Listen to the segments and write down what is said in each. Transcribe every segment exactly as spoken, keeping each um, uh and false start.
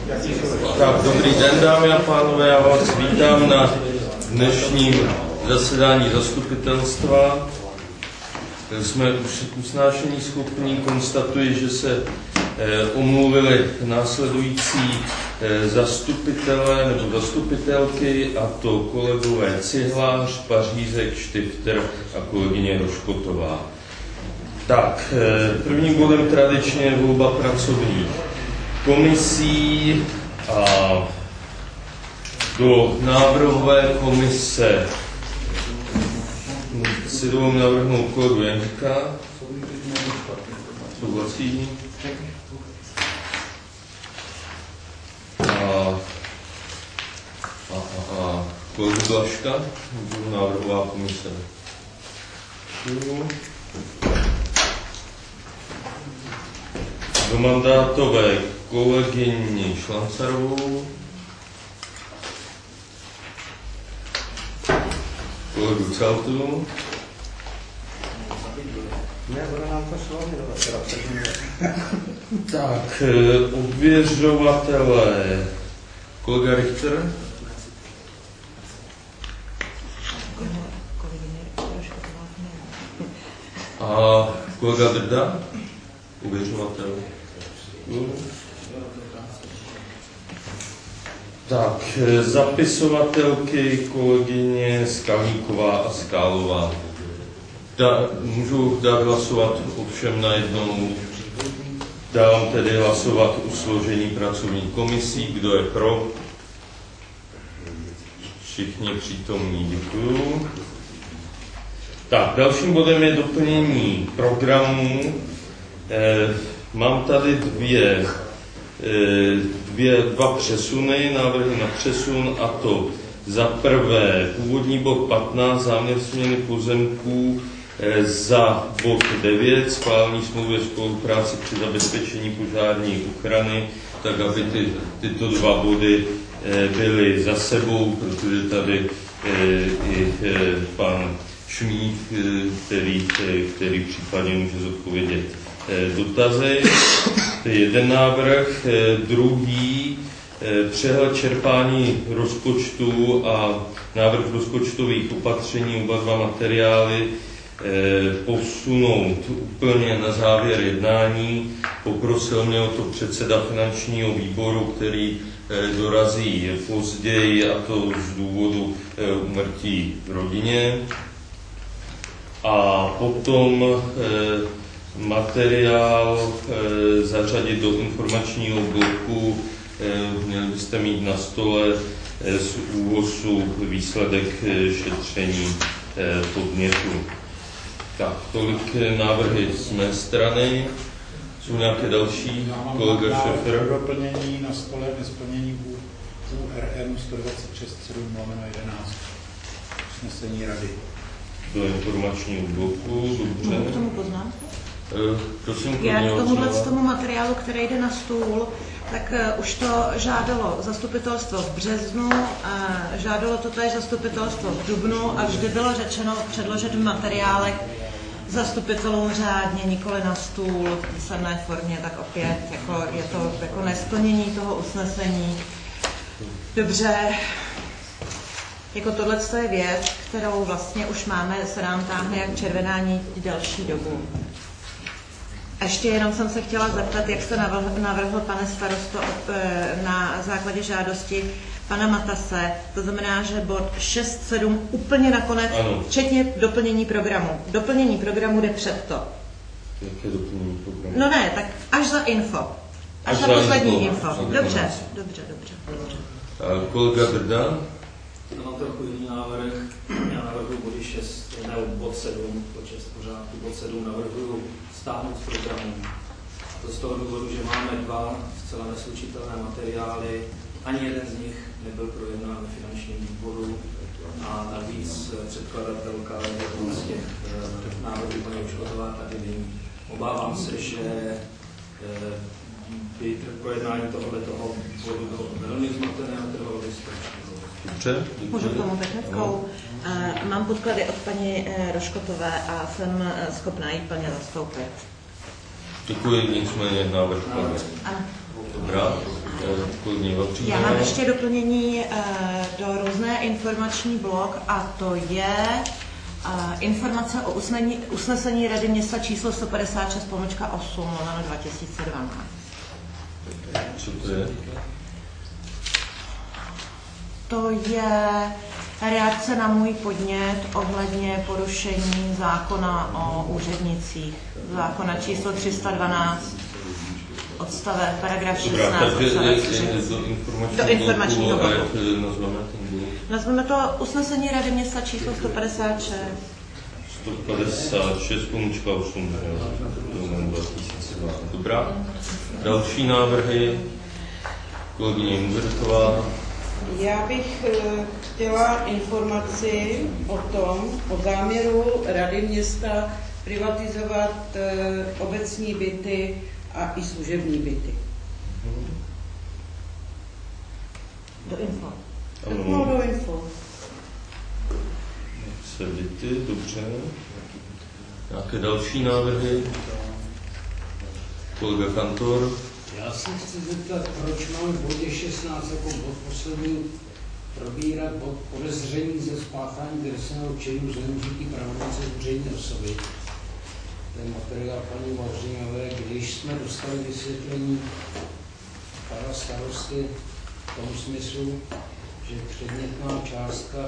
Tak, dobrý den, dámy a pánové, já vás vítám na dnešním zasedání zastupitelstva. Jsme už usnášení schopní, konstatuji, že se eh, omluvili následující eh, zastupitelé nebo zastupitelky, a to kolegové Cihlář, Pařízek, Štifter a kolegyně Roškotová. Tak, eh, prvním bodem tradičně je volba pracovních komisí a do návrhové komise si dovolím navrhnout kolegu Janka. Souhlasí. A, a, a, a kolegu Blaška, návrhová komise. Do mandátové kolegyni Šlancarovou, kolegu Celtu. Ne, bude nám to šlo, Tak, ověřovatele, kolega Richter. A kolega Drda, ověřovatel. Tak, zapisovatelky kolegyně Skalníková a Skálová. Da, můžu dát hlasovat ovšem najednou. Dávám tedy hlasovat o složení pracovních komisí. Kdo je pro? Všichni přítomní, děkuju. Tak, dalším bodem je doplnění programu. Eh, mám tady dvě, eh, dvě, dva přesuny, návrhy na přesun, a to za prvé původní bod patnáct, záměr směny pozemků, eh, za bod devět, schválení smlouvy o spolupráci při zabezpečení požární ochrany, tak aby ty, tyto dva body eh, byly za sebou, protože tady eh, i eh, pan Šmíd, který, který případně může zodpovědět dotazy. To je jeden návrh. Druhý, přehled čerpání rozpočtu a návrh rozpočtových opatření, oba dva materiály posunout úplně na závěr jednání. Poprosil mě o to předseda finančního výboru, který dorazí později, a to z důvodu úmrtí v rodině. A potom eh, materiál eh, zařadit do informačního bloku. Eh, měli byste mít na stole eh, z ÚOHSu výsledek eh, šetření eh, podnětu. Tak, tolik návrhy z mé strany. Jsou nějaké další? Kolega Šefer. Doplnění na stole nesplnění U R M sto dvacet šest sedm lomeno jedenáct. Usnesení rady. Do informačního bloku, dobře. Můžu k tomu poznámku? E, prosím, Já k tomuhle z tomu materiálu, který jde na stůl, tak uh, už to žádalo zastupitelstvo v březnu, a žádalo to tady zastupitelstvo v dubnu a vždy bylo řečeno předložit v materiálech zastupitelům řádně, nikoli na stůl v písemné formě, tak opět jako, je to jako nesplnění toho usnesení. Dobře. Jako tohle je věc, kterou vlastně už máme, se nám táhne jak červená nit další dobu. A ještě jenom jsem se chtěla zeptat, jak jste navrhl, navrhl pane starosto, na základě žádosti pana Matase, to znamená, že bod šest sedm úplně nakonec, ano, včetně doplnění programu. Doplnění programu jde před to. Jaké doplnění programu? No ne, tak až za info. Až, až za poslední info. info. Dobře, dobře, dobře, dobře. A kolega Drda? Já mám trochu jiný návrh. Já navrhuji body šest, nebo bod sedm, bod šest pořádku, bod sedm navrhuji stáhnout z programu. To z toho důvodu, že máme dva zcela neslučitelné materiály. Ani jeden z nich nebyl projednán ve finančním výboru a navíc předkladatelka jednou z těch návrhů paní Roškotová tady není. Obávám se, že by projednání tohoto bodu bylo velmi zmatené a trvalo by Dobře. Můžu k tomu technickou. Uh, mám podklady od paní uh, Roškotové a jsem uh, schopná ji plně zastoupit. Děkuji, nicméně návrh. Ano. Dobrá. Já mám ještě doplnění do různé informační blok a to je informace o usnení, usnesení Rady města číslo sto padesát šest pomlčka osm lomeno dva tisíce dvanáct. Co to je? To je reakce na můj podnět ohledně porušení zákona o úřednicích. Zákona číslo tři sta dvanáct, odstavec, paragraf šestnáct, odstavec tři. Do informačního bloku. Nazveme to usnesení Rady města číslo sto padesát šest. sto padesát šest pomlčka osm, dva tisíce dvanáct. Dobrá. Další návrhy. Kolegyně Mubertová. Já bych chtěla informaci o tom, o záměru Rady města privatizovat obecní byty a i služební byty. Do info. No, do info. Se byty, dobře. Nějaké další návrhy? Kolega Kantor. Já se chci zeptat, proč mám v bodě šestnáct jako bod poslední probírat bod podezření ze spáchání trestného činu zneužití pravomoci úřední osoby. Ten materiál paní Mavřinové, když jsme dostali vysvětlení pana starosty v tom smyslu, že předmětná částka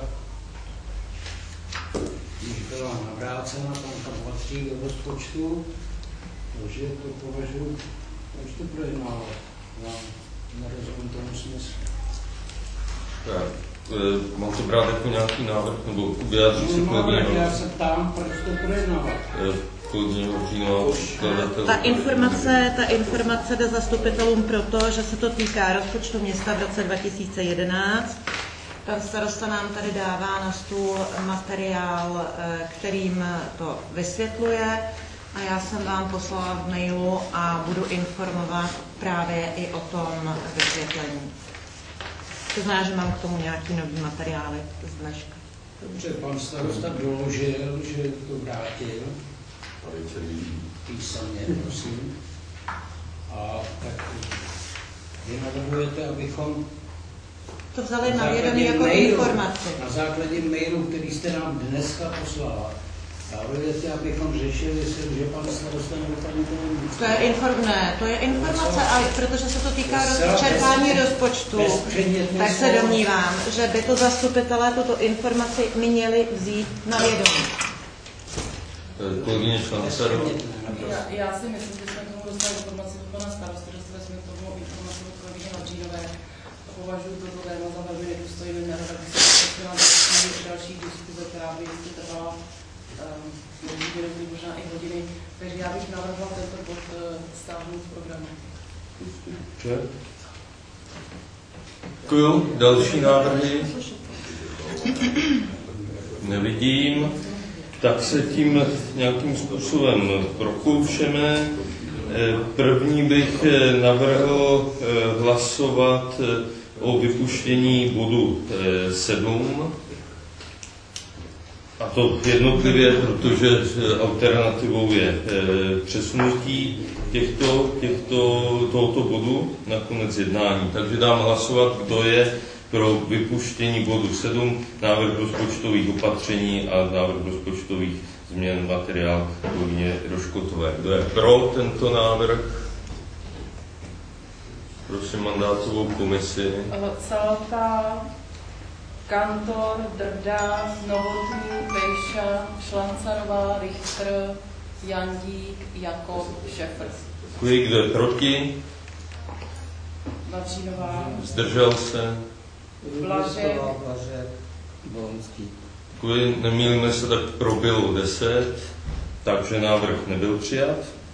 již byla navrácena tam, kam patří do rozpočtu, takže to považuji. Proč to projednávat? Já nerozumím tomu smyslu. Tak, e, mám to brát jako nějaký návrh, nebo vyjádřit si kolegyně? Já se ptám, proč to projednávat? Kolegyně Hořínová, skladatel. Ta informace, ta informace jde zastupitelům proto, že se to týká rozpočtu města v roce dva tisíce jedenáct. Pan starosta nám tady dává na stůl materiál, kterým to vysvětluje. A já jsem vám poslala v mailu a budu informovat právě i o tom vysvětlení. To znamená, že mám k tomu nějaký nový materiály z dneška. Dobře, pan starosta doložil, že to vrátil. Písaně, prosím. A tak vy navrhujete, abychom to vzali na vědomí jako informaci. Na základě mailu, který jste nám dneska poslala, navrhujete, abychom řešili, že pan starosta nebo paní to To je inform, ne, to je informace, a protože se to týká čerpání rozpočtu, tak se domnívám, že by to zastupitelé tuto informaci měli vzít na vědomí. Kolegyně Šlancarová. Já, já si myslím, že jsme k tomu dostali informaci od pana starosty, dostali jsme k tomu informaci od kolegyně Mavřínové a považuji toto téma za velmi nedůstojné, tak bych se poprosila další, další diskuze, která by jistě trvala um, minuty, možná i hodiny, takže já bych navrhla tento bod uh, stáhnout z programu. Děkuju. Další návrhy? Nevidím. Tak se tím nějakým způsobem prokoušeme. První bych navrhl hlasovat o vypuštění bodu sedm. A to jednotlivě, protože alternativou je přesunutí těchto, těchto, tohoto bodu na konec jednání. Takže dám hlasovat, kdo je pro vypuštění bodu sedm, návrh rozpočtových opatření a návrh rozpočtových změn materiál kolegyně Roškotové. Kdo je pro tento návrh? Prosím mandátovou komisi. Celota, Kantor, Drda, Novotný, Pejša, Šlancarová, Richter, Jandík, Jakob, Šefr. Děkuji. Kdo je proti? Mavřínová. Zdržel se? Blažek. Děkuji. Nemýlíme se, tak pro bylo deset, takže návrh nebyl přijat.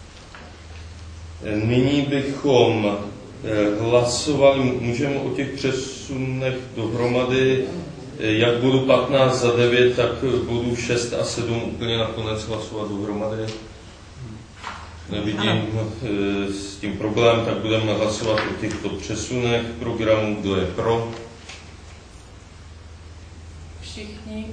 Nyní bychom hlasovali, můžeme o těch přesunech dohromady, jak bodu patnáct za devět, tak bodu šest a sedm úplně nakonec hlasovat dohromady. Nevidím s tím problém, tak budeme hlasovat o těchto přesunech programu. Kdo je pro? Všichni,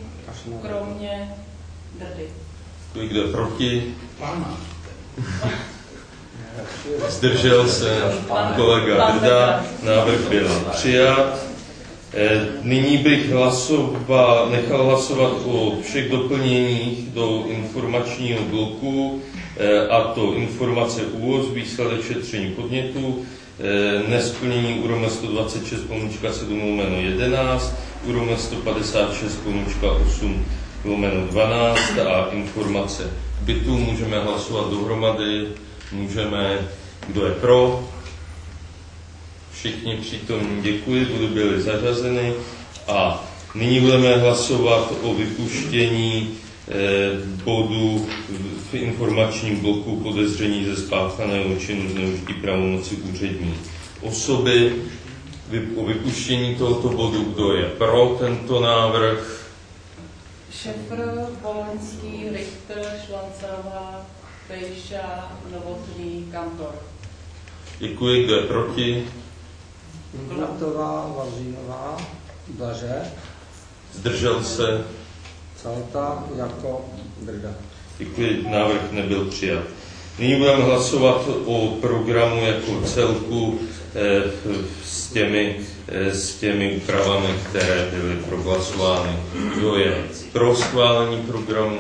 kromě Drdy. Kdo je proti? Pána. Zdržel se kolega Drda, návrh byl přijat. Nyní bych hlasoval, nechal hlasovat o všech doplněních do informačního bloku, a to informace ÚOHS, výsledek šetření podnětů, nesplnění úroveň sto dvacet šest pomůčka sedm lomeno jedenáct, úroveň sto padesát šest pomůčka osm lomeno dvanáct a informace bytů. Můžeme hlasovat dohromady, můžeme, kdo je pro. Všichni přítomní děkuji, body byly zařazeny a nyní budeme hlasovat o vypuštění eh, bodu v informačním bloku podezření ze spáchaného činu zneužití pravomoci úřední osoby. Vy, o vypuštění tohoto bodu, kdo je pro tento návrh? Šefr, Volenský, Richter, Švancerová, Pejša, Novotný, Kantor. Děkuji, kdo je proti? Knatová, Vazínová, Blaže. Zdržel se? Celta, jako Drda. Děkuji, návrh nebyl přijat. Nyní budeme hlasovat o programu jako celku eh, s, těmi, eh, s těmi úpravami, které byly prohlasovány. Kdo je pro schválení programu?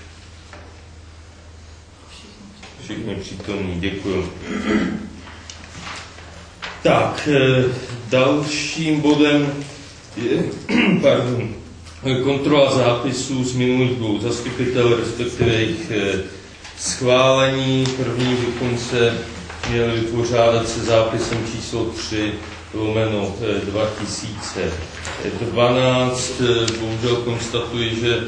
Všichni přítomní, děkuji. Tak, dalším bodem je pardon, kontrola zápisů z minulých dvou zastupitelů, respektive jejich schválení. První bychom se měli vypořádat se zápisem číslo tři lomeno dva tisíce dvanáct. Bohužel konstatuji, že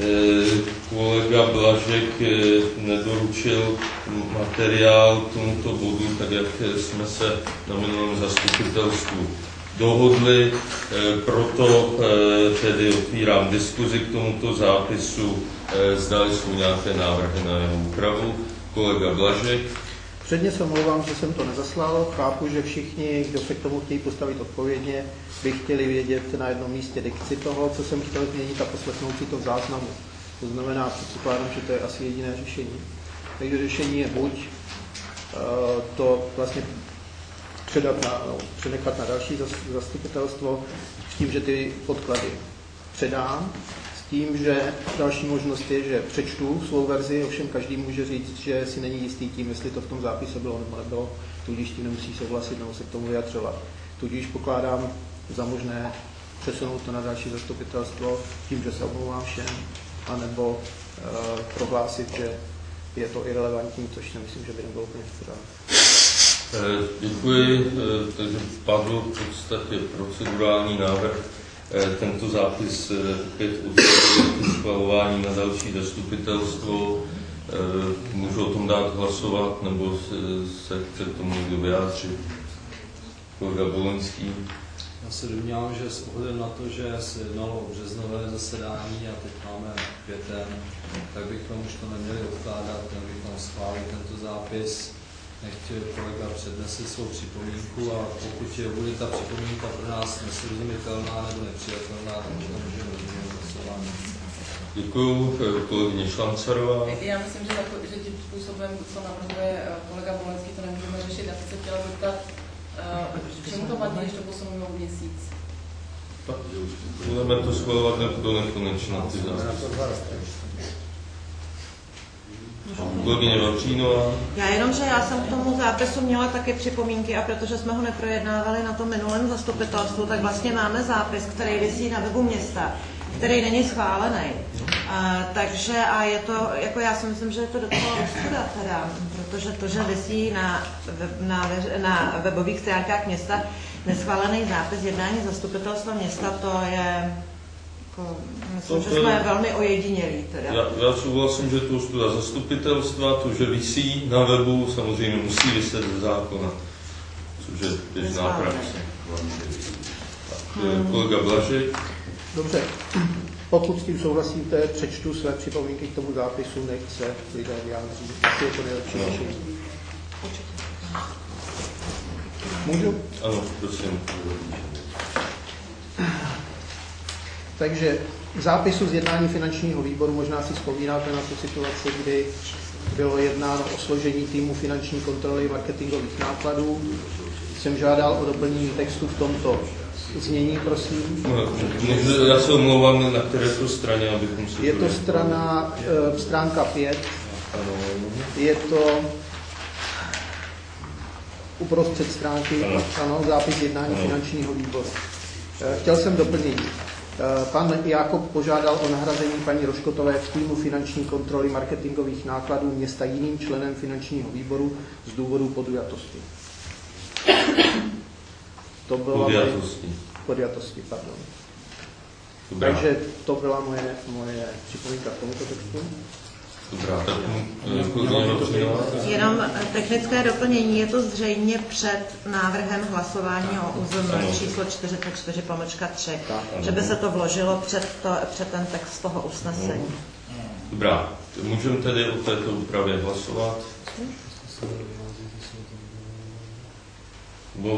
kolega Blažek nedoručil materiál k tomuto bodu, tak jak jsme se na minulém zastupitelstvu dohodli. Proto tedy otvírám diskuzi k tomuto zápisu. Zdali jsou nějaké návrhy na jeho úpravu. Kolega Blažek. Předně se omlouvám, že jsem to nezaslal. Chápu, že všichni, kdo se k tomu chtějí postavit odpovědně, by chtěli vědět na jednom místě dikci toho, co jsem chtěl změnit a poslechnout si to v záznamu. To znamená, předpokládám, že to je asi jediné řešení. Takže řešení je buď uh, to vlastně předat na, no, přenechat na další zastupitelstvo s tím, že ty podklady předám, s tím, že další možnost je, že přečtu svou verzi, ovšem každý může říct, že si není jistý tím, jestli to v tom zápise bylo nebo nebylo, tudíž tím nemusí souhlasit nebo se k tomu vyjadřovat. Tudíž pokládám za možné přesunout to na další zastupitelstvo tím, že se omlouvám všem, anebo e, prohlásit, že je to irelevantní, což nemyslím, že by nebylo úplně v pořádku. Děkuji, takže padl v podstatě procedurální návrh. Tento zápis opět odstavuje schvalování na další zastupitelstvo. Můžu o tom dát hlasovat, nebo se chce k tomu někdo vyjádřit? Kolega Volenský. Já se domnívám, že s ohledem na to, že se jednalo o březnové zasedání a teď máme květen, tak bychom už to neměli odkládat, měli bychom schválit tento zápis. Nechť kolega přednese svou připomínku a pokud je, bude ta připomínka pro nás nesrozumitelná nebo nepřijatelná, tak to můžeme rozumět hlasování. Děkuju, kolegyně Švancerová. Já myslím, že, tako, že tím způsobem, co navrhuje kolega Volenský, to nemůžeme řešit. Já se chtěla zeptat, k čemu to vadí, když to posuneme o měsíc? Tak, budeme to schvalovat do nekonečna. Kolegyně Vavřínová. Já jenom, že já jsem k tomu zápisu měla taky připomínky a protože jsme ho neprojednávali na tom minulém zastupitelstvu, tak vlastně máme zápis, který visí na webu města, který není schválený. A, takže a je to, jako já si myslím, že je to docela ostuda teda, protože to, že visí na, web, na, na webových stránkách města neschválený zápis jednání zastupitelstva města, to je... Jako, myslím, to, že jsme je, velmi ojedinělí. Teda. Já, já souhlasím, že to studa zastupitelstva, to, že visí na webu, samozřejmě musí viset ze zákona, což je běžná praxe. Hmm. Kolega Blažek. Dobře, pokud s tím souhlasíte, přečtu své připomínky k tomu zápisu, nech se lidé vyjádří. Je to nejlepší řešení. Můžu? Ano, prosím. Takže v zápisu z jednání finančního výboru možná si vzpomínáte na tu situaci, kdy bylo jednáno o složení týmu finanční kontroly marketingových nákladů. Jsem žádal o doplnění textu v tomto znění, prosím. No, já se omlouvám, na které to straně, abychom si... Je to strana, e, stránka pět. Je to uprostřed stránky, ano, ano zápis jednání ano. finančního výboru. E, chtěl jsem doplnit. E, pan Jákob požádal o nahrazení paní Roškotové v týmu finanční kontroly marketingových nákladů města jiným členem finančního výboru z důvodu podjatosti. To byla podjatosti. Moje, podjatosti, pardon. Dobrá. Takže to byla moje, moje připomínka k tomuto textu. Dobrá, tak jenom technické doplnění, je to zřejmě před návrhem hlasování o U Z M číslo čtyřicet čtyři pomlčka tři, že by se to vložilo před, to, před ten text toho usnesení. Dobrá, můžeme tedy o této úpravě hlasovat? Bo,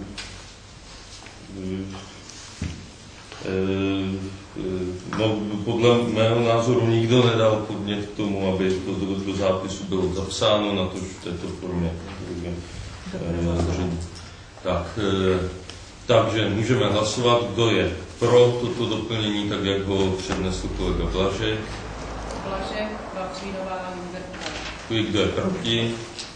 no, podle mého názoru nikdo nedal podnět k tomu, aby to do, do zápisu bylo zapsáno, na to, že v této formě. Tak, takže můžeme hlasovat, kdo je pro toto doplnění, tak jak ho přednesl kolega Blažek. Blažek, Vavřínová, Jindrka. Kdo je proti?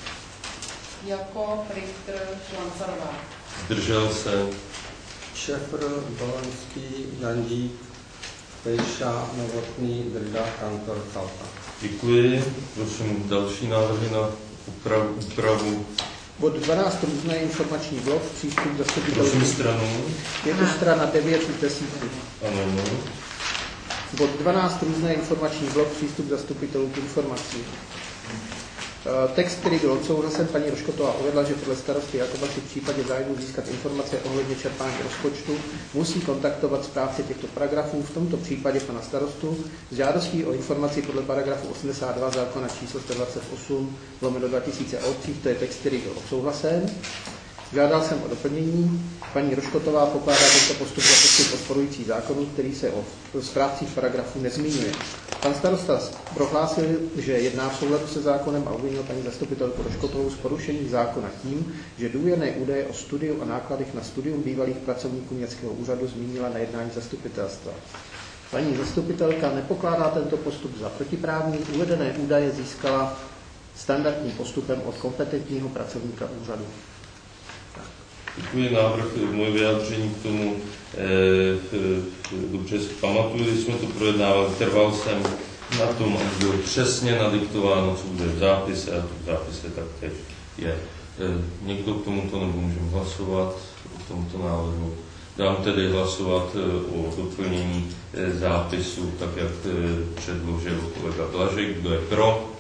Jako Richter, Šlancarová. Zdržel se. Šefr, Dolenský, Jandík, Pejša, Novotný, Drda, Kantor, Kalta. Děkuji. Prosím další návrhy na úpravu. úpravu. Bod dvanáct různé informační blok, přístup zastupitelů. Prosím stranu. Je to strana devět z desítky. Ano. Bod dvanáct různé informační blok, přístup zastupitelů k informací. Text, který byl odsouhlasen, paní Roškotová uvedla, že podle starosty Jakoba si v případě zájmu získat informace ohledně čerpání rozpočtu musí kontaktovat správce těchto paragrafů, v tomto případě pana starostu, s žádostí o informaci podle paragrafu osmdesát dva zákona číslo sto dvacet osm lomeno dva tisíce o obcích, to je text, který byl odsouhlasen. Žádal jsem o doplnění. Paní Roškotová pokládá tento postup za postup odporující zákonu, který se o správcích paragrafů nezmiňuje. Pan starosta prohlásil, že jedná v souladu se zákonem a obvinil paní zastupitelku Roškotovou z porušení zákona tím, že důvěrné údaje o studiu a nákladech na studium bývalých pracovníků městského úřadu zmínila na jednání zastupitelstva. Paní zastupitelka nepokládá tento postup za protiprávní. Uvedené údaje získala standardním postupem od kompetentního pracovníka úřadu. Děkuji, návrh, moje vyjádření k tomu, e, dobře si pamatuju, když jsme to projednávali, trval jsem na tom, aby bylo přesně nadiktováno, co bude v zápise, a to v zápise taktéž je. E, někdo k tomuto nebo můžeme hlasovat o tomto návrhu. Dám tedy hlasovat e, o doplnění e, zápisu, tak jak e, předložil kolega Blažek. Kdo je pro?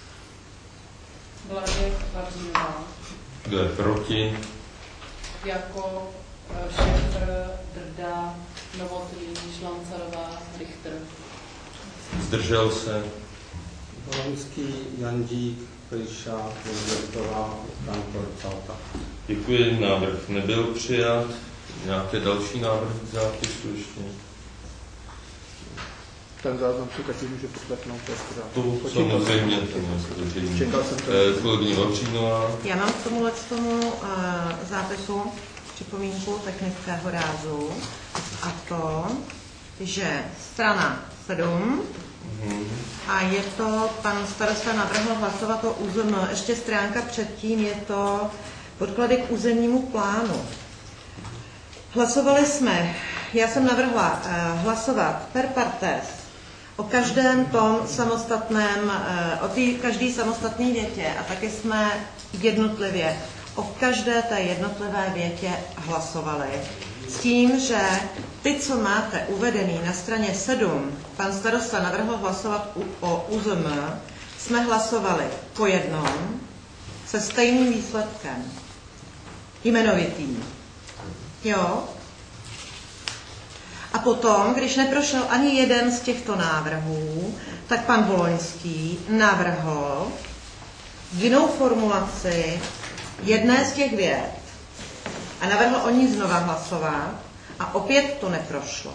Blažek, Vavřínová. Kdo je proti? Jako Šefr, Drda, Novotný, Šlancarová, Richter. Zdržel se. Dolenský, Jandík, Pejša, Jindrková, Kantor, Kalta. Děkuji, návrh nebyl přijat. Nějaké další návrhy k zápisu ještě? Ten záznam si taky může poslechnout. To samozřejmě, to Čekal jsem to. E, kolegyně Vavřínová. Já mám k tomuhle k tomu uh, zápisu připomínku technického rázu, a to, že strana sedm, mm-hmm. a je to, pan starosta navrhl hlasovat o U Z M, ještě stránka předtím je to podklady k územnímu plánu. Hlasovali jsme, já jsem navrhla uh, hlasovat per partes o každém tom samostatném, o tý, každý samostatné větě a taky jsme jednotlivě o každé té jednotlivé větě hlasovali. S tím, že ty, co máte uvedený na straně sedm, pan starosta navrhl hlasovat u, o U Z M, jsme hlasovali po jednom se stejným výsledkem. Jmenovitým. Jo? A potom, když neprošel ani jeden z těchto návrhů, tak pan Voloňský navrhl jinou formulaci jedné z těch vět a navrhl o ní znova hlasovat a opět to neprošlo.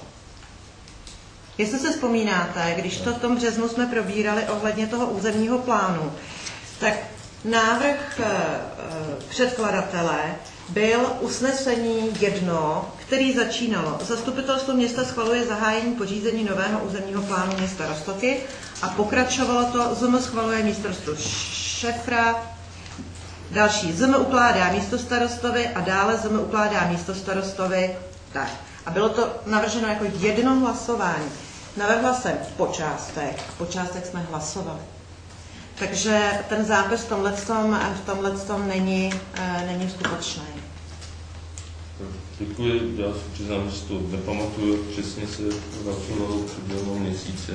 Jestli se vzpomínáte, když to v tom březnu jsme probírali ohledně toho územního plánu, Tak návrh předkladatele byl usnesení jedno, který začínalo. Zastupitelstvo města schvaluje zahájení pořízení nového územního plánu města Roztoky a pokračovalo to, Z M schvaluje místostru Šefra, další Z M ukládá místostarostovi a dále Z M ukládá místostarostovi. Tak. A bylo to navrženo jako jedno hlasování. Navrhla jsem po částech, po částech jsme hlasovali. Takže ten zápis v tomhletom, v tomhletom není, není skutečný. Děkuji, já si přiznám, že to nepamatuju, přesně se hlasovalo před dvěma měsíce.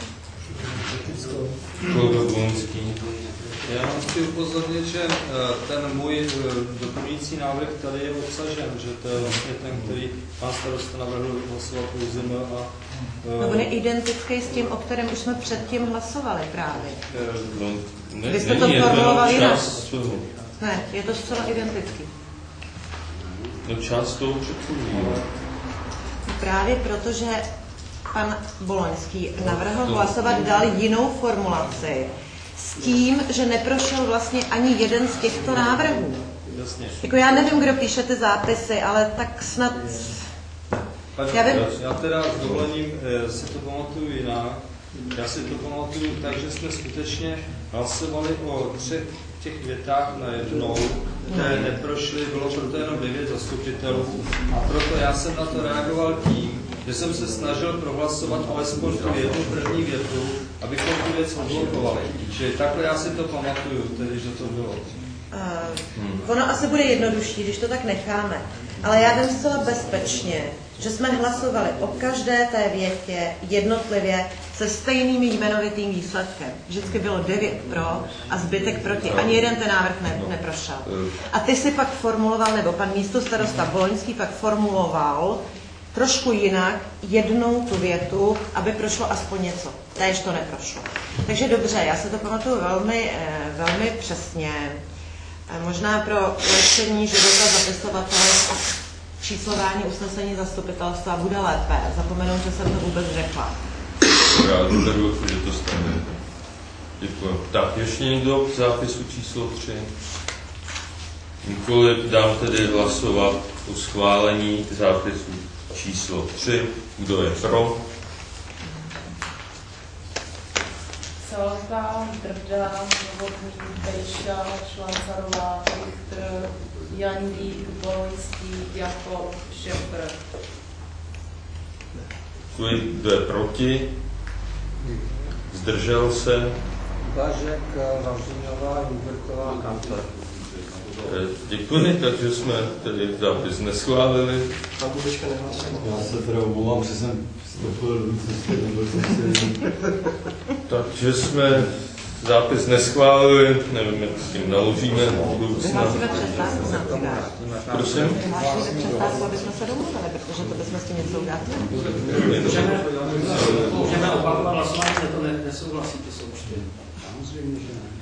Kolega Blonský. Já chci upozornit, že ten můj doplňující návrh tady je obsažen, že to je vlastně ten, který pan starosta navrhl hlasovat u Z M a... No, on je identický s tím, o kterém už jsme předtím hlasovali právě. No, ne, vy jste to formulovali jinak. Ne, je to zcela identický. No část toho předchozího. Právě protože pan Boloňský navrhl hlasovat dál jinou formulaci s tím, že neprošel vlastně ani jeden z těchto návrhů. Jasně. Jako já nevím, kdo píše ty zápisy, ale tak snad... Já, vím... já teda s dovolením eh, si to pamatuju jinak. Já si to pamatuju tak, že jsme skutečně hlasovali o třech těch větách na jednou, které neprošly, bylo proto jenom devět zastupitelů. A proto já jsem na to reagoval tím, že jsem se snažil prohlasovat alespoň tu jednu první větu, abychom tu věc odblokovali. Čili takhle já si to pamatuju, tedy, že to bylo. Uh, ono asi bude jednodušší, když to tak necháme. Ale já vím zcela bezpečně, že jsme hlasovali o každé té větě jednotlivě se stejným jmenovitým výsledkem. Vždycky bylo devět pro a zbytek proti. Ani jeden ten návrh ne, neprošel. A ty si pak formuloval, nebo pan místostarosta Boloňský pak formuloval trošku jinak jednou tu větu, aby prošlo aspoň něco. Též to neprošlo. Takže dobře, já se to pamatuju velmi, velmi přesně. Možná pro ulehčení života zapisovatele číslování usnesení zastupitelstva bude lépe. Zapomenout, že jsem to vůbec řekla. Já beru, že to stane. Děkuji. Tak, ještě někdo k zápisu číslo tři? Nikoliv, dám tedy hlasovat o schválení zápisu číslo tři. Kdo je pro? Celka, Drda, Novotný, Pejša, Šlancarová, Richter, Jandík, Boloňský, Jakob, Šefr. Kdo je proti? Zdržel se? Blažek, Vavřinová, Hubertová, Kantor. Děkuji, takže jsme tedy zápis neschválili. Já se teda omlouvám, že jsem vstoupil do cesty, nebyl jsem si... Takže jsme zápis neschválili, nevím, jak s tím naložíme. Vyhlásíme přestávku na cigár. Prosím? Vyhlásíme přestávku, aby jsme se domluvili, protože to bychom s tím něco udělat. Můžeme opakovat hlasování, že to ne, nesouhlasíte součty. Samozřejmě, že ne.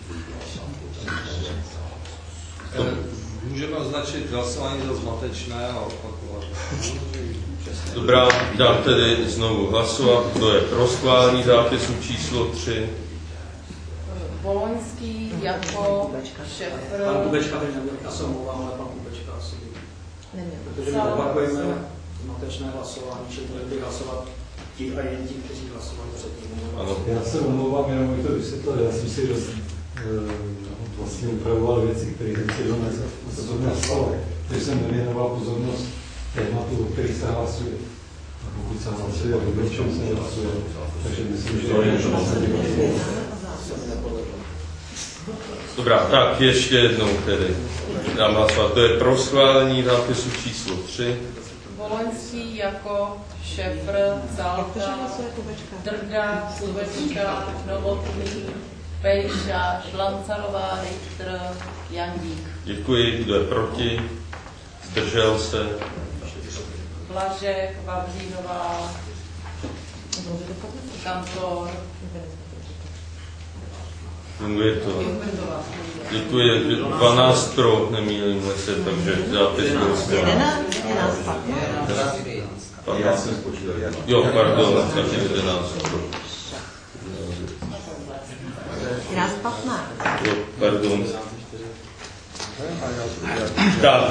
Můžeme označit hlasování za zmatečné a opakovat. Dobrá, dám tedy znovu hlasovat. Kdo je pro schválení zápisu číslo tři? Boloňský, Jako, Šefr. Pan Kubečka teď nebyl, já se omlouvám, ale pan Kubečka asi byl. Protože my opakujeme zmatečné hlasování, čili měli by hlasovat ti a jen ti, kteří hlasovali předtím. Já se omlouvám, jenom bych to vysvětlil. Já jsem si roz, vlastně upravoval věci, které jsem si donesl. Takže jsem nevěnoval pozornost tématu, o kterých se hlasuje. A pokud se hlasuje, o čem se hlasuje. Takže myslím, že to je Dobrá, tak ještě jednou tedy. Dám hlasovat. To je pro schválení zápisu číslo tři. Boloňský, Jako, Šefr, Zálka, Drda, Kubečka, Novotný, Pejša, Šlancarová, Richter, Jandík. Děkuji. Kdo je proti? Zdržel se? Blažek, Vavřínová, Kantor. Funguje to. Děkuji. dvanáct pro, nemýlím se, takže zápis byl schválen. Já jsem spočítal. Jo, pardon, takže jedenáct pro. jedenáct patnáct. Jo, pardon. pardon. Tak,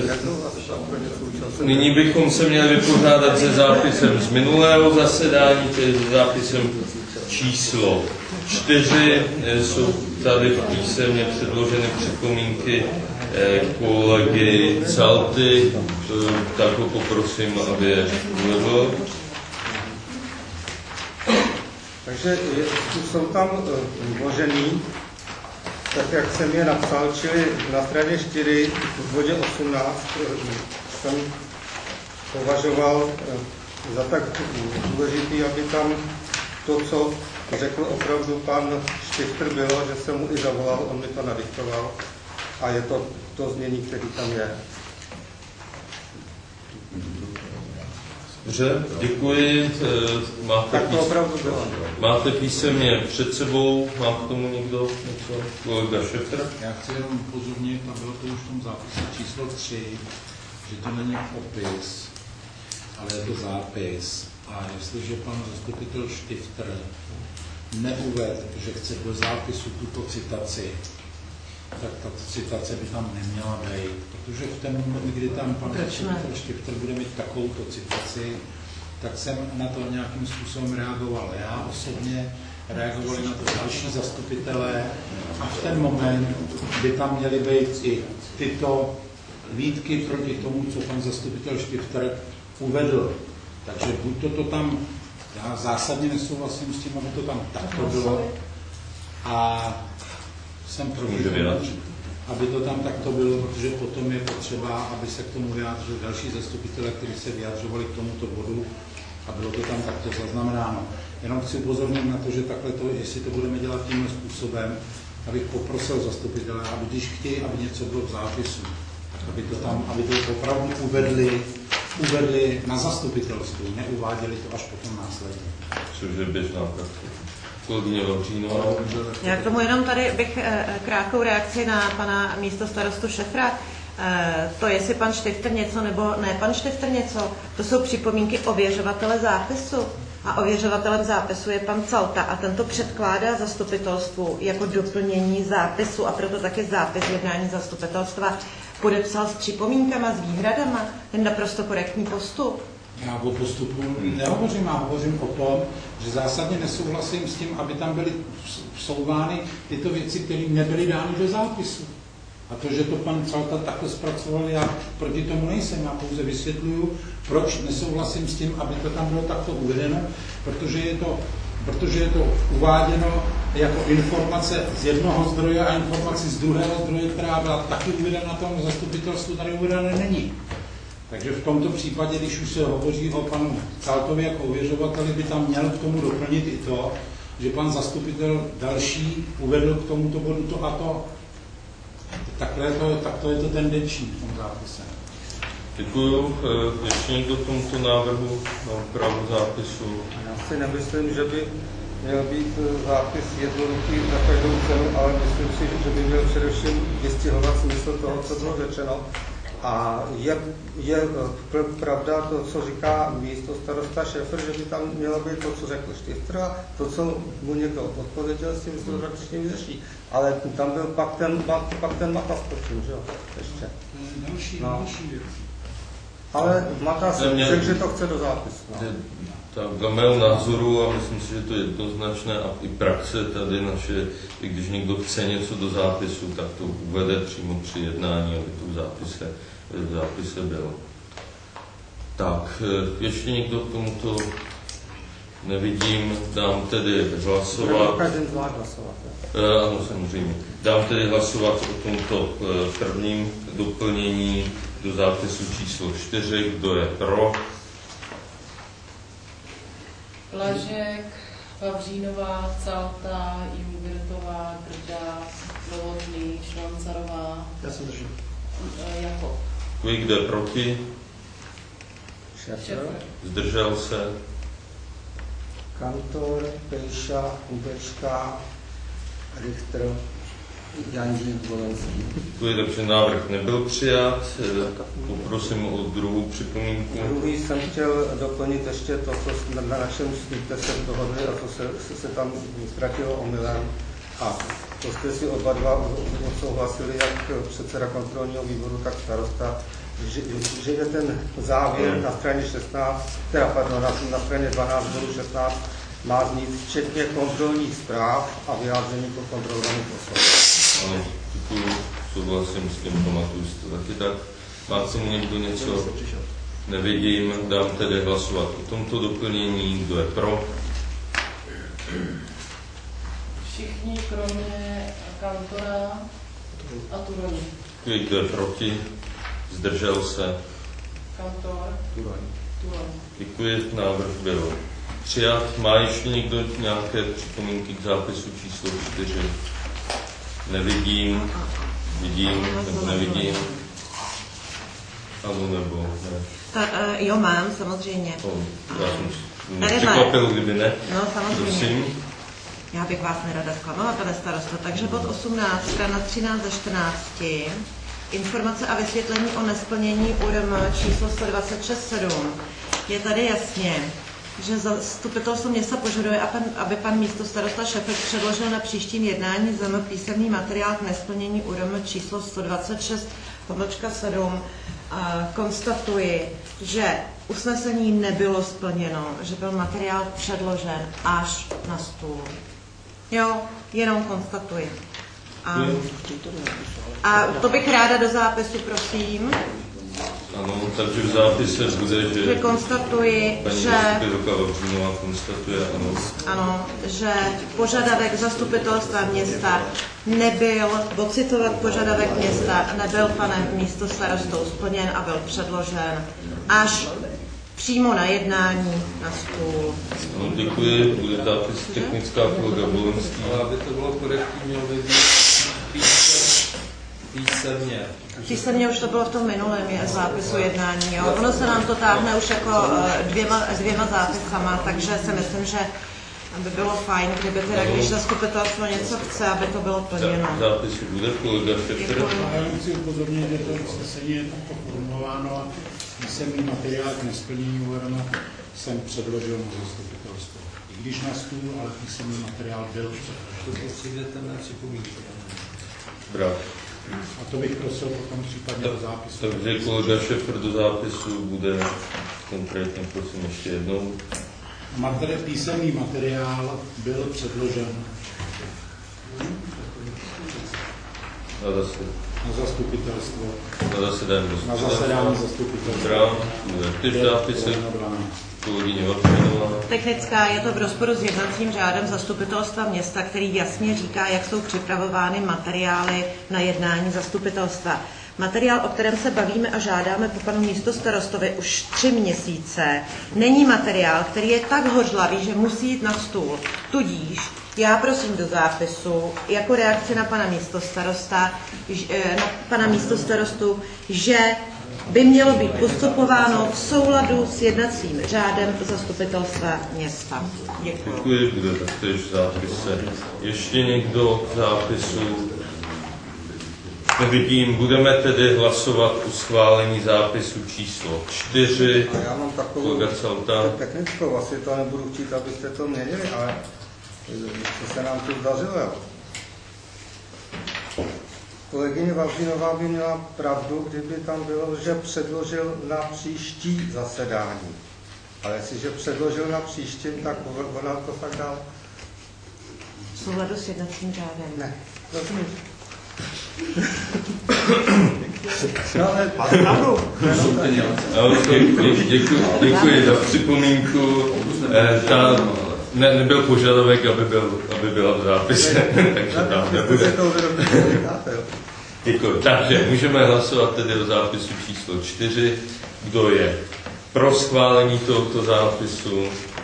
nyní bychom se měli vypořádat se zápisem z minulého zasedání, tedy se zápisem číslo čtyři. Jsou tady písemně předloženy připomínky kolegy Calty, tak ho poprosím, aby je uvedl. Takže jsou tam vložený, tak jak jsem je napsal, čili na straně čtyři v bodě osmnáct jsem považoval za tak důležitý, aby tam to, co řekl opravdu pan Štifter, bylo, že jsem mu i zavolal, on mi to nadiktoval a je to to znění, který tam je. Dobře, děkuji. Máte, tak to pís... opravdu bylo. Máte písemně před sebou, má k tomu někdo něco? Kolega Šefter? Já chci jenom upozornit, a bylo to už v tom zápise číslo tři, že to není opis, ale je to zápis. A jestliže pan zastupitel Štifter neuvedl, že chce do zápisu tuto citaci, tak ta citace by tam neměla být, protože v ten moment, kdy tam pan zastupitel Štifter bude mít takovouto citaci, tak jsem na to nějakým způsobem reagoval. Já osobně reagovali na to další zastupitelé a v ten moment by tam měly být i tyto výtky proti tomu, co pan zastupitel Štifter uvedl. Takže buď to, to tam, já zásadně nesouhlasím s tím, aby to tam takto bylo a jsem proti tomu, aby to tam takto bylo, protože potom je potřeba, aby se k tomu vyjádřili další zastupitelé, kteří se vyjadřovali k tomuto bodu a bylo to tam takto zaznamenáno. Jenom chci upozornit na to, že takhle to, jestli to budeme dělat tímhle způsobem, abych poprosil zastupitele, aby když chtějí, aby něco bylo v zápisu, aby to tam, aby to opravdu uvedli, uvedli na zastupitelstvu, neuváděli to až potom následně. Což je běžná praxe. Kolegyně Vavřínová. Já k tomu jenom tady bych krátkou reakci na pana místostarostu Šefra. To, jestli pan Štifter něco nebo ne pan Štifter něco, to jsou připomínky ověřovatele zápisu. A ověřovatelem zápisu je pan Calta a tento předkládá zastupitelstvu jako doplnění zápisu a proto taky zápis jednání zastupitelstva podepsal s připomínkama, s výhradama. Ten naprosto korektní postup. Já o postupu nehovořím, já hovořím o tom, že zásadně nesouhlasím s tím, aby tam byly vsouvány tyto věci, které nebyly dány do zápisu. A to, že to pan Calta takhle zpracoval, já proti tomu nejsem, já pouze vysvětluju, proč nesouhlasím s tím, aby to tam bylo takto uvedeno, protože je to, protože je to uváděno jako informace z jednoho zdroje a informace z druhého zdroje, která byla taky uvedena na tom zastupitelstvu, tady uvedena není. Takže v tomto případě, když už se hovoří o panu Caltovi jako ověřovateli, by tam měl k tomu doplnit i to, že pan zastupitel další uvedl k tomuto bodu to a to. Takhle je to, takto je to tendenční v tom zápise. Děkuju. Ještě někdo k tomuto návrhu na úpravu zápisu? Já si nemyslím, že by měl být zápis jednoduchý na každou cenu, ale myslím si, že by měl především vystihovat smysl toho, co bylo řečeno. A je, je pravda to, co říká místo starosta Šefer, že by tam mělo být to, co řekl Štifter, a to, co mu někdo odpověděl, s tím se to prakticky vyřeší. Ale tam byl pak ten, pak ten Matas počím, že jo, ještě. Další, no. další věc. Ale Matas řekl, že to chce do zápisu. No. Tak dle mého názoru, a myslím si, že to je jednoznačné, a i praxe tady naše, i když někdo chce něco do zápisu, tak to uvede přímo při jednání, aby to v zápise, v zápise bylo. Tak, ještě někdo k tomuto nevidím, dám tedy hlasovat. Každý z vás hlasovat. E, ano, samozřejmě. Dám tedy hlasovat o tomto prvním doplnění do zápisu číslo čtyři. Kdo je pro? Blažek, Vavřínová, Calta, Jungwirtová, Drda, Novotný, Švancarová. Já jsem držím. Jako. Kdo kde proti? Šefr. Zdržel se? Kantor, Pejša, Hubečka, Richter, Janžík, Volenský. Děkuji, takže návrh nebyl přijat. Poprosím o druhou připomínku. Druhý jsem chtěl doplnit ještě to, co na našem jste se dohodli a co se, se, se tam ztratilo omylem. A To jste si oba dva odsouhlasili, jak předseda kontrolního výboru, tak starosta, že, že je ten závěr na straně šestnáct, teda pardon, na, na straně dvanáct bodu šestnáct má znít včetně kontrolních zpráv a vyjádření po kontrolovaných osob. Ano, děkuji, souhlasím s tím, pamatuju si to taky tak. Má k tomu někdo něco? Nevidím, dám tedy hlasovat o tomto doplnění. Kdo je pro? Všichni, kromě Kantora a Turoni. Kdo je proti? Zdržel se? Kantor. Turoni. Turoni. Děkuji, návrh byl přijat. Má ještě někdo nějaké připomínky k zápisu číslo čtyři? Nevidím. Vidím, nebo nevidím. Ano, nebo ne. Ta, uh, jo, mám, samozřejmě. Oh, já jsem překvapil, kdyby ne. No, samozřejmě. Prosím. Já bych vás nerada zklamala, pane starosto. Takže bod osmnáct, strana třináct ze čtrnácti. Informace a vysvětlení o nesplnění U R M číslo sto dvacet šest sedm. Je tady jasně, že zastupitelstvo města požaduje, aby pan místostarosta Šefek předložil na příštím jednání Z M písemný materiál k nesplnění U R M číslo sto dvacet šest sedm. Konstatuji, že usnesení nebylo splněno, že byl materiál předložen až na stůl. Jo, jenom konstatuji. A, a to bych ráda do zápisu, prosím. Ano, takže v zápise bude, že... Že konstatuji, paní že... Paní konstatuje, ano. Ano, že požadavek zastupitelstva města nebyl, ocitovat požadavek města nebyl panem místostarostou splněn a byl předložen až přímo na jednání na stůl. No, děkuji, bude zápis technická kolega Bolenský. Ale aby to bylo korektní, mělo by být písemně. Písemně už to bylo v tom minulém zápisu jednání. Jo. Ono se nám to táhne už jako dvěma, dvěma zápisama, takže si myslím, že by bylo fajn, kdyby teda, když zastupitelstvo něco chce, aby to bylo plněno. Zápisu bude kolega Šefter. Já jenom chci upozornit, že to usnesení je takto formulováno a písemný materiál k nesplnění U R M jsem předložil na zastupitelstvo. I když na stůl, ale písemný materiál byl předložen. To přijdete na připomínky. Bravo. A to bych prosil potom případně do zápisu. Takže kolega Šefter do zápisu bude konkrétně, prosím, ještě jednou. Materi- písemný materiál byl předložen Na, zase, na zastupitelstvo. na zasedání Na zasedání zastupitelstva. Bravo, bude ty v zápise. Kolegyně Vapřinová. Technická, je to v rozporu s jednacím řádem zastupitelstva města, který jasně říká, jak jsou připravovány materiály na jednání zastupitelstva. Materiál, o kterém se bavíme a žádáme po panu místostarostovi už tři měsíce, není materiál, který je tak hořlavý, že musí jít na stůl. Tudíž já prosím do zápisu, jako reakci na pana místostarosta, na pana místostarostu, že by mělo být postupováno v souladu s jednacím řádem zastupitelstva města. Děkuji. Děkuji, bude taktéž v zápise. Ještě někdo v zápisu? Nevidím, budeme tedy hlasovat o schválení zápisu číslo čtyři. A já mám takovou technickou, asi to nebudu chtít, abyste to měnili, ale to se nám tu zdařilo. Kolegyně Vavřinová by měla pravdu, kdyby tam bylo, že předložil na příští zasedání. Ale jestliže předložil na příští, tak ona to fakt dal. V souladu s jednacím řádem. Ne, rozumíš? Děkuji, děkuji za připomínku. Ta, ne, nebyl požadavek, aby, byl, aby byla v zápise, takže tam nebude. Děkuji. Takže můžeme hlasovat tedy o zápisu číslo čtyři. Kdo je pro schválení tohoto zápisu?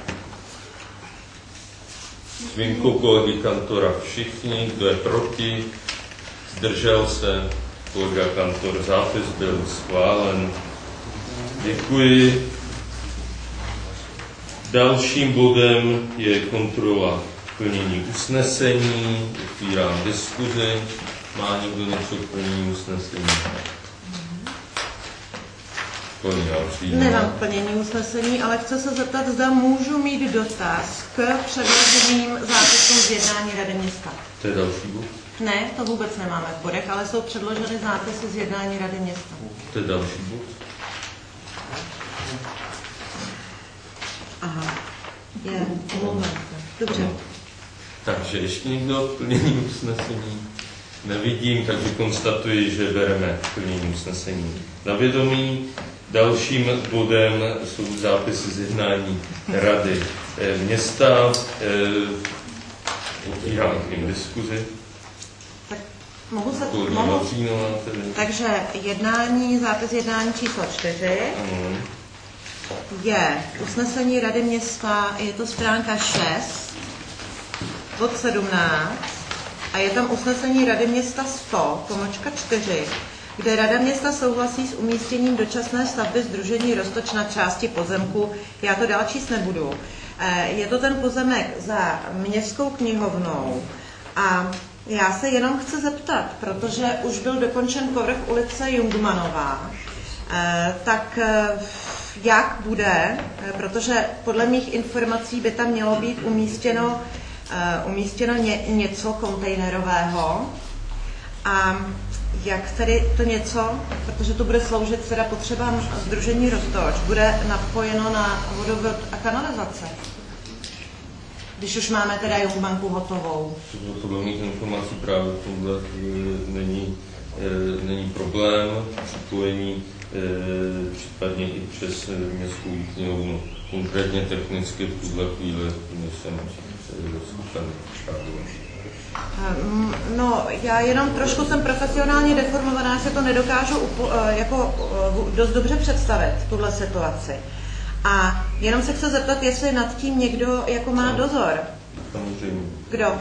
S výjimkou kolegy Kantora všichni. Kdo je proti? Zdržel se? Kolega Kantor. Zápis byl schválen. Děkuji. Dalším bodem je kontrola plnění usnesení. Otvírám diskuzi. Má někdo něco k plnění usnesení? Nemám plnění usnesení, ale chci se zeptat, zda můžu mít dotaz k předloženým zápisům z jednání Rady města. To je další bod? Ne, to vůbec nemáme v bodech, ale jsou předloženy zápisy z jednání Rady města. To je další bod? Aha, je, omlouvám se. Dobře. No. Takže ještě někdo plnění usnesení? Nevidím, takže konstatuji, že bereme plnění usnesení na vědomí. Dalším bodem jsou zápisy z jednání Rady města. Otvírám k ním diskuzi. Tak mohu se... Mohu. Takže jednání, zápis jednání číslo čtyři ano. Je usnesení Rady města, je to stránka šest, bod sedmnáct, a je tam usnesení Rady města sto, pomočka čtyři, kde Rada města souhlasí s umístěním dočasné stavby Sdružení Roztoč na části pozemku. Já to dál číst nebudu. Je to ten pozemek za městskou knihovnou a já se jenom chci zeptat, protože už byl dokončen povrch ulice Jungmanová, tak jak bude, protože podle mých informací by tam mělo být umístěno Uh, umístěno ně, něco kontejnerového a jak tedy to něco, protože to bude sloužit teda potřebám Sdružení Roztoč, bude napojeno na vodovod a kanalizace, když už máme teda Jungbanku hotovou. Podle mých informací právě v tomhle není, e, není problém připojení e, případně i přes městskou knihovnu. Konkrétně technicky v tuhle chvíli nejsem schopen šádovat. No, já jenom trošku jsem profesionálně deformovaná, se to nedokážu upo- jako dost dobře představit, tuhle situaci. A jenom se chci zeptat, jestli nad tím někdo jako má dozor. Samozřejmě. Kdo?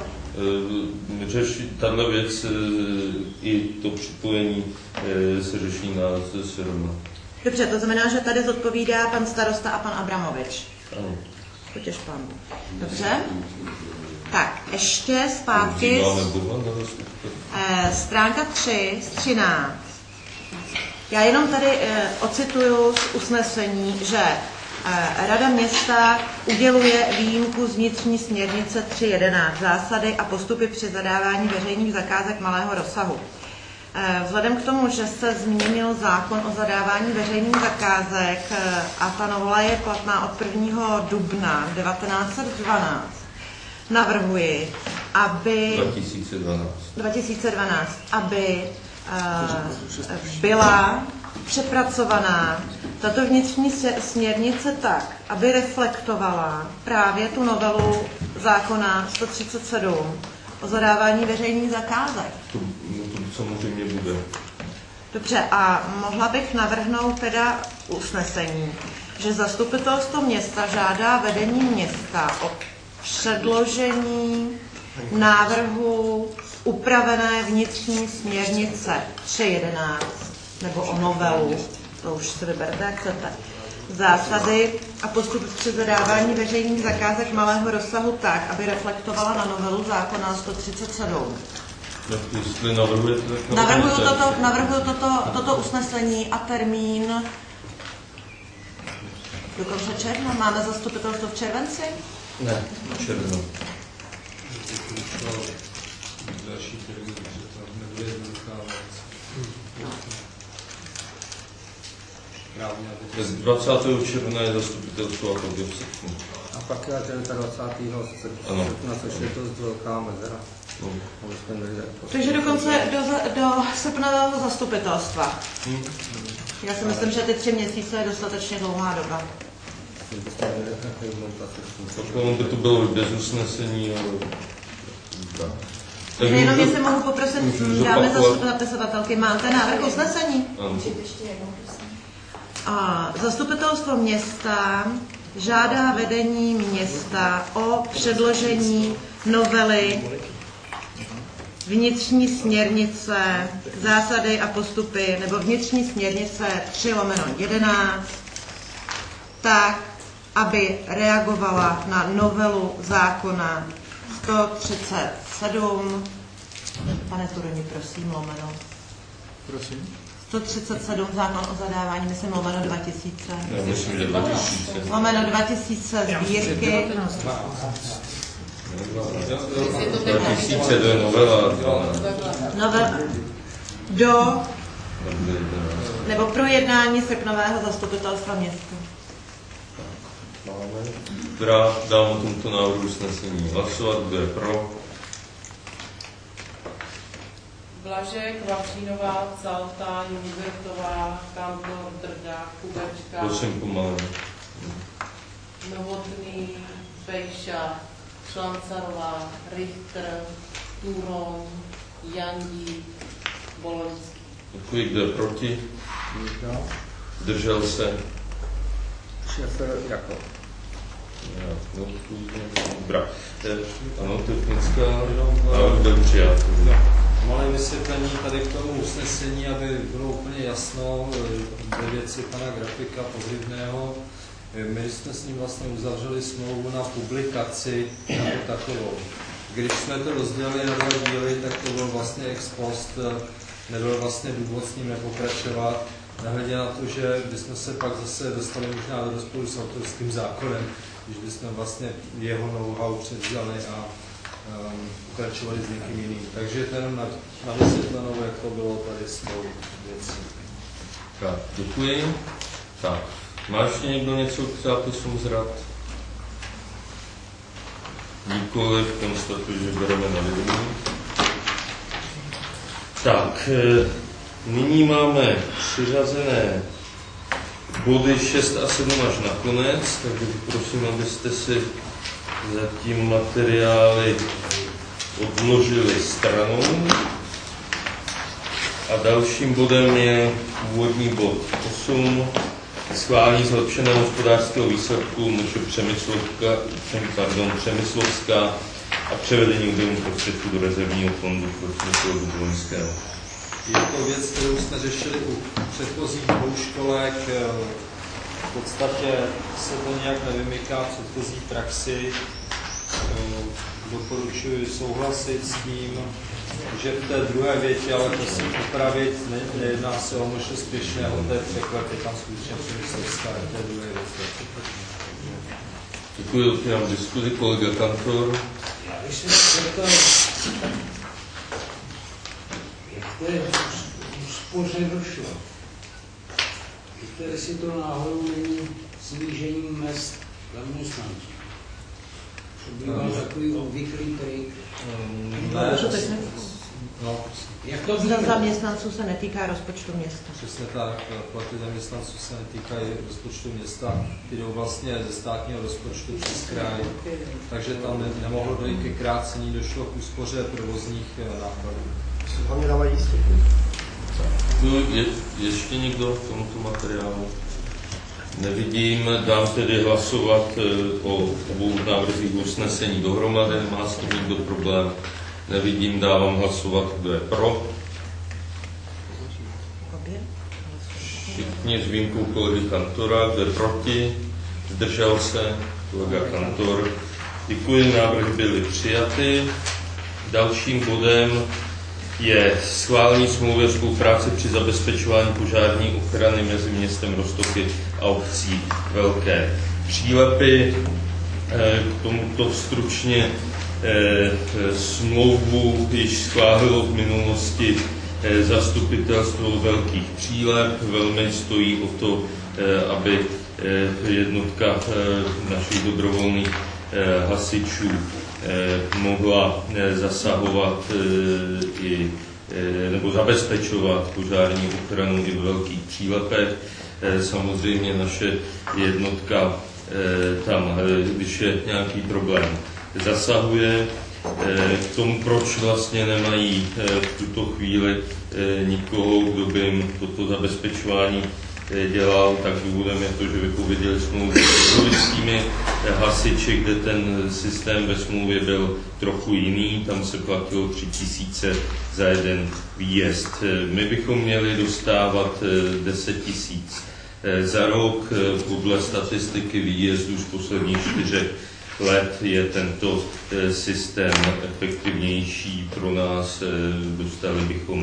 Řeší tato věc, i to připojení se řeší na S R M. Dobře, to znamená, že tady zodpovídá pan starosta a pan Abramovič. Ano. Potěš pán. Dobře. Tak, ještě zpátky. Eh, stránka tři z třináct. Já jenom tady eh, ocituju z usnesení, že eh, Rada města uděluje výjimku z vnitřní směrnice tři jedenáct zásady a postupy při zadávání veřejných zakázek malého rozsahu. Vzhledem k tomu, že se změnil zákon o zadávání veřejných zakázek a ta novela je platná od prvního dubna devatenáct set dvanáct, navrhuji, aby dva tisíce dvanáct, dva tisíce dvanáct aby byla přepracovaná tato vnitřní směrnice tak, aby reflektovala právě tu novelu zákona sto třicet sedm o zadávání veřejných zakázek. To, to samozřejmě bude. Dobře, a mohla bych navrhnout teda usnesení, že zastupitelstvo města žádá vedení města o předložení návrhu upravené vnitřní směrnice tři jedenáct, nebo o novelu, to už si vyberte, jak chcete, zásady a postupy při zadávání veřejných zakázek malého rozsahu tak, aby reflektovala na novelu zákona sto třicet sedm. Jestli navrhujete, tak navrhuju toto, navrhuju toto, toto usnesení a termín do konce června. Máme zastupitelstvo v červenci? Ne, v červnu. Další termín, že to nebude jednoduchá věc. dvacátého června je zastupitelstvo a to v srpnu. A pak je dvacátého srpna, což je dost velká mezera. No. Takže dokonce do, do srpnového zastupitelstva. Hmm. Já si myslím, že ty tři měsíce je dostatečně dlouhá doba. Pokud by to bylo bez usnesení, ale... Takže jenom jestli mohu poprosit, dáme zapisovatelky. Máte návrh usnesení? Ano. A zastupitelstvo města žádá vedení města o předložení novely vnitřní směrnice, zásady a postupy, nebo vnitřní směrnice tři lomeno jedenáct, tak, aby reagovala na novelu zákona sto třicet sedm. Pane Turoni, prosím, lomeno. Prosím. sto třicet sedm zákon o zadávání, myslím lomeno dva tisíce. Já myslím, že dva tisíce. Lomeno dva tisíce sbírky. dva tisíce, to je novela. Novela. Do nebo pro jednání srpnového zastupitelstva města. Dobrá, dám o tomto návrhu usnesení hlasovat. Kdo je pro? Blažek, Vavřínová, Calta, Jungertová, Kantor, Drda, Kubečka. Prosím pomalu. Novotný, Pejša, Šlancarová, Richter, Turon, Jandík, Boloňský. Děkuji, kdo je proti? Zdržel se? Šéfer jako. No, dobrá. Ano, technická, ale byl přijat. Malé vysvětlení tady k tomu usnesení, aby bylo úplně jasno ve věci pana grafika Pohrybného. My jsme s ním vlastně uzavřeli smlouvu na publikaci jako takovou. Když jsme to rozdělili na dva díly, tak to byl vlastně ex post, nebyl vlastně důvod s ním nepokračovat. Nehledě na to, že bychom se pak zase dostali možná do rozporu s autorským zákonem, když bychom vlastně jeho know-how převzali a um, pokračovali s někým jiným. Takže to jenom na, na vysvětlenou, jak to bylo tady s tou věcí. Tak, děkuji. Tak, má ještě někdo něco k zápisům z rad? Nikoliv, konstatuji, že bereme na vědomí. Tak, nyní máme přiřazené body šest a sedm až na konec, takže prosím, abyste si zatím materiály odložili stranou. A dalším bodem je úvodní bod osm, schválení zlepšeného hospodářského výsledku Moše Přemyslovka, pardon, Přemyslovská a převedení objemu prostředků do rezervního fondu pro Dubloňského. Je to věc, kterou jsme řešili u předchozích dvou školek. V podstatě se to nějak nevymyká předchozí praxi. Doporučuji souhlasit s tím, že v té druhé větě, ale prosím upravit, ne, nejedná se o Moše Spěšného, to je překlad, je tam skutečně Přemyslovská v té druhé větě. Děkuji, otvírám diskuzi, kolega Kantor. Já bych se zeptal, jak to je úspoře došlo? Víte, jestli to náhodou není snížením mezd zaměstnanců? To bývá takový obvyklý trik. No, jak to za zaměstnanců se netýká rozpočtu města? Přesně tak, platy zaměstnanců se netýkají rozpočtu města, ty jdou vlastně ze státního rozpočtu přes kraj, takže tam ne, nemohlo dojít ke krácení, došlo k úspoře provozních nákladů. Hlavně dávají jistotu. Je, ještě někdo k tomuto materiálu? Nevidím, dám tedy hlasovat o obou návrzích usnesení dohromady, nemá s tím nikdo problém. Nevidím, dávám hlasovat, kdo je pro. Všichni s výjimkou kolegy Kantora, kdo je proti, zdržel se, kolega Kantor. Děkuji, návrhy byly přijaty. Dalším bodem je schválení smlouvy o spolupráci při zabezpečování požární ochrany mezi městem Roztoky a obcí Velké Přílepy. K tomuto stručně smlouvu již schválilo v minulosti zastupitelstvo Velkých Přílep. Velmi stojí o to, aby jednotka našich dobrovolných hasičů mohla zasahovat i, nebo zabezpečovat požární ochranu i v Velkých Přílepech. Samozřejmě naše jednotka tam, když je nějaký problém, zasahuje. K tomu, proč vlastně nemají v tuto chvíli nikoho, kdo by jim toto zabezpečování dělal, tak důvodem je to, že vypověděli smlouvu s polickými hasiči, kde ten systém ve smlouvě byl trochu jiný, tam se platilo tři tisíce za jeden výjezd. My bychom měli dostávat deset tisíc za rok. Podle statistiky výjezdů z posledních čtyřech let je tento systém efektivnější pro nás. Dostali bychom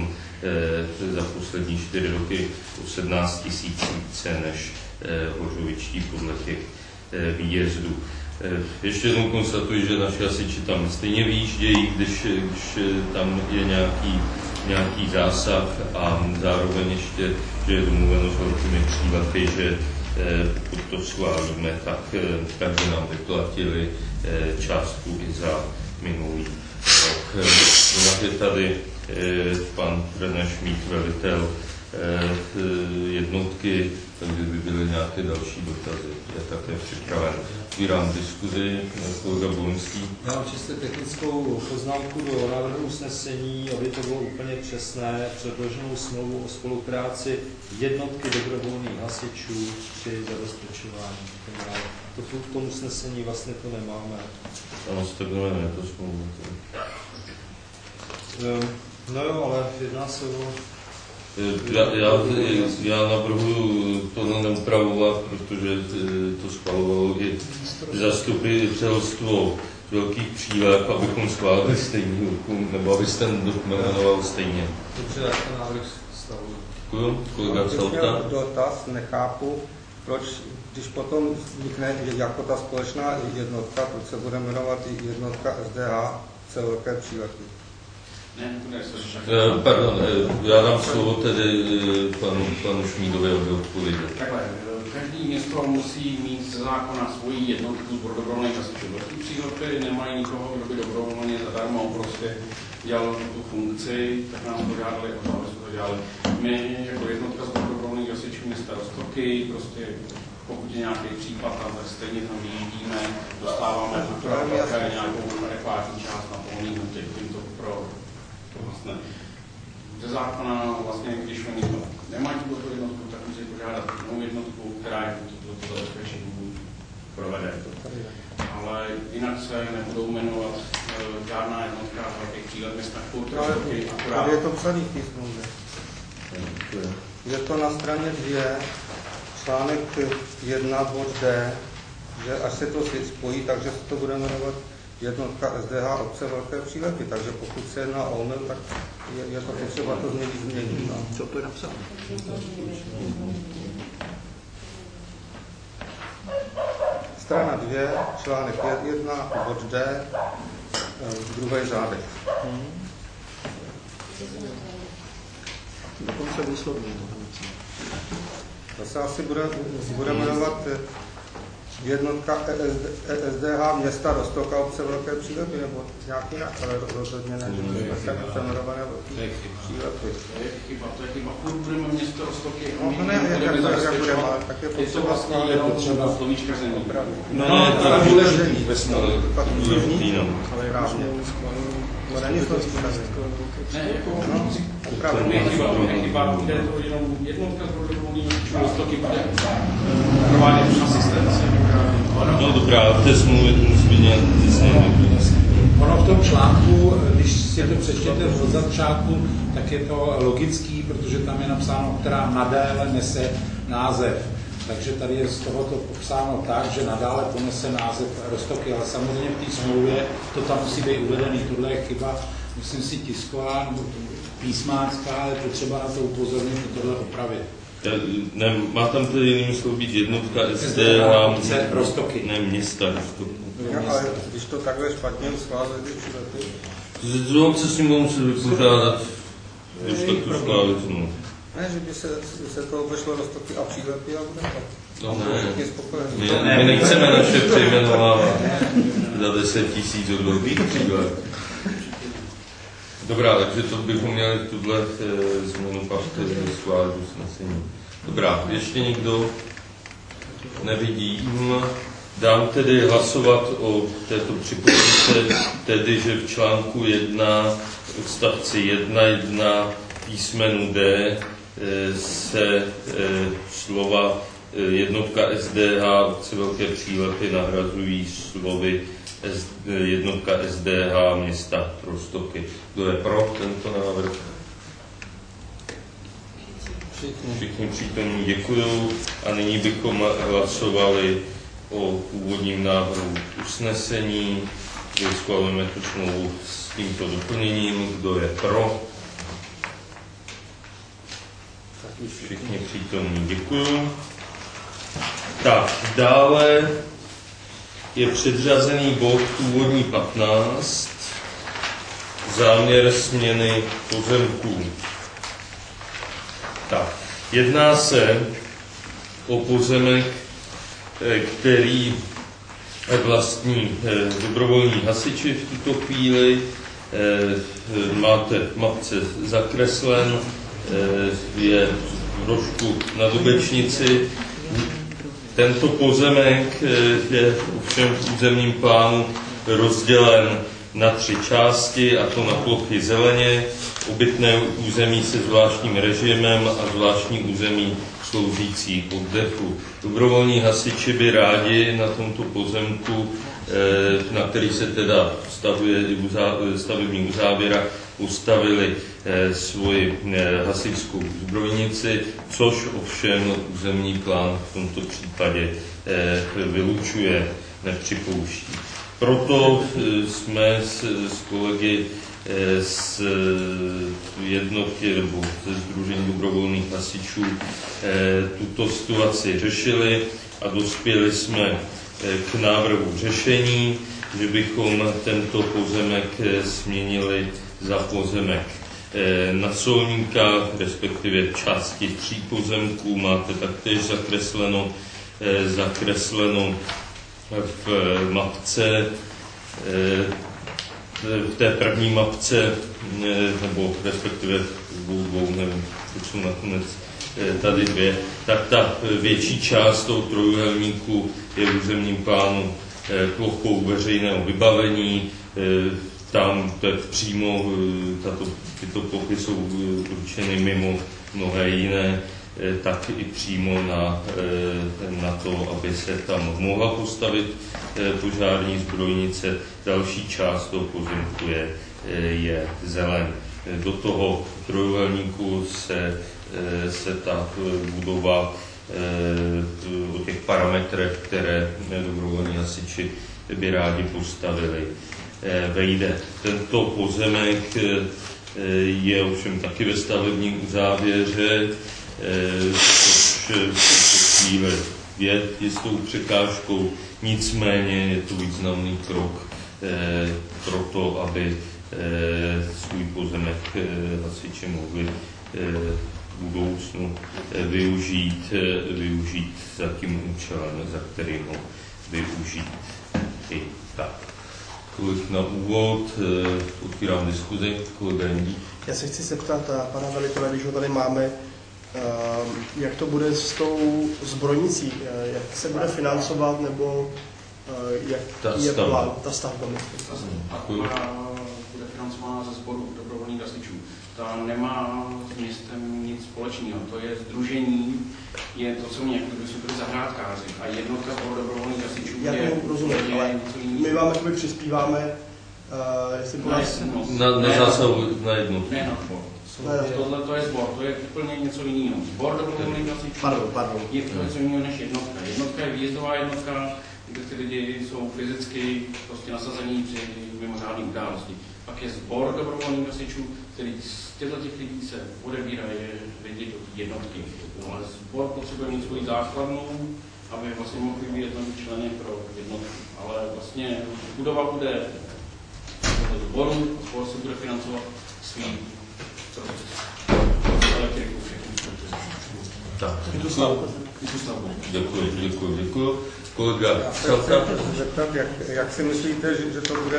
za poslední čtyři roky o sedmnáct tisíc více než hořovičtí podle těch výjezdů. Ještě jednou konstatuji, že naši hasiči tam stejně vyjíždějí, když, když tam je nějaký, nějaký zásah a zároveň ještě, že je domluveno s velkými přílepy, že pokud to schválíme, tak, tak by nám vyplatili částku i za minulý rok. Jinak je tady pan Reneš Mít, velitel jednotky, takže by byly nějaké další dotazy. Je také připraven. Vírám diskuzi, kolega Bolinský. Já mám čistě technickou poznámku do návrhu usnesení, aby to bylo úplně přesné, předloženou smlouvu o spolupráci jednotky dobrovolných hasičů při zabezpečování. To v tom usnesení vlastně to nemáme. Ano, jste bylo ne, to smlouvu. No jo, ale jedná se o... Já, já, já navrhuji to neupravovat, protože to schvalovalo i zastupitelstvo velkých přílev, abychom schválili stejný dokument, nebo abyste ten dokument jmenoval stejně. Dobře, jak ten návrh stavuji. Děkuji. Kolega Celta. Dotaz, nechápu, proč, když potom vznikne jako ta společná jednotka, proč se bude jmenovat jednotka S D H, velké přílepy. Ne, to uh, Pardon, uh, já dám slovo tedy uh, panu, panu Šmídovi, aby odpověděl. Takhle, každý město musí mít ze zákona svoji jednotku sboru dobrovolných hasičů. Velký přílepy nemají nikoho, kdo by dobrovolně zadarmo prostě dělal tu funkci, tak nám to žádali o to, aby jsme to dělali. My jako jednotka sboru dobrovolných hasičů města Roztoky, prostě pokud je nějaký případ, tak stejně tam vyjíždíme, dostáváme také nějakou adekvátní část na polní hmotě, tím to pro to vlastně ze zákona vlastně, když oni to nemají tuto jednotku, tak musí požádat novou jednotku, která je toto zabezpečení provede. Ale jinak se nebudou jmenovat uh, žádná jednotka velkých přílet, my jsme kulturní akorát. Je to psaný písmové. Je to na straně dvě, článek jedna bod D, že až se to spojí, takže se to bude jmenovat jednotka S D H obce velké přílepy, takže pokud se jedná o omyl, tak je, je to potřeba to změnit změnit. No. Co to je napsáno? Strana dvě, článek jedna, bod D, druhý řádek. Hmm. Dokonce výslovně to napsáno. To se asi bude, bude jmenovat jednotka S D H města Roztoka obce velké přílepy, nebo nějaký jinak, ale rozhodně ne, že to je takové jmenované velké přílepy. To je chyba, to je chyba. Furt budeme město Roztoky. No ne, jak budeme, tak je potřeba schválit. Je to třeba slovíčka zemí. No, ne, to je důležitý. Tak důležitý, ale právně. To není slovíčka zemí. Ne, jako opravdu je chyba, to je chyba, kde to jenom jednotka z dobrovolných hasičů Roztoky bude provádět asistenci. No dobrá, v té smlouvě to musí být nějak Ono v tom článku, když si to přečtěte od začátku, tak je to logický, protože tam je napsáno, která nadále nese název. Takže tady je z tohoto popsáno tak, že nadále ponese název Roztoky, ale samozřejmě v té smlouvě to tam musí být uvedený. Tohle je chyba, myslím si, tisková nebo písmácká, ale potřeba na to upozornit a tohle opravit. Ne, má tam tedy jiným slovy být jednotka S D H, Roztoky. Ne, města Roztoky. No, ale když to takhle špatně schválili přílepy. Zrovna se s tím budou muset vypořádat, když tak to schválit. No. Ne, že by se, se to obešlo Roztoky a přílepy a budeme tak. No ne, my, my nechceme naše přejmenovávat za deset tisíc od velkých přílet. Dobrá, takže to bychom měli tuhle e, změnu pak schválit usnesení. Dobrá, ještě někdo nevidím. Dám tedy hlasovat o této připomínce, tedy, že v článku jedna, odstavci jedna tečka jedna písmenu D e, se e, slova e, jednotka S D H obce velké přílepy nahrazují slovy S, jednotka S D H města Roztoky. Kdo je pro tento návrh? Všichni. Všichni přítomní, děkuju. A nyní bychom hlasovali o původním návrhu usnesení, kdy schvalujeme tu smlouvu s tímto doplněním. Kdo je pro? Všichni přítomní, děkuju. Tak, dále je předřazený bod původní patnáct, záměr směny pozemků. Tak, jedná se o pozemek, který vlastní dobrovolní hasiči v tuto chvíli. Máte v mapce zakreslen, je trošku na Dubečnici. Tento pozemek je ovšem v územním plánu rozdělen na tři části, a to na plochy zeleně, obytné území se zvláštním režimem a zvláštní území sloužící oddechu. Dobrovolní hasiči by rádi na tomto pozemku, na který se teda stavuje stavební uzávěra, ustavili svoji hasičskou zbrojnici, což ovšem územní plán v tomto případě vylučuje, nepřipouští. Proto jsme s, s kolegy z jednotky nebo ze Sdružení dobrovolných hasičů tuto situaci řešili a dospěli jsme k návrhu řešení, že bychom tento pozemek změnili za pozemek na Solníka, respektive části tří pozemků. Máte taktéž zakresleno, zakresleno v mapce, v té první mapce, nebo respektive v dvou, nevím, co jsou nakonec tady dvě, tak ta větší část toho trojuhelníku je v územním plánu plochou veřejného vybavení. Tam přímo tato, tyto plochy jsou určeny mimo mnohé jiné, tak i přímo na, na to, aby se tam mohla postavit požární zbrojnice. Další část toho pozemku je, je zelen. Do toho trojuhelníku se, se ta budova o těch parametrech, které dobrovolní hasiči by rádi postavili, vejde. Tento pozemek je ovšem taky ve stavebním uzávěře, což v chvíli je jistou překážkou, nicméně je to významný krok pro to, aby svůj pozemek hasiči mohli v budoucnu využít, využít za tím účelem, za kterým ho využít i tak. Tolik na úvod, otvírám diskuzi, kolega Jindí. Já se chci zeptat pana velitele, když ho tady máme, jak to bude s tou zbrojnicí, jak se bude financovat, nebo jak ta je stavba. plán, ta stavba. Ta bude financována ze sboru dobrovolných hasičů. Ta nemá s městem nic společného. To je sdružení, je to, co mě, kdo jsou byli zahrádkáři. A jednotka pro dobrovolných hasičů Já je, tomu rozumím, je ale my vám jakoby přispíváme, uh, jestli po nás... Na, na zásahu na jednu. Ne na sbor. Tohle to je sbor, to je úplně něco jiného. Sbor dobrovolných hasičů pardon, pardon. je to něco jiného než jednotka. Jednotka je výjezdová jednotka, kde ty lidi jsou fyzicky prostě nasazení při mimořádné události. Pak je sbor dobrovolných hasičů, který z těchto těch lidí se odebírají lidi do jednotky. No, ale sbor potřebuje mít svoji základnu, aby vlastně mohli být jednotní členy pro jednotku. Ale vlastně budova bude do sboru, sbor se bude financovat svý elektriku, všechny. Tak. Děkuji, děkuji, děkuji. Kolega Salka. Zeptat, jak, jak si myslíte, že, že to bude...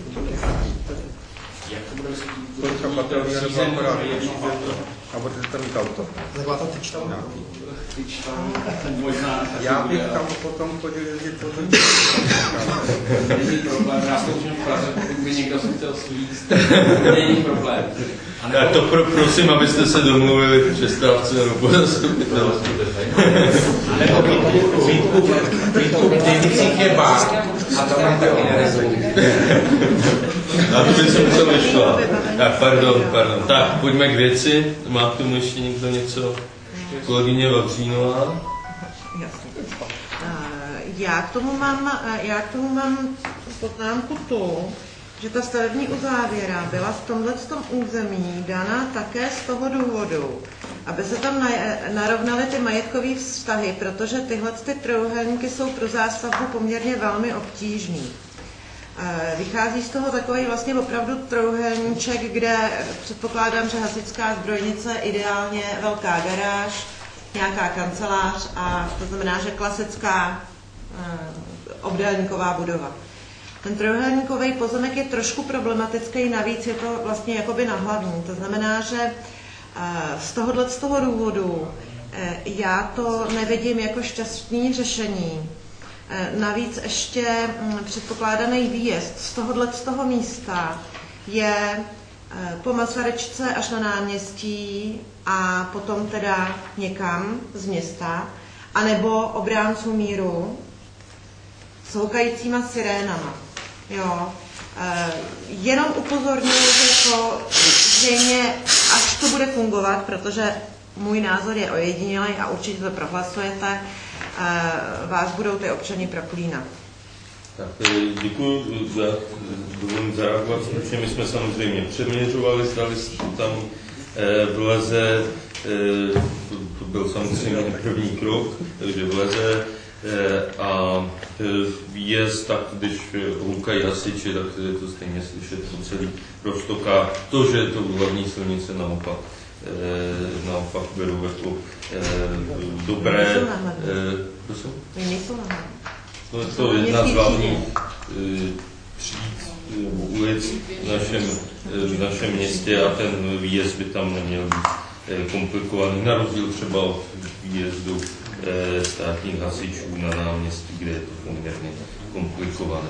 Jak to bude kolika patelní nebo akorát a budete tam mít auto? Taková ta tyč tam? Tyč tam možná... Já bych tam potom chodil jezdit po tom. Není problém, já sloužím v Praze, pokud by někdo si chtěl svíst, není problém. Tak to pro, prosím, abyste se domluvili v přestávce nebo po zastupitelstvu. Nebo Vítku v Děvicích je bar a to mám taky nerezumí. Na to by se musel vyšla. Tak, pardon, pardon. Tak, pojďme k věci. Má k tomu ještě někdo něco? Kolegyně Vavřínová. Já k tomu mám, já k tomu mám poznámku tu, že ta stavební uzávěra byla v tomhletom území daná také z toho důvodu, aby se tam narovnaly ty majetkové vztahy, protože tyhle ty trojúhelníky jsou pro zástavbu poměrně velmi obtížný. Vychází z toho takový vlastně opravdu trojúhelníček, kde předpokládám, že hasičská zbrojnice, ideálně velká garáž, nějaká kancelář a to znamená, že klasická obdélníková budova. Ten trojúhelníkový pozemek je trošku problematický, navíc je to vlastně jakoby na hlavní. To znamená, že z tohohle z toho důvodu já to nevidím jako šťastný řešení. Navíc ještě předpokládaný výjezd z tohohle z toho místa je po Masaryčce až na náměstí a potom teda někam z města, anebo Obránců míru s houkajícíma sirénama. Jo. E, jenom upozorňuji, že to zřejmě, až to bude fungovat, protože můj názor je ojedinělý a určitě to prohlasujete, e, vás budou ty občany proklínat. Tak děkuji, já dovolím zareagovat, protože my jsme samozřejmě přeměřovali, zdali tam e, vleze, e, to, to byl samozřejmě první krok, takže vleze e, a výjezd, tak když houkají hasiči, tak je to stejně slyšet po celý Roztok a to, že je to hlavní silnice naopak, e, naopak beru jako e, dobré. E, prosím? To je to jedna z hlavních tříd nebo ulic v našem, v našem městě a ten výjezd by tam neměl být komplikovaný, na rozdíl třeba od výjezdu státních hasičů na náměstí, kde je to poměrně komplikované.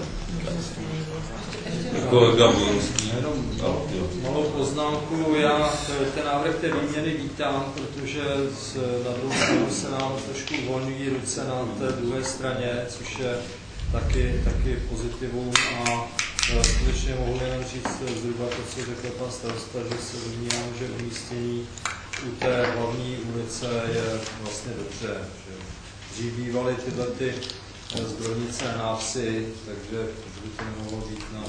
Kolega Bolinský. Jenom malou poznámku, já ten návrh té výměny vítám, protože z, na druhou stranu se nám trošku uvolňují ruce na té druhé straně, což je taky, taky pozitivum a skutečně mohu jenom říct zhruba to, co řekl pan starosta, že se domnívám, že umístění u té hlavní ulice je vlastně dobře. Že dřív bývaly tyhle ty zbrojnice na vsi, takže by to nemohlo být na...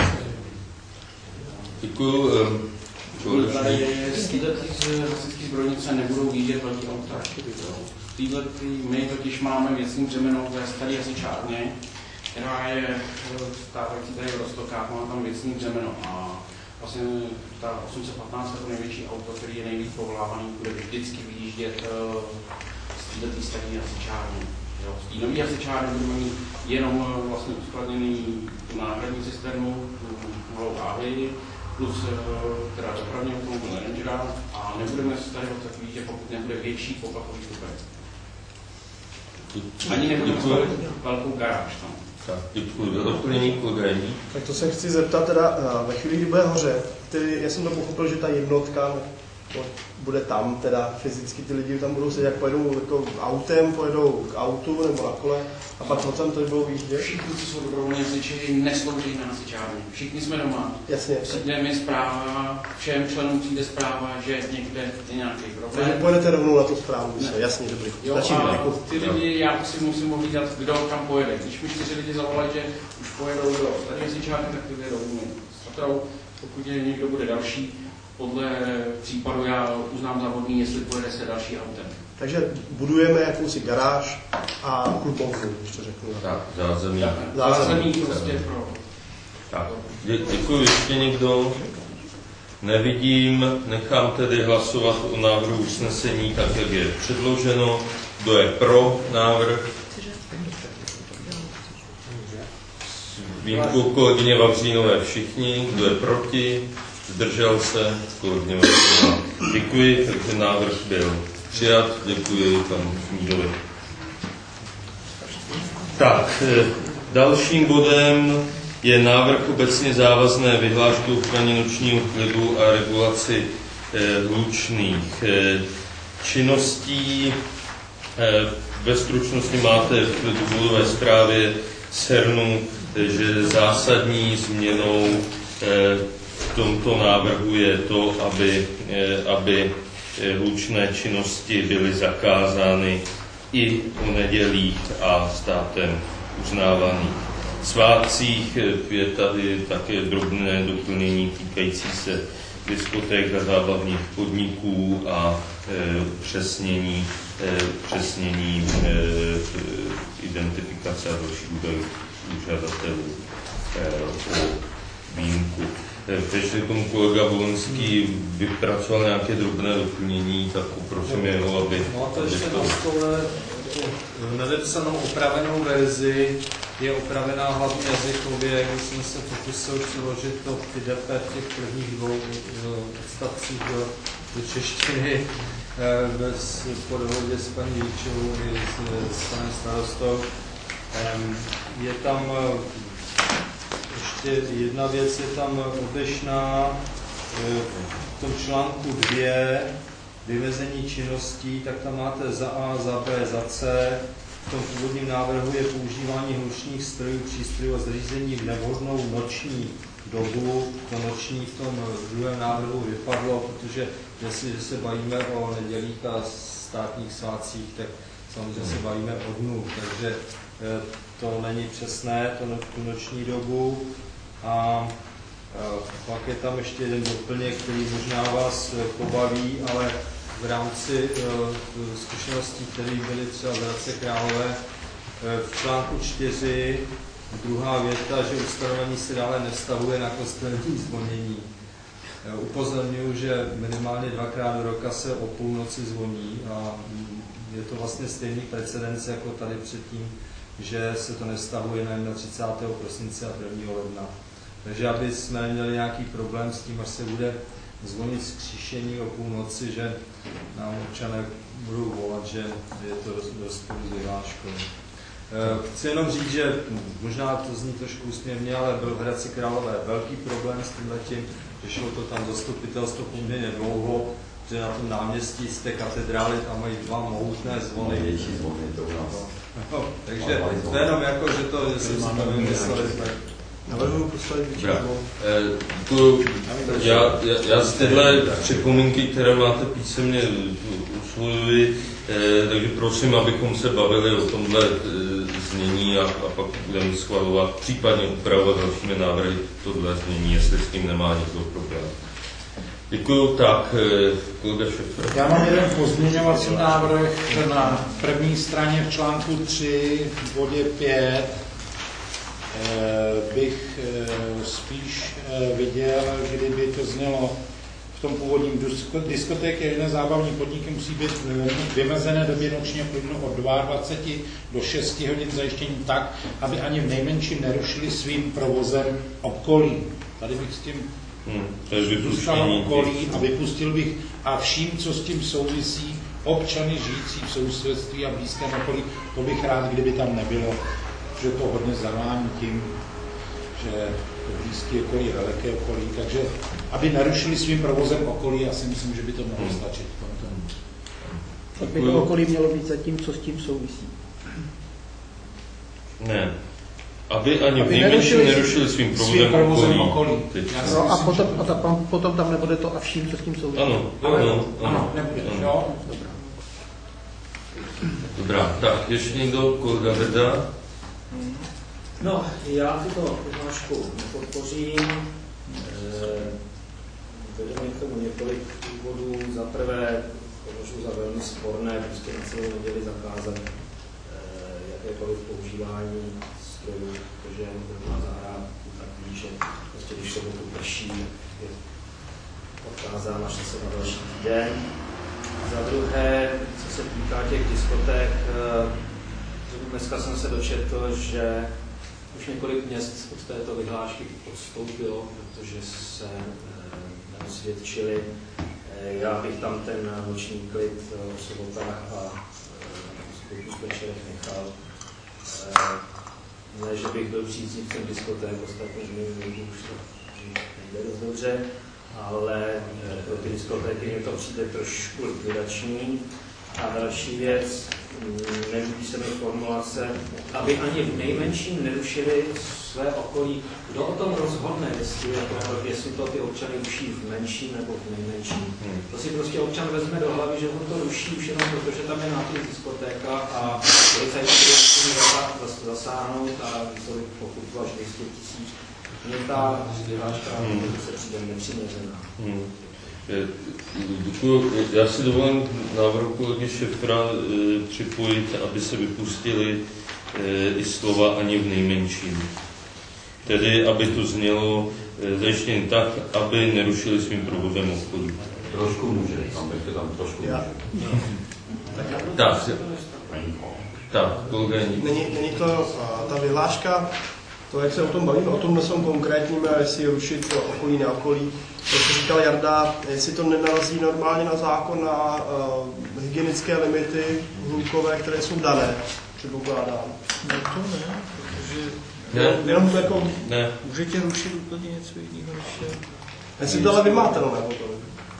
Děkuju. Z této hasičské zbrojnice nebudou výjít velký auta. My totiž máme věcní břemeno ve staré hasičárně, která je stávající tady v Roztokách, má tam věcní břemeno a vlastně ta osm set patnáct je to největší auto, který je nejvíc povolávaný, bude vždycky vyjíždět z této staré hasičárny. Z té nové hasičárny budeme mít jenom vlastně uskladněný náhradní cisternu, malou áhy, plus teda dopravní automobil Rangera a nebudeme se tady o takový, že pokud nebude větší poplakový stupeň. Ani nebudeme stavit velkou garáž tam. Tak, děkuji. Doplnění kolegy. Tak to se chci zeptat teda, ve chvíli, kdy bude hořet, ty, já jsem to pochopil, že ta jednotka bude tam, teda fyzicky ty lidi tam budou sedět, jak pojedou jako autem, pojedou k autu nebo na kole a pak potom to budou výjíždět? Všichni, co jsou dobrovolní hasiči, neslouží na hasičárně. Všichni jsme doma. Jasně. Přijde mi zpráva, všem členům přijde zpráva, že někde je nějaký problém. Takže pojedete rovnou na tu zprávu, jasně, dobrý. Jo, a ty lidi, já si musím ohlídat, kdo kam pojede. Když mi čtyři lidi zavolají, že už pojedou do tady hasičárny, tak ty vyjedou s chatrou. Pokud je někdo bude další, podle případu já uznám za vhodný, jestli pojede se další autem. Takže budujeme jakousi garáž a klupovku, ještě řeknu. Tak, zázemí. Zázemí prostě pro... Tak, dě, děkuji. Ještě někdo? Nevidím. Nechám tedy hlasovat o návrhu usnesení tak, jak je předloženo. Kdo je pro návrh? Výjimkou kolegyně Vavřínové všichni. Kdo je proti? Zdržel se? Kolegyně Vavřínová. Děkuji, takže návrh byl přijat. Děkuji panu Šmídovi. Tak, dalším bodem je návrh obecně závazné vyhlášky ochrany nočního klidu a regulaci hlučných činností. Ve stručnosti máte v důvodové zprávě shrnu, že zásadní změnou v tomto návrhu je to, aby, aby hlučné činnosti byly zakázány i o nedělích a státem uznávaných svátcích. Je tady také drobné doplnění týkající se diskoték a zábavních podniků a e, přesnění, e, přesnění e, identifikace a další údajů úžadatelů e, o výjimku. Ještě tomu kolega Volenský vypracoval nějaké drobné doplnění, tak poprosím jeho, aby... No to ještě na stole nadepsanou opravenou verzi, je opravená hlavně jazykově, když jsem se pokusil přiložit to P D F těch prvních dvou odstavcích do, do češtiny bez podhodě s paní Jíčovou i s, s panem starostou. Je tam ještě jedna věc, je tam odlišná v tom článku dvě, vymezení činností, tak tam máte za A, za B, za C. V tom původním návrhu je používání hlučných strojů, přístrojů a zařízení v nevhodnou noční dobu. To noční v tom druhém návrhu vypadlo, protože jestliže se bavíme o nedělích a státních svátcích, tak samozřejmě se bavíme o dnu, takže to není přesné, to tu noční dobu. A pak je tam ještě jeden doplněk, který možná vás pobaví, ale v rámci zkušeností, které byly třeba v Hradci Králové, v článku čtyři, druhá věta, že ustanovení se dále nevztahuje na kostelní zvonění. Upozorňuji, že minimálně dvakrát do roka se o půlnoci zvoní a je to vlastně stejný precedens jako tady předtím, že se to nevztahuje na třicátého prosince a prvního ledna. Takže aby jsme neměli nějaký problém s tím, až se bude zvonit zkříšení o půlnoci, že nám občané budou volat, že je to rozporu s vyhláškou. Chci jenom říct, že možná to zní trošku úsměvně, ale byl v Hradci Králové velký problém s tímhletím, že šlo to tam zastupitelstvo poměrně dlouho, že na tom náměstí z té katedrály tam mají dva mohutné zvony. Větší zvony to u nás. No, takže to jenom jako, že to, že si máme vymysleli, tak... Navrhuji postavit větší zvon. Já, já, já z tyhle připomínky, které máte písemně, usvojuji, takže prosím, abychom se bavili o tomhle znění a, a pak budeme schvalovat, případně upravovat dalšími návrhy tohle znění, jestli s tím nemá někdo problém. Děkuju, tak, kolega Šefr. Já mám jeden pozměňovací návrh na první straně v článku tři, v bodě pět. Bych spíš viděl, kdyby to znělo v tom původním diskotéky a jiné zábavní podniky musí být vymezené době nočního klidu od dvacet dva do šesti hodin zajištění tak, aby ani v nejmenším nerušili svým provozem okolí. Tady bych s tím hmm, zůstal okolí a vypustil bych a vším, co s tím souvisí, občany žijící v sousedství a blízkém okolí, to bych rád, kdyby tam nebylo, že to hodně zavání tím, že to blízké okolí je daleké okolí, takže aby narušili svým provozem okolí, já si myslím, že by to mohlo stačit. Tak by to okolí mělo být zatím, co s tím souvisí. Ne. Aby ani v nejmenším nerušili svým provozem, provozem okolí. okolí. No a potom, a ta, potom tam nebude to a vším, co s tím souvisí. Ano, ano, ano. ano nebude, jo? Dobrá. Dobrá, tak ještě někdo, kolega Veda? No, já tuto vyhlášku nepodpořím. Vede mě k tomu několik důvodů. Za prvé, považuji za velmi sporné, prostě na celou neděli zakázat e, jakékoliv používání strojů, protože na zahrádku takový, že prostě když to pokud prší, je odkázán až se na další týden. Za druhé, co se týká těch diskoték, dneska jsem se dočetl, že už několik měst od této vyhlášky odstoupilo, protože se e, neosvědčili. E, já bych tam ten noční klid o sobotách a spolku večerech nechal. E, ne, že bych byl příznivcem diskoték, ostatně že už to nejde dost dobře, ale e, pro ty diskotéky mi to přijde trošku likvidační. A další věc, nelíbí se mi formulace, aby ani v nejmenším nerušili své okolí. Kdo o tom rozhodne, jestli, to, jestli to ty občany ruší v menším nebo v nejmenším. To si prostě občan vezme do hlavy, že on to ruší už jenom proto, že tam je nátlak diskotéka a policajti musí zasáhnout a vysolit pokutu až dvě stě tisíc. Mně ta vyhláška hmm. se přijde nepřiměřená. Hmm. Já si dovolím návrhu kolegy Šefra e, připojit, aby se vypustili e, i slova ani v nejmenším. Tedy, aby to znělo e, zajištěně tak, aby nerušili svým provozem obchodu. Trošku může, tam bych tam trošku může. Tak, tak, kolega není, není to ta vyhláška, to, jak se o tom bavíme, o tom nesou konkrétním, jestli rušit okolí, neokolí. Jak se říkal Jarda, jestli to nenarazí normálně na zákon na uh, hygienické limity hlukové, které jsou dané, předpokládám. No to ne, protože ne, jenom to jako... Ne. Můžete rušit úplně něco jiného, než je... Jestli to ale vymátatelné potom.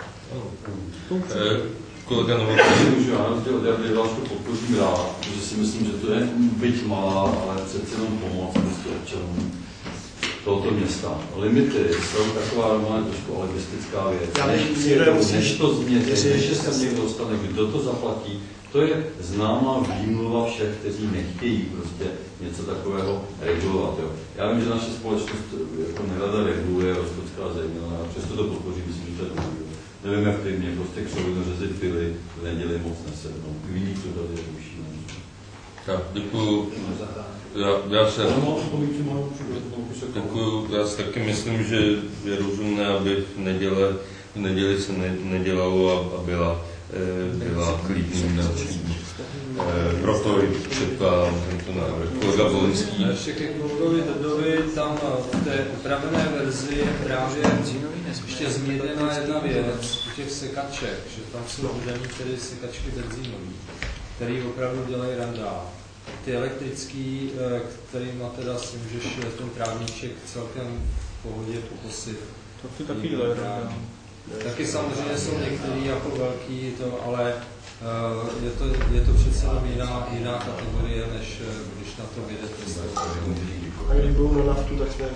Kolega Novotný. Já na ty od vyhlášku podpořím rád, protože si myslím, že to je byť malá, ale přece jenom pomoc prostě občanům tohoto města. Limity jsou taková normálně trošku alibistická věc. Než, než to změnit, než se někdo dostane, kdo to zaplatí, to je známá výmluva všech, kteří nechtějí prostě něco takového regulovat. Jo. Já vím, že naše společnost jako nerada reguluje rozpočtová země, ale přesto to podpoří, myslím, že to je dobrý. Nevím, jak ty mě prostě k sobě řezit pily v neděli moc nesednou. Jiný to tady ruší. Tak, děkuju. Já, já se... Děkuju. Já si taky myslím, že je rozumné, aby v neděle, v neděli se ne, nedělalo a byla, byla klidným dalším. Proto i předkládám tento návrh. Kolega Volinský. Ještě ke kolegovi Dodovi, tam v té upravené verzi je právě ještě změněná jedna věc u těch sekaček, že tam jsou udaný tedy sekačky benzínový, který opravdu dělají randál. Ty elektrický, kterýma teda si můžeš ten trávníček celkem v pohodě pokosit. To ty taky dělají randál. Taky samozřejmě jsou některý jako velký, to, ale uh, je, to, je to přece jiná, jiná kategorie, než když na to vyjedete. A když budou na naftu, tak jsme...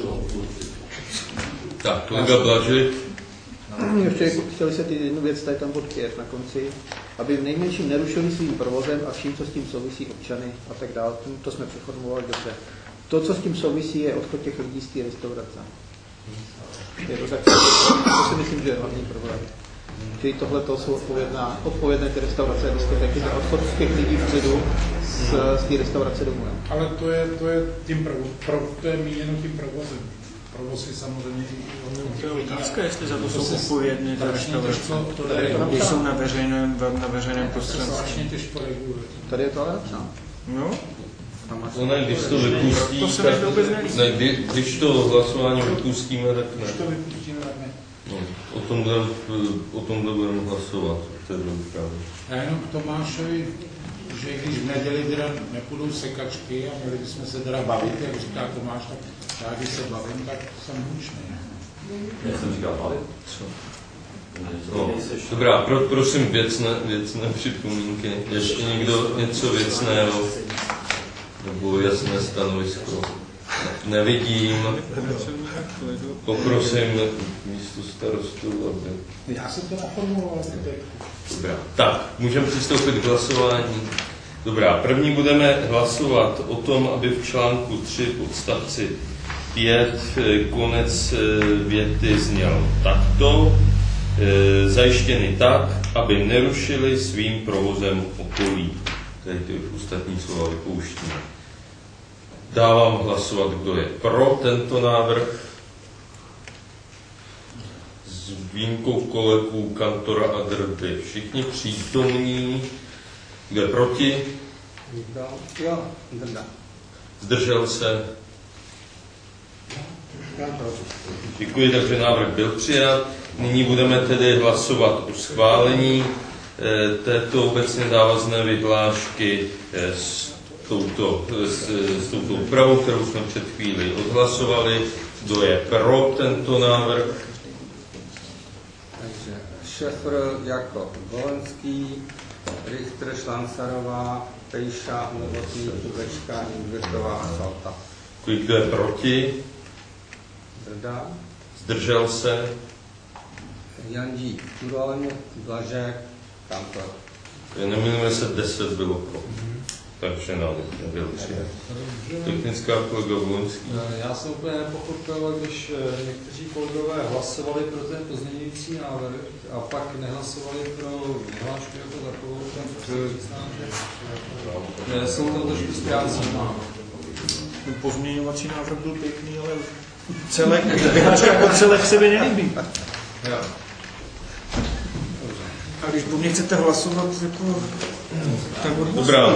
Tak, kolega Blažek. Ještě chtěli se ty jednu věc, tady tam bod pět na konci, aby v nejmenším nerušili svým provozem a vším, co s tím souvisí občany a tak dále. To jsme přeformulovali dobře. To, co s tím souvisí, je odchod těch lidí z té restaurace. Je to, tak, to si myslím, že je hlavní problém. Čili tohle to jsou odpovědná, odpovědné ty restaurace, diskotéky za odchod z těch lidí v klidu z, z té restaurace domů. Ale to je, to je tím provo, pro, to je míněno tím provozem. Provoz je samozřejmě... To je otázka, jestli za to jsou odpovědné ty restaurace. Když jsou na veřejném, na veřejném prostranství. Tady je to ale napsáno. No. No ne, když to vypustí, to tak, ne, kdy, když to hlasování vypustíme, tak ne. Když to vypustíme, tak ne. No, o tom budeme, o tom budeme hlasovat, to je dobrý právě. Já jenom k Tomášovi, že když v neděli teda nepůjdou sekačky a měli bychom se teda bavit, jak říká Tomáš, tak já když se bavím, tak jsem hlučný. Já jsem říkal bavit? Co? No, dobrá, pro, prosím věcné, věcné připomínky. Ještě někdo něco věcného? Nebo jasné stanovisko? Nevidím. Poprosím místo starostu, aby... Já jsem to naformuloval. Dobrá, tak, můžeme přistoupit k hlasování. Dobrá, první budeme hlasovat o tom, aby v článku tři podstavci pět konec věty zněl takto, zajištěny tak, aby nerušili svým provozem okolí. Tady ty ostatní slova vypouštíme. Dávám hlasovat, kdo je pro tento návrh. S výjimkou kolegů Kantora a Drby. Všichni přítomní. Kdo je proti? Jo, Drda. Zdržel se? Děkuji, takže návrh byl přijat. Nyní budeme tedy hlasovat o schválení e, této obecně závazné vyhlášky e, s touto, s, s touto úpravou, kterou jsme před chvíli odhlasovali. Kdo je pro tento návrh? Takže Šefr jako Volenský, Richter, Šlancarová, Pejša, Novotný, Kubečka, Ingvirtová a Salta. Kdo je proti? Drda. Zdržel se? Jandík, Turoň, Blažek, Kantor. Nemilujeme se, deset bylo pro. Takže návrh nebyl přijat. Technická kolega Volenský. Já jsem úplně nepochopil, když někteří kolegové hlasovali pro ten pozměňující návrh a pak nehlasovali pro vyhlášku jako takovou, ten že jsou to trošku ztrácí. Ten pozměňovací návrh byl pěkný, ale celek, vyhláška jako celek se mi nelíbí. A když pro mě chcete hlasovat, jako... Tak dobrá.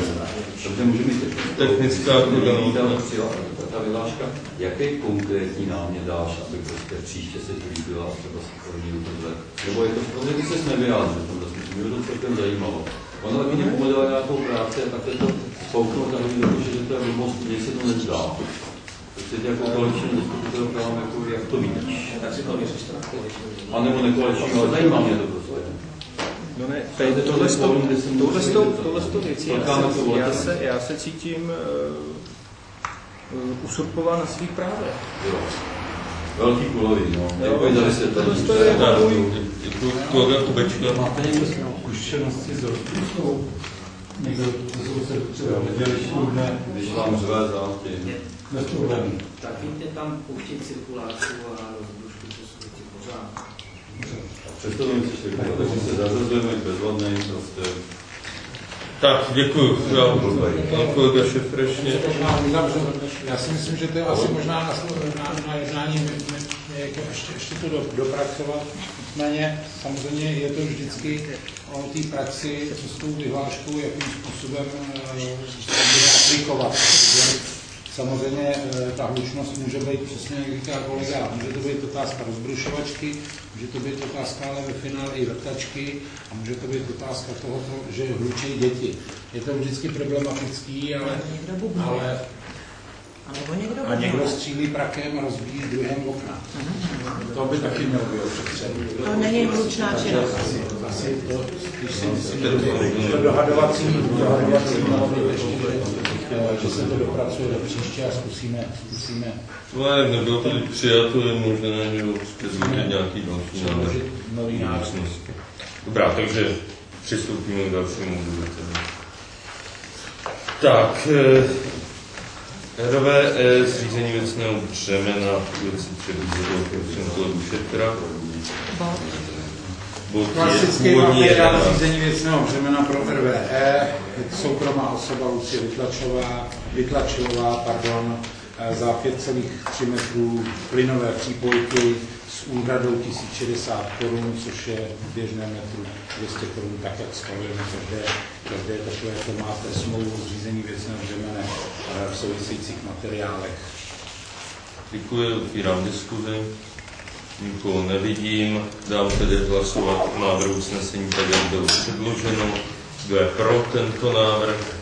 Technická ta vyhláška, jaký konkrétní námět dáš, aby prostě příště se to líbila a třeba si to tohle. Nebo je to prostě, když ses nevyjádřil, mě by to celkem zajímalo. Ono taky mě pomodila nějakou práci a takhle to spouknout a hodně dokončit, že to je blbost, mně se to nezdá. Prostě tě jako koaliční zastupitel právě, jako, jak to vidíš. Tak si to věříš teda koaliční. A nebo nekoaliční, ale zajímá mě to prostě. No ne, tady tohle s tou věcí, já se, já se cítím uh, uh, usurpován na svých právech. Jo. Velký kulový, no. Děkuji za vysvětlení. Děkuji, kolega Kubečka. Máte někdo zkušenosti s rozpustou? Někdo se třeba neděli šlubné? Když vám řve záště. Bez problémů. Tak víte tam pouštět cirkuláciu a rozbušku, co jsou věci pořád. Představujeme si všechno, takže se zařazujeme bezvadnej, prostě. Tak, děkuji. Pan kolega Šefrešně. Já si myslím, že to je asi možná na, na, na jednání jako ještě, ještě to do, dopracovat. Nicméně samozřejmě je to vždycky o té praxi, co s tou vyhláškou, jakým způsobem uh, aplikovat. Samozřejmě ta hlučnost může být přesně, jak říká kolega, může to být otázka rozbrušovačky, může to být otázka ale ve finále i vrtačky a může to být otázka toho, že hlučí děti. Je to vždycky problematický, ale, ale a někdo střílí prakem a rozbíjí druhém okna. To by taky mělo být ošetřeno. To není hlučná činnost. Asi to, když si myslím, že to dohadovací, dohadovací mělo být ještě, že se to dopracuje do příště a zkusíme, zkusíme. Ale nebylo to přijato, je možné, že zpězvíte nějaký další návrh. Nový návrh. Dobrá, takže přistoupíme k dalšímu bodu. Tak, R V E, zřízení věcného břemena, věci předvízelo, prosím kolegu Šefra. Klasický materiál zřízení věcného břemena pro R V E, soukromá osoba Lucie Vytlačová, Vytlačová, pardon, za pět celá tři metrů plynové přípojky s úhradou tisíc šedesát korun, což je v běžném metru dvě stě korun, tak jak schvalujeme každé, každé takové to máte smlouvu zřízení věcného břemene v souvisejících materiálech. Děkuji, otvírám diskuzi. Nikoho nevidím, dám tedy hlasovat o návrhu usnesení tak, jak bylo předloženo. Kdo je pro tento návrh?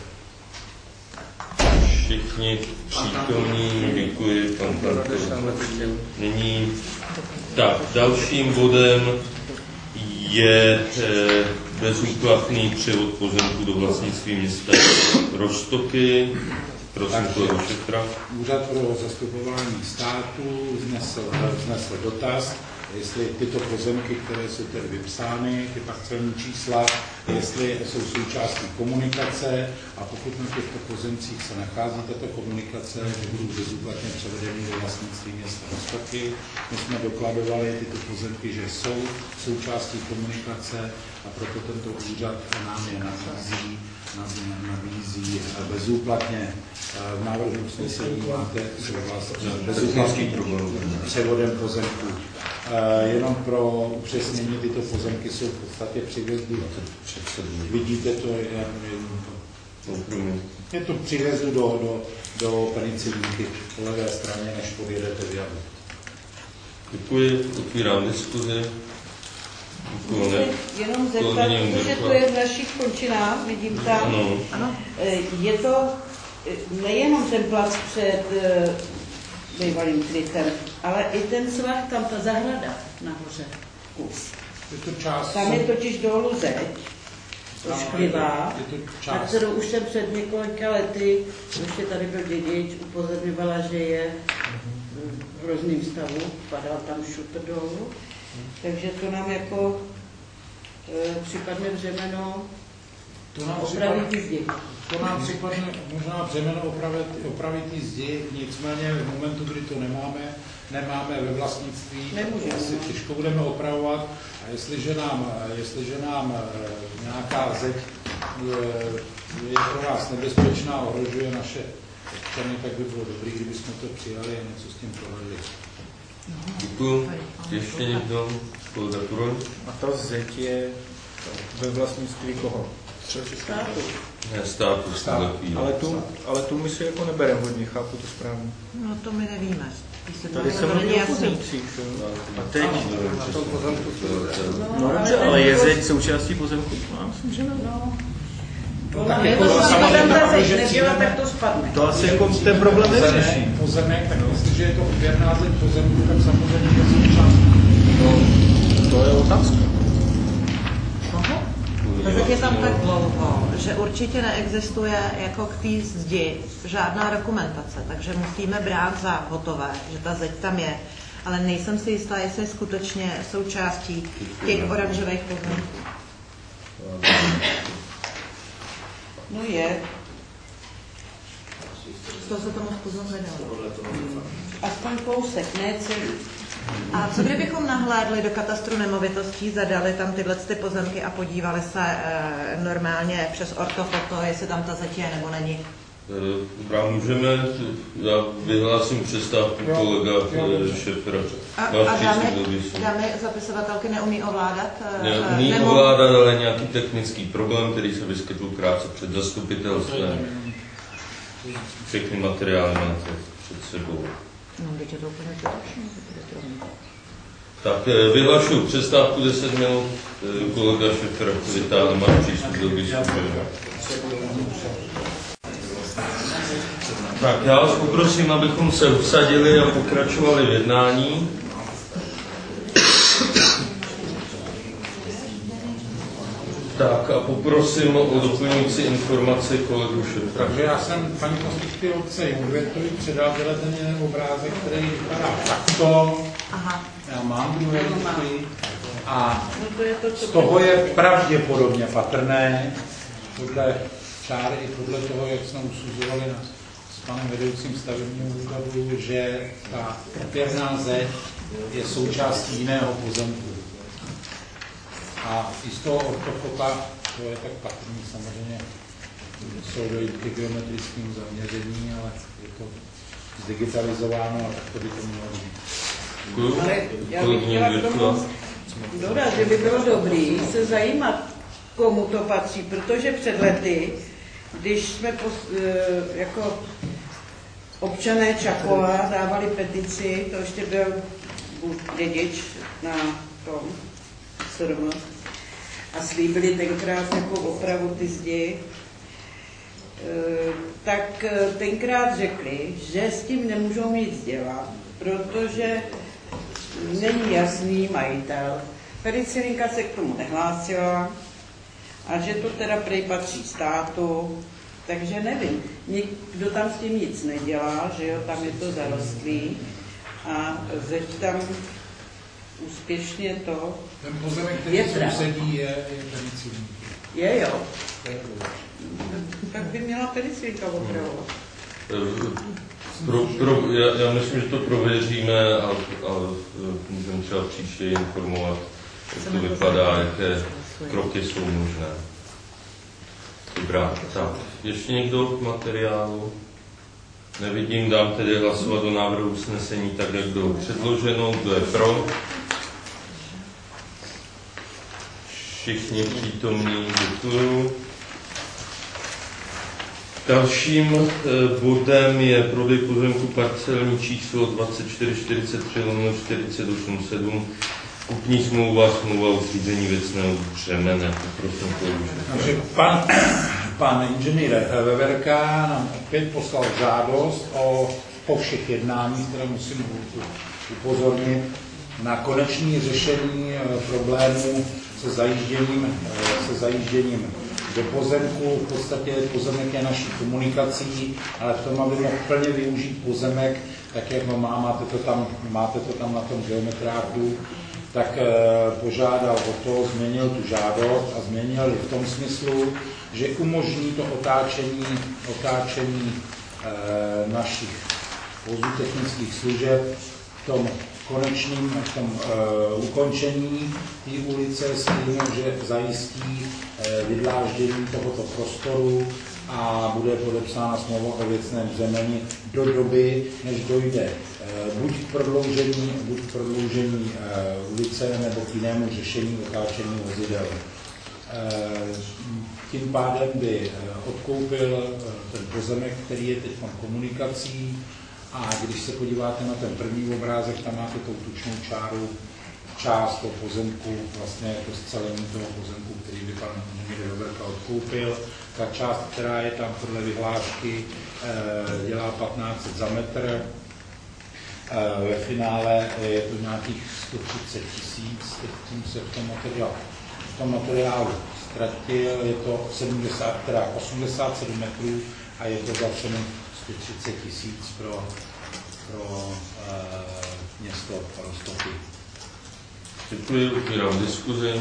Všichni přítomní, děkuji, pan Kantor. Nyní, tak, dalším bodem je eh, bezúplatný převod pozemku do vlastnictví města Roztoky. Prosím, kolegu Šefra. Úřad pro zastupování státu vznesl, vznesl dotaz, jestli tyto pozemky, které jsou tady vypsány, ty parcelní čísla, jestli jsou součástí komunikace a pokud na těchto pozemcích se nachází tato komunikace, že budou bezúplatně převedeny do vlastnictví města Roztoky. My jsme dokladovali tyto pozemky, že jsou součástí komunikace a proto tento úřad nám je nabízí, nabízí bezúplatně. V návrhu usnesení máte bezúplatný převodem pozemků. Jenom pro upřesnění, tyto pozemky jsou v podstatě přivezdu. Vidíte to, je, je to přivezdu do, do, do penicilínky po levé straně, než podjedete v Javu. Děkuji, otvírám diskuzi. Jenom zeptat, protože to je v našich končinách, vidím tam. Ano. Ano. Je to nejenom ten plac před bývalým krytem, ale i ten svah, tam ta zahrada nahoře, kus. Je to část, tam je totiž dolů zeď, ošklivá, na kterou už jsem před několika lety, ještě tady byl dědič, upozorňovala, že je v hrozným stavu, padal tam šutr dolů, takže to nám jako e, připadne břemeno opravit zdi. To nám případně možná břemeno opravit, opravit ty zdi, nicméně v momentu, kdy to nemáme, nemáme ve vlastnictví, nemůžeme, asi těžko budeme opravovat. A jestliže nám, jestliže nám nějaká zeď je pro nás nebezpečná, ohrožuje naše občany, tak by bylo dobré, kdybychom to přijali a něco s tím provedli. Děkuji. Ještě někdo? Kolega Turoň? A ta zeď je ve vlastnictví koho? Státu. Ne, státu. státu. Ale, tu, ale tu my si jako nebereme hodně, chápu to správně. No to my nevíme. Tady se mluví o pozemcích. A teď? No, no dobře, ale je zeď součástí pozemku? No, myslím, že ne. No. Ona je to samozřejmě ta zeď nebyla, tak to spadne. To asi jako ten problém neřeší. Pozemek, tak jestliže je to opěrná zeď pozemku, tak samozřejmě je součástí. No, to je otázka. Ta zeď je tam tak dlouho, že určitě neexistuje jako k té zdi žádná dokumentace, takže musíme brát za hotové, že ta zeď tam je, ale nejsem si jistá, jestli je skutečně součástí těch oranžových pozemků. No je. To se tomu způsobem nedalo. Aspoň kousek, ne celý. A co kdybychom nahlédli do katastru nemovitostí, zadali tam tyhle ty pozemky a podívali se e, normálně přes ortofoto, jestli tam ta zeď je nebo není? Dobrá, můžeme, já vyhlásím přestávku kolega Šefra. A, a dámy, dámy zapisovatelky neumí ovládat? Neumí nebo... ovládat, ale nějaký technický problém, který se vyskytl krátce před zastupitelstvem. Všechny materiály máte před sebou. No, teď je to úplně zbytečné. Tak vyhlašuju přestávku deset minut, kolega Šefra vytáhne má přístup do diskuze. Tak já vás poprosím, abychom se usadili a pokračovali v jednání. Tak a poprosím o doplňující informaci kolegu Šefra. Takže já jsem paní konstruktivce Jungwirtovi předal ten jeden obrázek, který vypadá takto. Aha. Já mám druhé ruky. A z toho je pravděpodobně patrné, podle čáry i podle toho, jak jsme usuzovali na, s panem vedoucím stavebního úřadu, že ta pěrná zeď je součástí jiného pozemku. A i z toho ortofota, to je tak patrný samozřejmě, jsou dojít k geometrickým zaměření, ale je to zdigitalizováno a tak to by to mělo být. Ale já bych chtěla k tomu dodat, že by bylo dobré se zajímat, komu to patří, protože před lety, když jsme pos, jako občané Čakova dávali petici, to ještě byl dědič na tom S R M, a slíbili tenkrát jako opravu ty zdi, tak tenkrát řekli, že s tím nemůžou nic dělat, protože není jasný majitel. Pericilinka se k tomu nehlásila a že to teda prej patří státu, takže nevím. Nikdo tam s tím nic nedělá, že jo, tam je to zarostlý a zeď tam úspěšně to ten pozemek, který sousedí, je, je pericilinka. Je jo. Tak by měla pericilinka opravovat. Pro, pro, já, já myslím, že to prověříme a, a můžeme třeba příště informovat, jak to vypadá, jaké kroky jsou možné. Dobrá, tak. Ještě někdo k materiálu? Nevidím, dám tedy hlasovat o návrhu usnesení tak, jak bylo předloženo. Kdo je pro? Všichni přítomní, děkuju. Dalším bodem je prodej pozemku parcelní číslo dvacet čtyři čtyřicet tři lomeno čtyřicet osm sedm, kupní smlouva, smlouva o zřízení věcného břemene. Prosím, Takže pan, pan inženýr Veverka nám opět poslal žádost o po všech jednáních, které musím upozornit, na konečné řešení problémů se zajížděním, se zajížděním do pozemku. V podstatě pozemek je naší komunikací, ale v tom, aby mohl plně využít pozemek, tak jak ho má, máte to tam, máte to tam na tom geometráku, tak požádal o to, změnil tu žádost a změnil v tom smyslu, že umožní to otáčení, otáčení e, našich vozů technických služeb v tom konečným, v tom e, ukončení té ulice s tím, že zajistí e, vydláždění tohoto prostoru a bude podepsána smlouva o věcném břemeni do doby, než dojde e, buď k prodloužení, buď k prodloužení e, ulice nebo k jinému řešení otáčení vozidel. Tím pádem by odkoupil ten pozemek, který je teď komunikací, a když se podíváte na ten první obrázek, tam máte tou tučnou čáru část toho pozemku, vlastně to scelení toho pozemku, který by pan inženýr Roberta odkoupil. Ta část, která je tam podle vyhlášky, dělá patnáct set za metr. Ve finále je to nějakých sto třicet tisíc, tím se v tom materiálu v tom materiálu ztratil, je to sedmdesát, teda osmdesát sedm metrů a je to za cenu sto třicet tisíc pro, pro e, město Roztoky. Děkuji, otvírám diskuzi.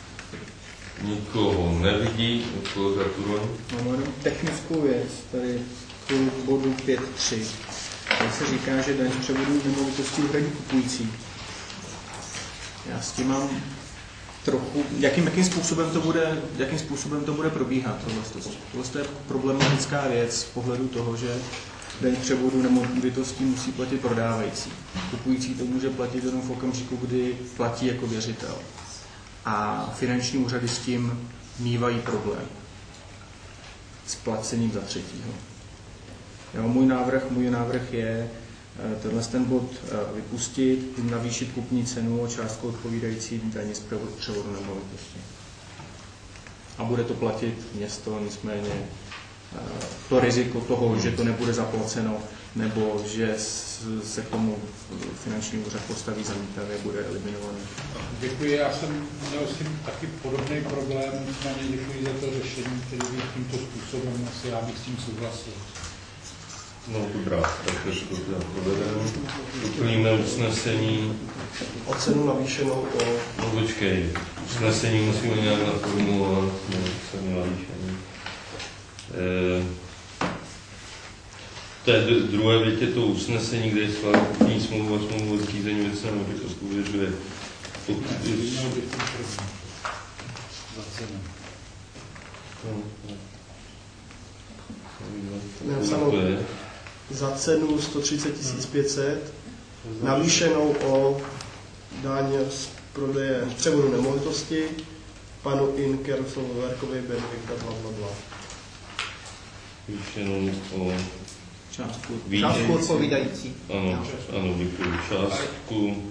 Nikoho nevidí, kolega Turoň. Mám jenom technickou věc, tady k bodu pět tři. Tady se říká, že daň z převodu nemovitostí uhradí kupující. Já s tím mám trochu, jakým, jakým, způsobem to bude, jakým způsobem to bude probíhat. Tohle, tohle je problematická věc z pohledu toho, že daň z převodu nemovitostí musí platit prodávající. Kupující to může platit jenom v okamžiku, kdy platí jako věřitel. A finanční úřady s tím mívají problém s placením za třetího. Jo, můj návrh, můj návrh je tenhle ten bod vypustit, navýšit kupní cenu o částku odpovídající daně z převodu nemovitosti. A bude to platit město, nicméně to riziko toho, že to nebude zaplaceno, nebo že se k tomu finanční úřad postaví zamítavě, bude eliminovaný. Děkuji, já jsem měl s tím taky podobný problém, nicméně děkuji za to řešení, který by tímto způsobem, asi já bych s tím souhlasil. No dobrá, tak to teda provedeme. Doplníme usnesení. O cenu navýšenou o... No počkej, usnesení musíme nějak naformulovat, no, cenu navýšení. E, v té druhé větě to usnesení, kde je schválení smlouvu a smlouvu o zřízení věcného odpověduje. Napsáno za cenu sto třicet tisíc pět set, navýšenou o daň z prodeje převodu nemovitosti panu Inkerosovu Verkovi Benedikta dva dva dva. Navýšenou o částku, částku odpovídající. Ano, ano, děkuji. Částku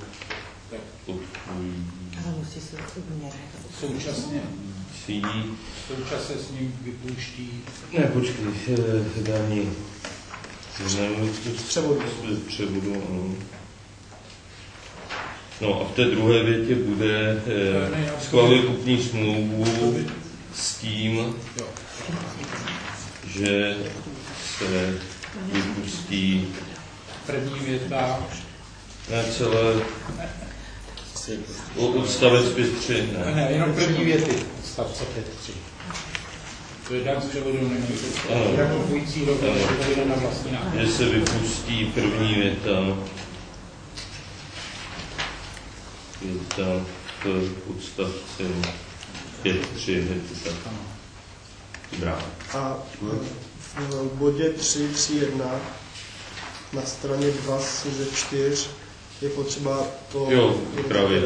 Ale musí se umět. Současně. C D. Současně s ním vypouští. Ne, počkej, daní. Převodu. Převodu, ano. No a v té druhé větě bude eh, schválit kupní smlouvu s tím, že se vypustí první věta. Ne, celé odstavec pět tři. Ne. ne, jenom první věty. Odstavce pět tři. To je daň z převodu nemovitosti. Jako kupující rok na vlastní náklady. Že se vypustí první věta. Věta v odstavci pět tři. Je to tak. Dobrá. A v bodě tři tři jedna na straně dva ze čtyři je potřeba to... Jo, právě.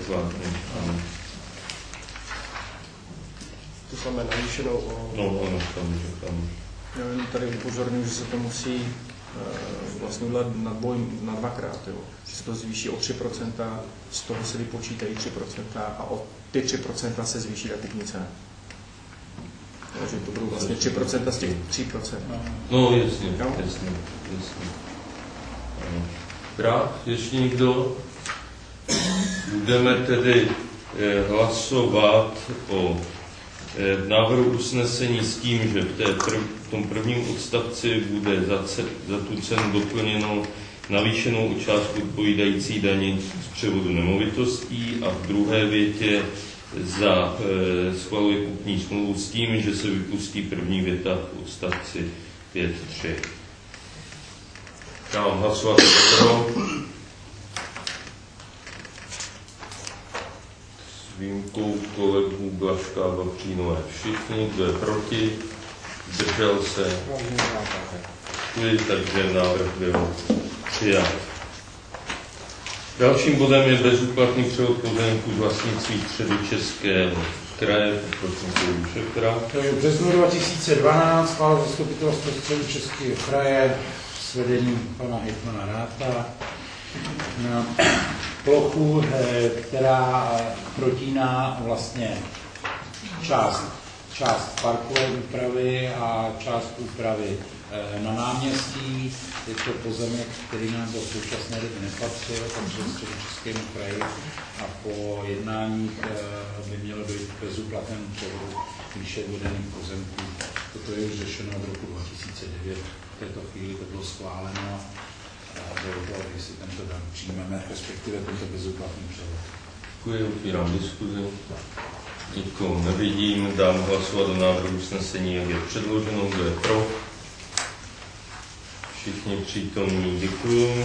To samé navýšenou o... No, ano, tam, tam. Já jenom tady upozorňuji, že se to musí uh, vlastně udělat na, dvoj, na dvakrát, jo. Že se to zvýší o tři procenta, z toho se vypočítají tři procenta a o ty tři procenta se zvýší ta kupní cena. Takže to budou vlastně tři procenta z těch tří procent. No, jasně, no? jasně, jasně. Dobrá, ještě někdo? Budeme tedy eh, hlasovat o eh, návrhu usnesení s tím, že v, té prv, v tom prvním odstavci bude za, ce, za tu cenu doplněno navýšenou částku odpovídající dani z převodu nemovitostí a v druhé větě za e, schvaluje kupní smlouvu s tím, že se vypustí první věta v odstavci pět tři. Já mám hlasovat pro. S výjimkou kolegů Blažka a Vavřínové všichni, kdo je proti, zdržel se. Takže návrh byl přijat. Dalším bodem je bezúplatný převod pozemků z vlastnictví Středočeského kraje. Prosím, kolegu Šefra. V březnu dva tisíce dvanáct schválilo zastupitelstvo Středočeského kraje s vedením pana hejtmana Ráta na plochu, která protíná vlastně část, část parkové úpravy a část úpravy na náměstí. Je to pozemek, který nám do současné doby nepatřil, patřil Středočeskému kraji a po jednáních by mělo dojít k bezúplatnému převodu výše uvedených pozemků. Toto je už řešeno od roku dva tisíce devět. V této chvíli to bylo schváleno a bylo, jestli tento dan přijmeme, respektive tento bezúplatný převod. Děkuji, otvírám diskuzi. Nikomu nevidím, dám hlasovat do návrhu usnesení, jak je předloženo, kdo je pro. Všichni přítomní, děkuji.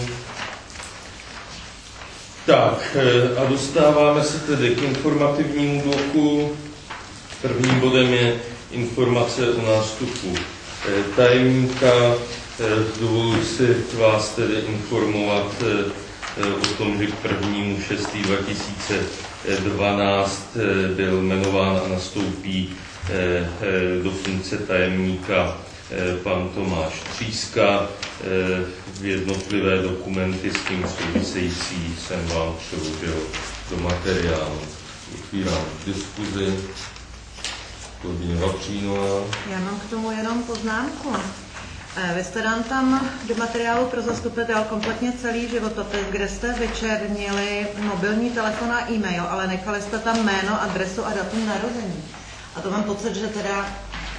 Tak a dostáváme se tedy k informativnímu bloku. Prvním bodem je informace o nástupu tajemníka. Dovoluji si vás tedy informovat o tom, že k prvnímu šestého dva tisíce dvanáct byl jmenován a nastoupí do funkce tajemníka pan Tomáš Tříska. Jednotlivé dokumenty s tím související jsem vám přeložil do materiálu. Otvírám diskuzi. Kolegyně Vavřínová. Já mám k tomu jenom poznámku. Vy jste nám tam do materiálu pro zastupitel kompletně celý životopis, kde jste vyčernili mobilní telefon a e-mail, ale nechali jste tam jméno, adresu a datum narození. A to mám pocit, že teda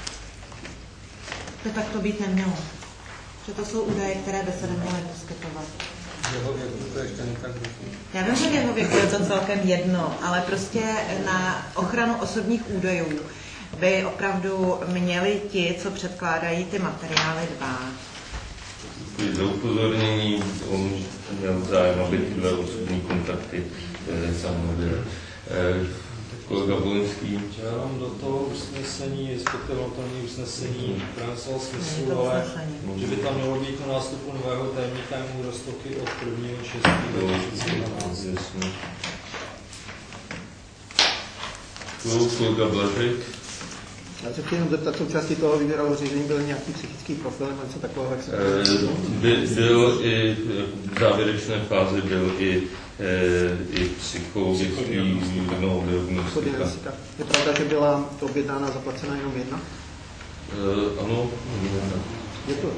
to tak to být nemělo. Že to jsou údaje, které by se neměly poskytovat. Jeho věku to ještě nekak. Já vím, že v jeho věku je to celkem jedno, ale prostě na ochranu osobních údajů by opravdu měli ti, co předkládají ty materiály, dbát. Děkuji za upozornění. On měl zájem, aby tyhle osobní kontakty sám nebyly. Kolega Volinský. Já mám do toho usnesení, respektive to není usnesení, které se smyslu, ale že by tam mělo být na nástupu nového tajemníka roztoky od prvního šestého dva tisíce dvanáct. Kolega Blažek. Já se chci jenom zeptat, součástí toho výběrového řízení byl nějaký psychický profil nebo něco takového, jak se to by, byl i v závěrečné fázi byl i, i psychologický no, diagnostika. Je pravda, že byla objednána a zaplacena jenom jedna? Uh, ano. Děkuji.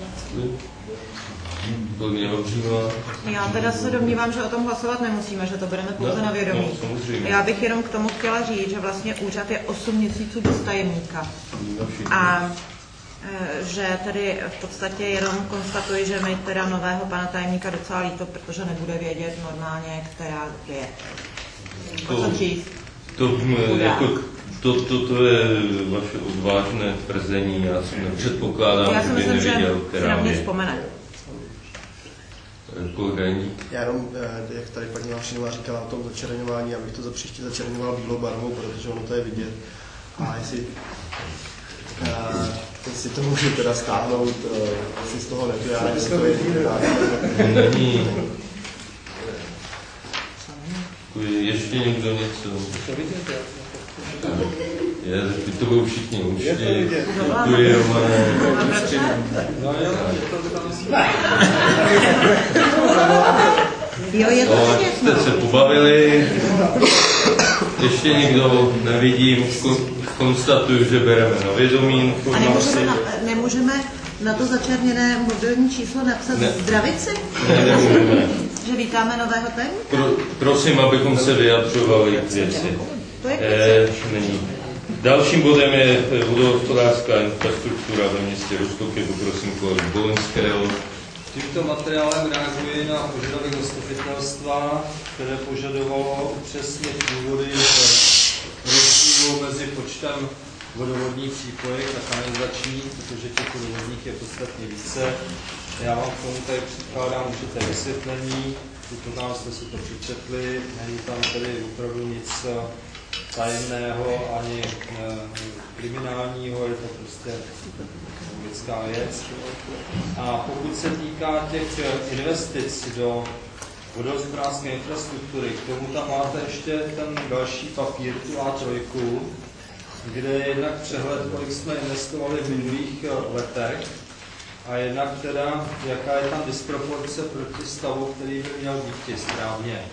Já teda se domnívám, že o tom hlasovat nemusíme, že to bereme pouze no, na vědomí. No, Já bych jenom k tomu chtěla říct, že vlastně úřad je osm měsíců bez tajemníka. A že tedy v podstatě jenom konstatuji, že mi teda nového pana tajemníka docela líto, protože nebude vědět normálně, která je. To, to, jako, to, to, to je vaše odvážné tvrzení, já si nepředpokládám, já si myslím, že by neviděl, že která je. Vzpomene. Já jenom, jak tady paní Vavřínová říkala o tom začerňování, abych to za příště začerňoval bílou barvou, protože ono to je vidět. A jestli, uh, jestli to můžu teda stáhnout, uh, asi z toho nebude, já nevím, to je není. Ještě někdo něco? Je, ty to budou všichni určitě. Děkuji, Romane. Jo, je to o, jste se pobavili. Ještě někdo nevidím. Konstatuju, že bereme na vědomí informaci. A nemůžeme na, nemůžeme na to začerněné mobilní číslo napsat ne. Zdravici? Ne, nemůžeme. Že vítáme nového tajemníka? Pro, prosím, abychom se vyjadřovali k věci. Eh, není. Dalším bodem je vodohospodářská infrastruktura ve městě Roztoky. Poprosím kolegu Bolenského. Tímto materiálem reaguji na požadavek zastupitelstva, které požadovalo upřesnit důvody rozdílu mezi počtem vodovodních přípojek a kanalizačních, protože těch vodovodních je podstatně více. Já vám k tomu tady předkládám určité vysvětlení, to nám jste si to přečetli, není tam tedy opravdu nic tajemného ani kriminálního, je to prostě lidská věc. A pokud se týká těch investic do vodohospodářské infrastruktury, k tomu tam máte ještě ten další papír, tu á tři, kde je jednak přehled, kolik jsme investovali v minulých letech, a jednak teda, jaká je tam disproporce proti stavu, který by měl být správně.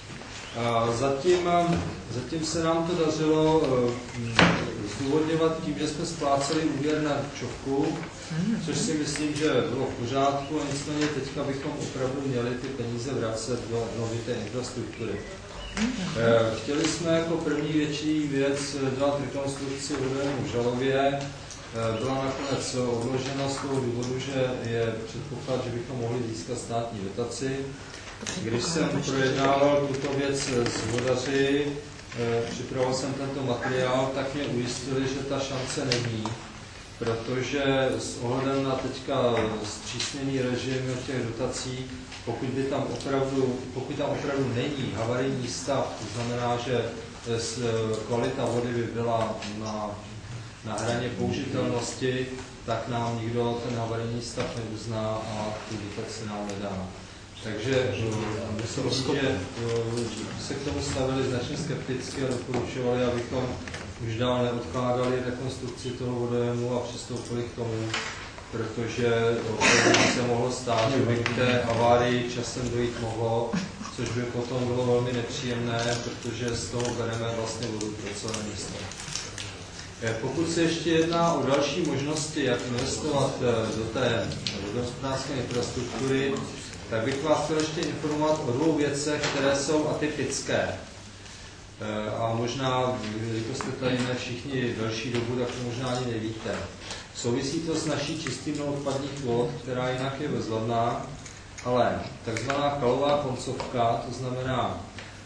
Zatím, zatím se nám to dařilo zdůvodňovat tím, že jsme spláceli úvěr na čovku, což si myslím, že bylo v pořádku, a nicméně teďka bychom opravdu měli ty peníze vracet do novité infrastruktury. Chtěli jsme jako první větší věc dělat rekonstrukci vodovému v Žalově. Byla nakonec odložena z toho důvodu, že je předpoklad, že bychom mohli získat státní dotaci. Když jsem projednával tuto věc s vodaři, připravoval jsem tento materiál, tak mě ujistili, že ta šance není, protože s ohledem na teďka zpřísněný režim těch dotací, pokud by tam opravdu, pokud tam opravdu není havarijní stav, to znamená, že kvalita vody by byla na, na hraně použitelnosti, tak nám nikdo ten havarijní stav neuzná a tu dotaci nám nedá. Takže myslím, že se k tomu stavili značně skepticky a doporučovali, abychom už dál neodkládali rekonstrukci toho vodovému a přistoupili k tomu, protože se mohlo stát, že by k té havárii časem dojít mohlo, což by potom bylo velmi nepříjemné, protože z toho bereme vlastně vodu pro celé město. Pokud se ještě jedná o další možnosti, jak investovat do té vodohospodářské infrastruktury, tak bych vás chtěl ještě informovat o dvou věcech, které jsou atypické. A možná, když jste tady ne všichni další dobu, tak to možná ani nevíte. Souvisí to s naší čistým odpadních vod, která jinak je bezvadná, ale takzvaná kalová koncovka, to znamená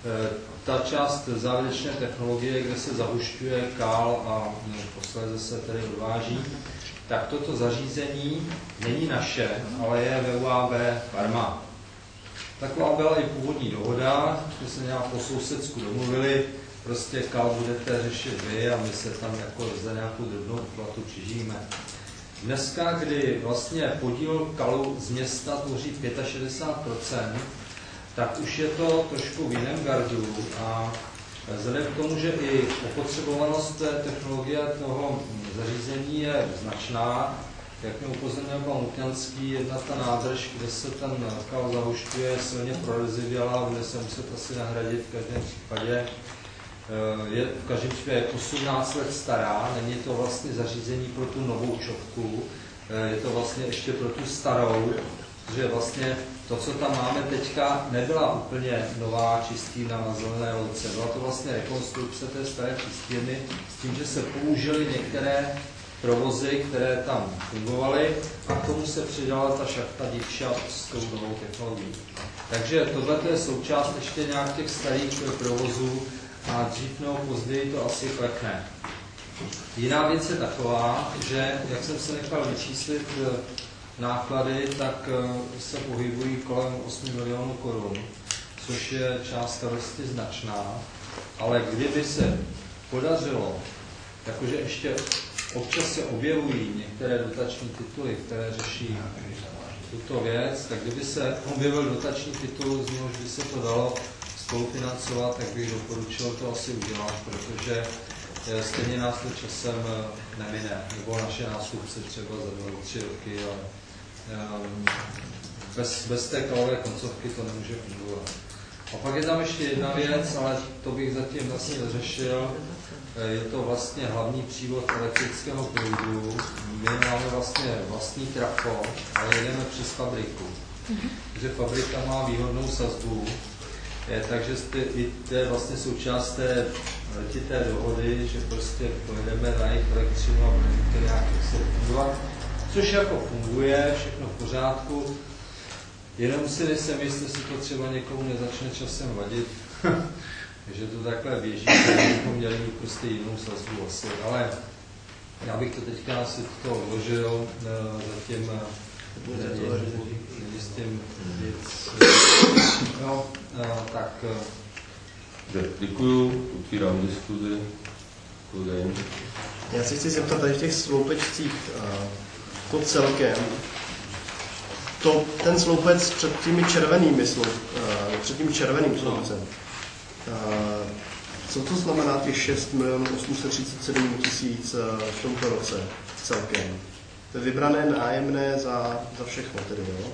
ta část závěrečné technologie, kde se zahušťuje kál a posléze se tedy odváží, tak toto zařízení není naše, ale je ve U A B Farma. Taková byla i původní dohoda, jsme se nějak po sousedsku domluvili, prostě kal budete řešit vy a my se tam jako za nějakou drobnou platu přižijeme. Dneska, kdy vlastně podíl kalu z města tvoří šedesát pět procent, tak už je to trošku v jiném gardu a vzhledem k tomu, že i opotřebovanost té technologie toho zařízení je značná, jak mi upozornil pan Lukňanský, jedna ta nádrž, kde se ten kal zahušťuje, je silně prorizivěla, bude se muset asi nahradit v každém případě. Je v každém případě osmnáct let stará, není to vlastně zařízení pro tu novou čovku, je to vlastně ještě pro tu starou, že vlastně to, co tam máme teďka, nebyla úplně nová čistírna na zelené louce. Byla to vlastně rekonstrukce té staré čistírny s tím, že se použily některé provozy, které tam fungovaly, a k tomu se přidala ta šachta dívčat s tou novou technologií. Takže tohle je součást ještě nějak těch starých provozů a dřív nebo později to asi klekne. Jiná věc je taková, že jak jsem se nechal vyčíslit náklady, tak se pohybují kolem osm milionů korun, což je částka dosti značná, ale kdyby se podařilo, jakože ještě občas se objevují některé dotační tituly, které řeší tuto věc, tak kdyby se objevil dotační titul, z něhož by se to dalo spolufinancovat, tak bych doporučil to asi udělat, protože stejně nás to časem nemine, nebo naše nástupce třeba za dva, tři roky, ale bez, bez té kalové koncovky to nemůže fungovat. A pak je tam ještě jedna věc, ale to bych zatím vlastně neřešil. Je to vlastně hlavní přívod elektrického proudu. My máme vlastně vlastní trafo, ale jedeme přes fabriku. Protože fabrika má výhodnou sazbu, je, takže jste, i to je vlastně součást té letité dohody, že prostě pojedeme na jejich elektřinu a budeme to nějak se fungovat. Což jako funguje, všechno v pořádku, Jenom si nejsem jistý, jestli to třeba někomu nezačne časem vadit, že to takhle běží, že bychom měli mít prostě jinou sazbu asi, ale já bych to teďka asi to vložil zatím s tím věc. No, tak. Děkuju, otvírám diskuzi. Já si chci zeptat tady v těch sloupečcích, to celkem, to, ten sloupec před těmi červenými sloup, před tím červeným sloupcem, co to znamená těch šest milionů osm set třicet sedm tisíc v tomto roce celkem? To je vybrané nájemné za, za všechno tedy, jo?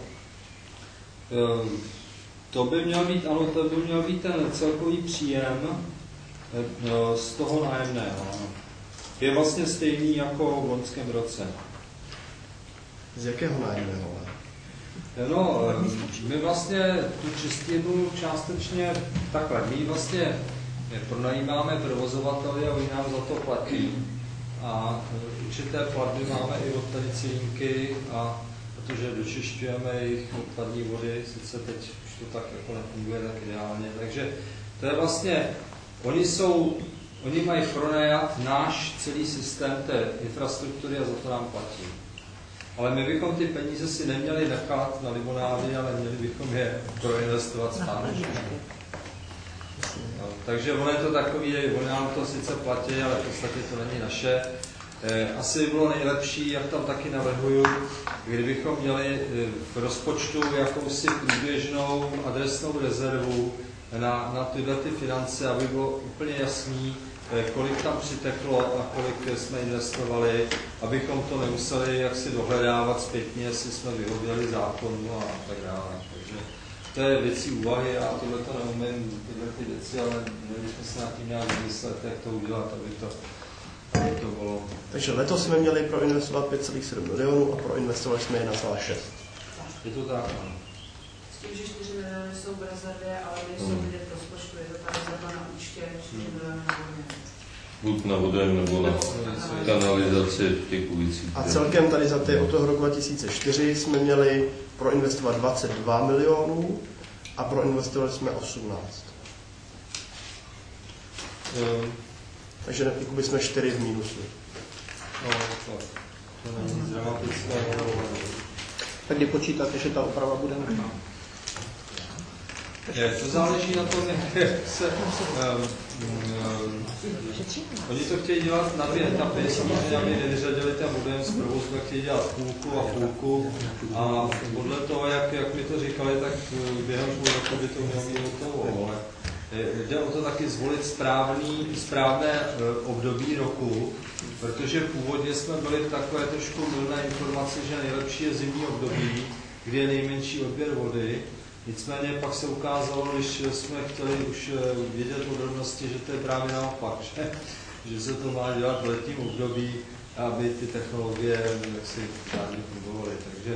To by měl být, ano, to by měl být ten celkový příjem z toho nájemného. Je vlastně stejný jako v loňském roce. Z jakého nájemného? No, my vlastně tu čistinu částečně takhle. My vlastně pronajímáme provozovateli a oni nám za to platí. A určité platby máme i od tady cilinky, a protože dočišťujeme jejich odpadní vody, sice teď už to tak jako nefunguje tak ideálně, takže to je vlastně, oni jsou, oni mají pronajat náš celý systém té infrastruktury a za to nám platí. Ale my bychom ty peníze si neměli nechat na limonády, ale měli bychom je proinvestovat zpátky. No, takže ono je to takový, oni nám to sice platí, ale v podstatě to není naše. Asi by bylo nejlepší, jak tam taky navrhuju, kdybychom měli v rozpočtu jakousi průběžnou adresnou rezervu na, na tyhle ty finance, aby bylo úplně jasný, kolik tam přiteklo a kolik jsme investovali, abychom to nemuseli jaksi dohledávat zpětně, jestli jsme vyhověli zákonu a tak dále. Takže to je věcí úvahy, já tohle to neumím, tyhle ty věci, ale měli jsme se nad tím nějak vymyslet, jak to udělat, aby to, aby to bylo. Takže letos jsme měli proinvestovat pět celá sedm milionů a proinvestovali jsme jedna celá šest. Je to tak, ano. S tím, že čtyři miliony jsou v rezervě, ale nejsou hmm. vidět v rozpočtu, je to ta rezerva na účtě čtyři miliony na vodě. Buď na vodem nebo na kanalizaci v těch ulicích. A celkem tady za ty od toho roku dva tisíce čtyři jsme měli proinvestovat dvacet dva milionů a proinvestovali jsme osmnáct. Hmm. Takže jakoby jsme čtyři v mínusu. No, to, to není dramatické. Tak kdy počítáte, že ta oprava bude nutná? To záleží na tom, jak se... Um, um, oni to chtějí dělat na dvě etapy, samozřejmě, aby nevyřadili ten budem z provozu, tak chtějí dělat půlku a půlku. A podle toho, jak, jak mi to říkali, tak během půl roku by to mělo být hotovo. Ale jde o to taky zvolit správný, správné období roku, protože původně jsme byli v takové trošku mylné informaci, že nejlepší je zimní období, kdy je nejmenší odběr vody. Nicméně pak se ukázalo, když jsme chtěli už vědět podrobnosti, že to je právě naopak, že, že se to má dělat v letním období, aby ty technologie jaksi právě fungovaly. Takže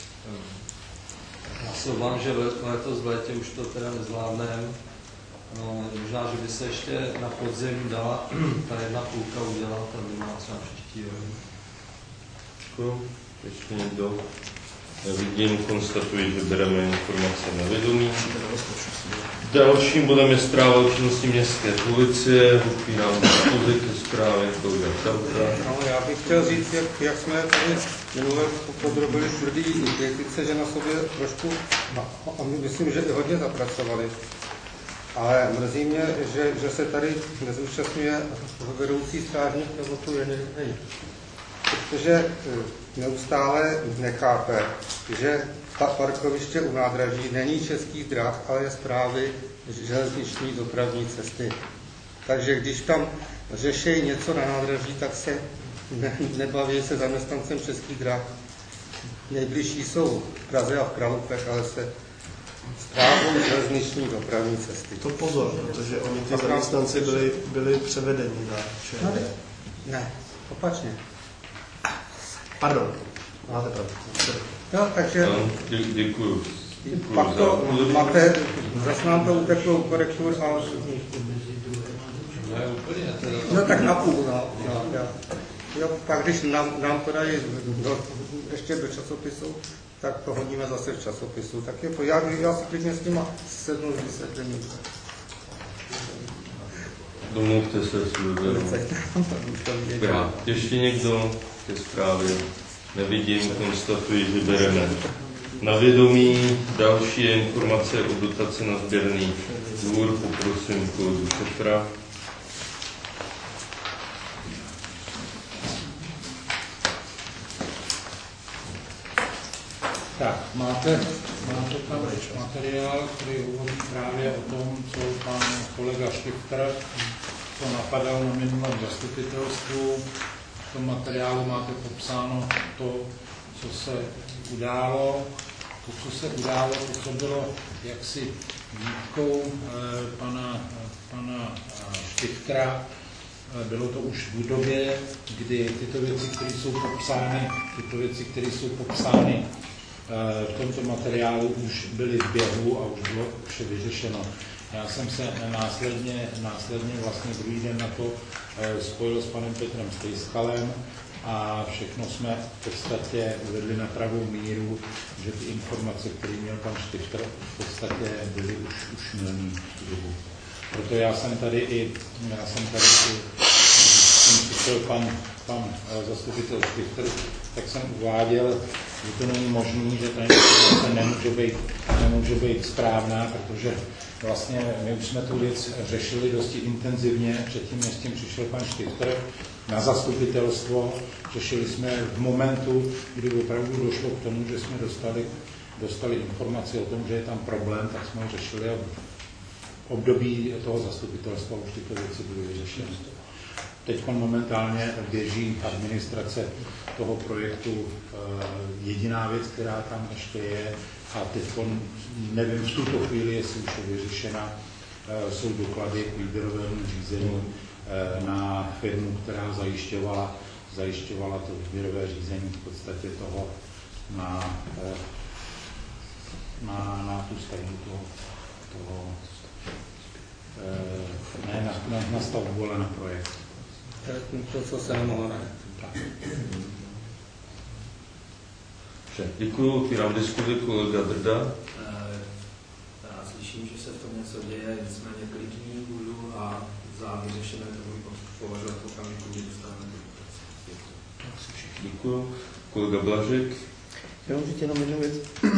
já se obávám, že letos v létě už to teda nezvládneme. No, možná, že by se ještě na podzim dala ta jedna půlka udělat, ta by má třeba příští rok. Děkuji. Ještě někdo? Vidím, konstatuji, že bereme informace na vědomí. Dalším bodem je zpráva o činnosti městské policie. Upírám diskuzi ke zprávě kolega Čauka. No, já bych chtěl říct, jak, jak jsme tady minule podrobili tvrdý kritice, že na sobě trošku, a myslím, že i hodně zapracovali. Ale mrzí mě, že, že se tady nezúčastňuje vedoucí strážník, nebo tu je nejde. Protože neustále nechápe, že parkoviště u nádraží není Českých drah, ale je správy železniční dopravní cesty. Takže když tam řeší něco na nádraží, tak se ne, nebaví se zaměstnancem Českých drah. Nejbližší jsou v Praze a v Kralupech, ale se správou železniční dopravní cesty. To pozor, protože oni ty zaměstnanci byli, byli převedeni na ČND. Ne, opačně. Pardon, máte pravdu. No, takže... No, dě, děkuju. děkuju. Pak to máte, zase nám to uteklo korektur, ale... No tak na půl, no. no, Jo, pak když nám, nám podají do, ještě do časopisu, tak to hodíme zase v časopisu. Tak je, já, já si klidně s nima sednu s vysvětlením. Domluvte se s Luderou. Ještě někdo ke zprávě? Nevidím, konstatuji, že bereme na vědomí. Další informace o dotaci na sběrný dvůr. Poprosím kolegu Šefra. Tak, máte, máte tam materiál, který hovoří právě o tom, co pan kolega Štifter to napadal na minulém zastupitelstvu. V tom materiálu máte popsáno to, co se událo. To, co se událo, to, co bylo jaksi výtkou eh, pana, pana Štiftera, bylo to už v době, kdy tyto věci, které jsou popsány, tyto věci, které jsou popsány v tomto materiálu, už byly v běhu a už bylo vše vyřešeno. Já jsem se následně, následně vlastně druhý den na to spojil s panem Petrem Stejskalem a všechno jsme v podstatě uvedli na pravou míru, že ty informace, které měl pan Štifter, v podstatě byly už, už milný v tu dobu. Proto já jsem tady i, já jsem tady i, jsem přišel pan, pan zastupitel Štifter, tak jsem uváděl, že to není možné, že ta informace nemůže být, nemůže být správná, protože vlastně my už jsme tu věc řešili dosti intenzivně, předtím, než s tím přišel pan Štifter na zastupitelstvo. Řešili jsme v momentu, kdy opravdu došlo k tomu, že jsme dostali, dostali informaci o tom, že je tam problém, tak jsme ho řešili a v období toho zastupitelstva už tyto věci byly vyřešeny. Teď momentálně běží administrace toho projektu. Jediná věc, která tam ještě je, a teď nevím v tuto chvíli, jestli už je vyřešena, jsou doklady k výběrovému řízení na firmu, která zajišťovala, zajišťovala to výběrové řízení v podstatě toho na, na, na tu stavbu toho, toho ne na, na, na stavbu, ale na projekt. To, co se nemohlo ne. Děkuji, otvírám diskuzi, kolega Drda. Já slyším, že se v tom něco děje, nicméně klidní budu a za vyřešené to budu považovat v okamžiku, kdy dostaneme tu. Děkuji. Kolega Blažek. Já mám říct jenom jednu věc.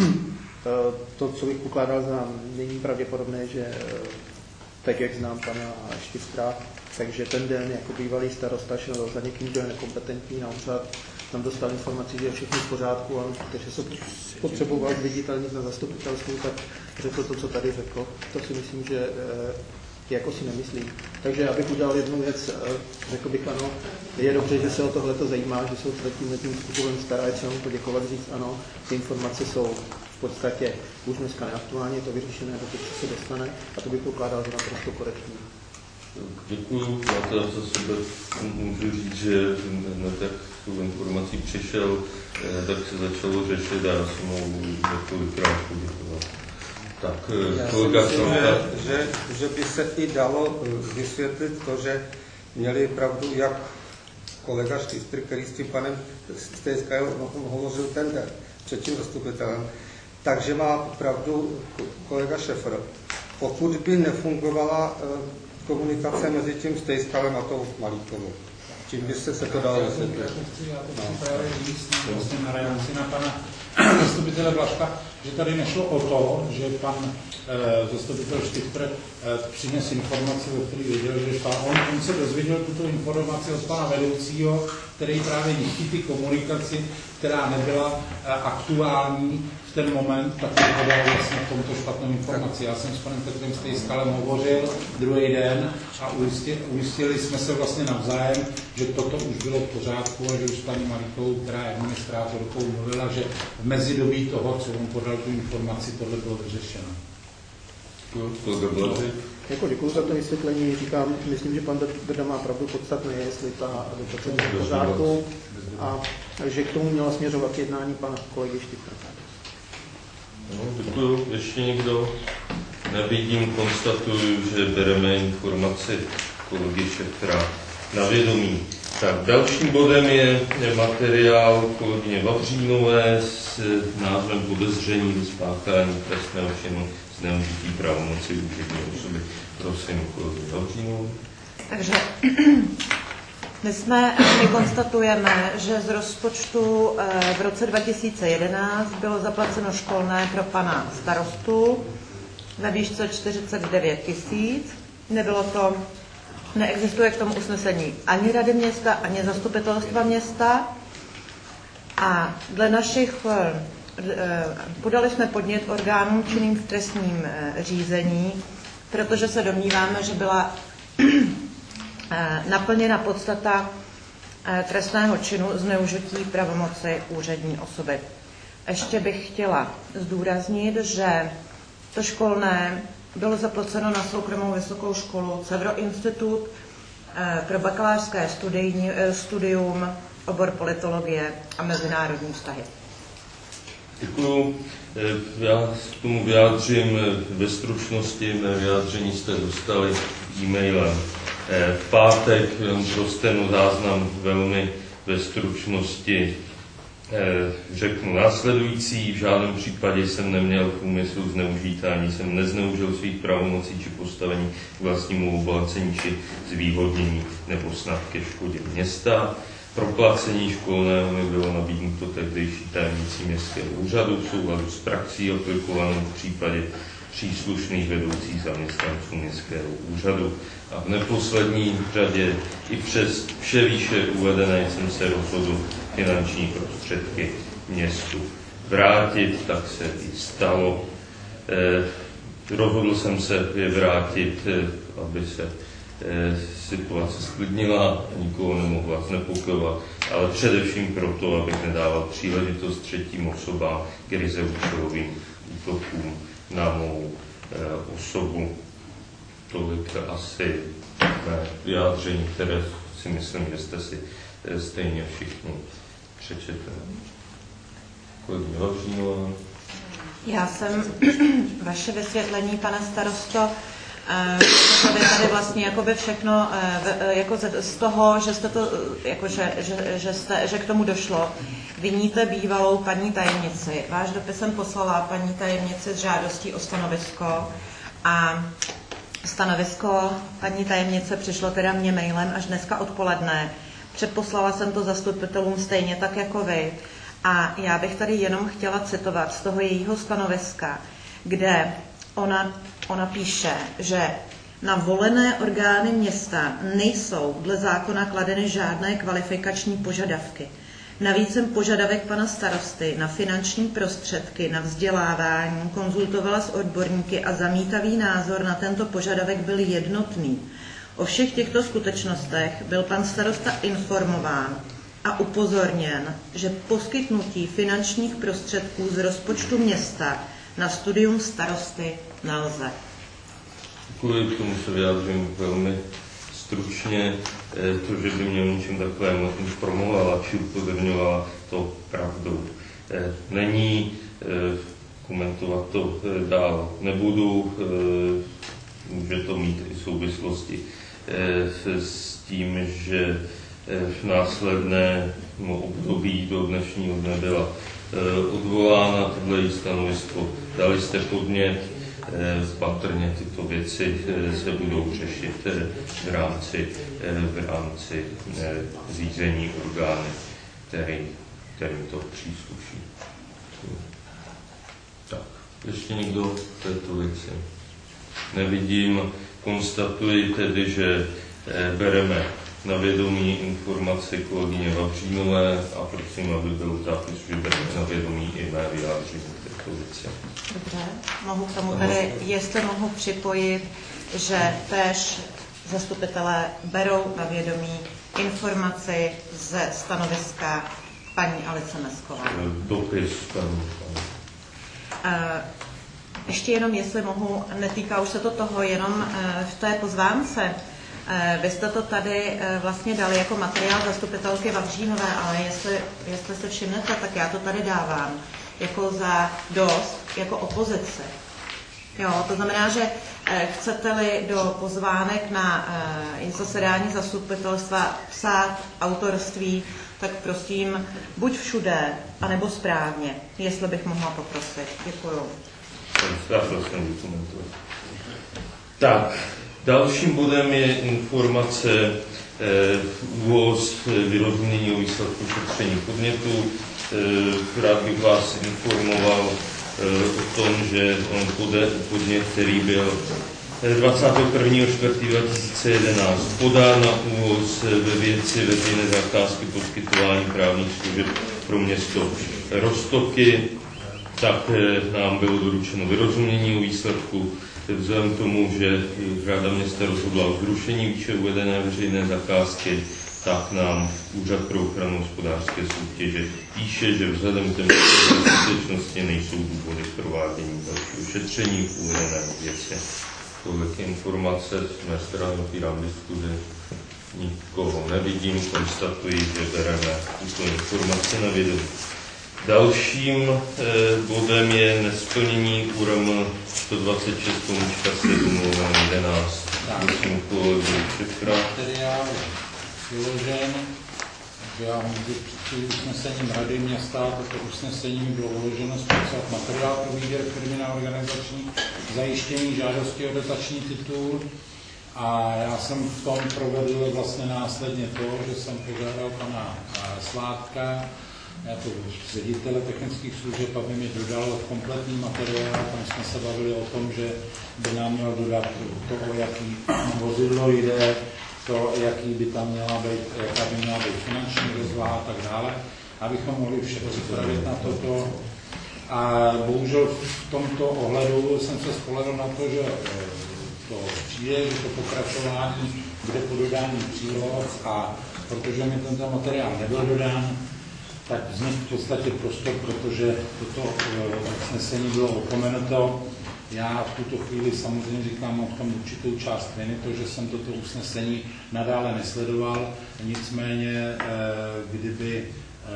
To, co bych pokládal za není pravděpodobné, že tak, jak znám pana Štiftra, takže ten den jako bývalý starosta šel za někým, kdo je nekompetentní na úřad, tam dostal informaci, že je všechno v pořádku, ale protože se potřeboval zviditelnit na zastupitelstvu, tak řekl to, co tady řekl. To si myslím, že jako si nemyslím. Takže abych udělal jednu věc, řekl bych ano, je dobře, že se o tohleto zajímá, že se o tímhle tím způsobem stará, je třeba mu poděkovat, říct ano, ty informace jsou v podstatě už dneska neaktuálně, je to vyřešené, dokud se dostane, a to bych pokládal za naprosto korektní. Děkuju. Já teda za sebe můžu říct, že hned jak tu informací přišel, tak se začalo řešit a já jsem mu několikrát poděkoval. Tak, kolega myslím, že, že, že by se i dalo vysvětlit to, že měli pravdu jak kolega Štifter, který s tím panem Stejskalem hovořil ten den před tím zastupitelem, takže má pravdu kolega Šefr. Pokud by nefungovala komunikace mezi tím Stejskalem a tou Malíkovou, čím by se, se to dalo vysvětlit? Já chci právě říct vlastně na reakci na pana zastupitele Blažka, že tady nešlo o to, že pan e, zastupitel Štifter e, přines informaci, o který věděl, že špá. On, on se dozvěděl tuto informaci od pana vedoucího, který právě díky ty komunikaci, která nebyla e, aktuální v ten moment, tak podal vlastně v tomto špatnou informaci. Já jsem s panem Petrem Stejskalem hovořil druhý den a ujistili, ujistili jsme se vlastně navzájem, že toto už bylo v pořádku a že už s paní Malíkovou, která je administrátorkou, mluvila, že v mezidobí toho, co on podal tu informaci, tohle bylo vyřešeno. Jako děkuji za to vysvětlení. Říkám, myslím, že pan Drda má pravdu podstatné, jestli ta dotace je v pořádku a že k tomu měla směřovat jednání pana kolegy Štiftra. No, děkuji. Ještě někdo? Nevidím, konstatuju, že bereme informaci kolegy Šeftra na vědomí. Tak, dalším bodem je materiál kolegyně Vavřínové s názvem Podezření ze spáchání trestného činu zneužití pravomoci úřední osoby. Prosím, kolegyně Vavřínovou. Takže my, jsme, my konstatujeme, že z rozpočtu v roce dva tisíce jedenáct bylo zaplaceno školné pro pana starostu ve výšce čtyřicet devět tisíc. Nebylo to, neexistuje k tomu usnesení ani rady města, ani zastupitelstva města. A dle našich, podali jsme podnět orgánům činným v trestním řízení, protože se domníváme, že byla naplněna podstata trestného činu zneužití pravomoci úřední osoby. Ještě bych chtěla zdůraznit, že to školné bylo zaplaceno na soukromou vysokou školu Cevro Institut pro bakalářské studijní, studium, obor politologie a mezinárodní vztahy. Děkuju. Já k tomu vyjádřím ve stručnosti. Mé vyjádření jste dostali e-mailem v pátek, pro stenozáznam velmi ve stručnosti řeknu následující. V žádném případě jsem neměl v úmyslu zneužít, ani jsem nezneužil svých pravomocí či postavení k vlastnímu obohacení či zvýhodnění nebo snad ke škodě města. Proplacení školného mi bylo nabídnuto tehdejší tajemnicí městského úřadu v souladu s praxí aplikovanou v případě příslušných vedoucích zaměstnanců městského úřadu. A v neposlední řadě i přes vše výše uvedené jsem se rozhodl finanční prostředky městu vrátit, tak se i stalo. Eh, rozhodl jsem se je vrátit, eh, aby se eh, situace sklidnila, nikoho nemohla znepokojovat, ale především proto, abych nedával příležitost třetím osobám k ryze účelovým útokům na mou eh, osobu. Tolik asi mé vyjádření, které si myslím, že jste si eh, stejně všichni přečetli. Kolegyně Vavřínová. Já jsem vaše vysvětlení, pane starosto, to je tady vlastně jakoby všechno jako z toho, že jste to, jako že, že, že, jste, že k tomu došlo. Viníte bývalou paní tajemnici. Váš dopis jsem poslala paní tajemnici s žádostí o stanovisko a stanovisko paní tajemnice přišlo teda mě mailem až dneska odpoledne. Předposlala jsem to zastupitelům stejně tak jako vy. A já bych tady jenom chtěla citovat z toho jejího stanoviska, kde ona, ona píše, že na volené orgány města nejsou dle zákona kladeny žádné kvalifikační požadavky. Navíc jsem požadavek pana starosty na finanční prostředky, na vzdělávání konzultovala s odborníky a zamítavý názor na tento požadavek byl jednotný. O všech těchto skutečnostech byl pan starosta informován a upozorněn, že poskytnutí finančních prostředků z rozpočtu města na studium starosty nelze. Děkuji, k tomu se vyjádřím velmi stručně. To, že by mě něčem takovém informovala či upozorňovala, to pravdou není. Komentovat to dál nebudu. Může to mít i souvislosti s tím, že v následné období do dnešního dne byla odvolána tohle její stanovisko. Dali jste podnět, patrně tyto věci se budou řešit v rámci, v rámci řízení orgány, který, kterým to přísluší. Tak, ještě někdo v této věci? Nevidím, konstatuji tedy, že bereme na vědomí informaci kolegyně Vavřínové a prosím, aby byl zápis, že bereme na vědomí i mé vyjádření této věci. Dobře, mohu k tomu tady, jestli mohu připojit, že též zastupitelé berou na vědomí informaci ze stanoviska paní Alice Meskové. Dopis paní. Ještě jenom, jestli mohu, netýká už se to toho, jenom v té pozvánce. Vy jste to tady vlastně dali jako materiál zastupitelky Vavřínové, ale jestli, jestli se všimnete, tak já to tady dávám jako za dost, jako opozici. Jo, to znamená, že eh, chcete-li do pozvánek na eh, zasedání zastupitelstva psát autorství, tak prosím, buď všude, anebo správně, jestli bych mohla poprosit. Děkuju. Tak, dalším bodem je informace eh, ÚOHS vyrozumění o výsledku šetření podnětu. Eh, rád bych vás informoval eh, o tom, že on pode, podnět, který byl dvacátého prvního čtvrtého dva tisíce jedenáct podán na ÚOHS ve věci veřejné zakázky poskytování právních služeb pro město Roztoky, tak nám bylo doručeno vyrozumění o výsledku. Vzhledem k tomu, že Rada města rozhodla o zrušení výše uvedené veřejné zakázky, tak nám Úřad pro ochranu hospodářské soutěže píše, že vzhledem k této skutečnosti nejsou důvody k provádění dalšího šetření v uvedené věci. Tolik informace z mé strany, otvírám diskuzi. Nikoho nevidím, konstatuji, že bereme tuto informaci na vědomí. Dalším eh, bodem je nesplnění U R M sto dvacet šest komučka sedm jedenáct. Prosím kolegu Šefra. Materiál vyložen, že já můžu před usnesením Rady města, toto usnesení bylo uloženo zpracovat materiál pro výběr firmy na organizační zajištění žádosti o dotační titul. A já jsem v tom provedl vlastně následně to, že jsem požádal pana Sládka, jako ředitele technických služeb, aby mi dodal kompletní materiál. Tam jsme se bavili o tom, že by nám měl dodat to, o jaký vozidlo jde, to, jaký by tam měla být, jaká by měla být finanční rozvaha a tak dále, abychom mohli vše připravit na toto. A bohužel v tomto ohledu jsem se spolehl na to, že to přijde, že to pokračování bude po dodání příloh, a protože mi tento materiál nebyl dodán, tak vznikl v podstatě prostor, protože toto usnesení bylo opomenuto. Já v tuto chvíli samozřejmě říkám, mám v tom určitou část viny, to, že jsem toto usnesení nadále nesledoval. Nicméně, kdyby,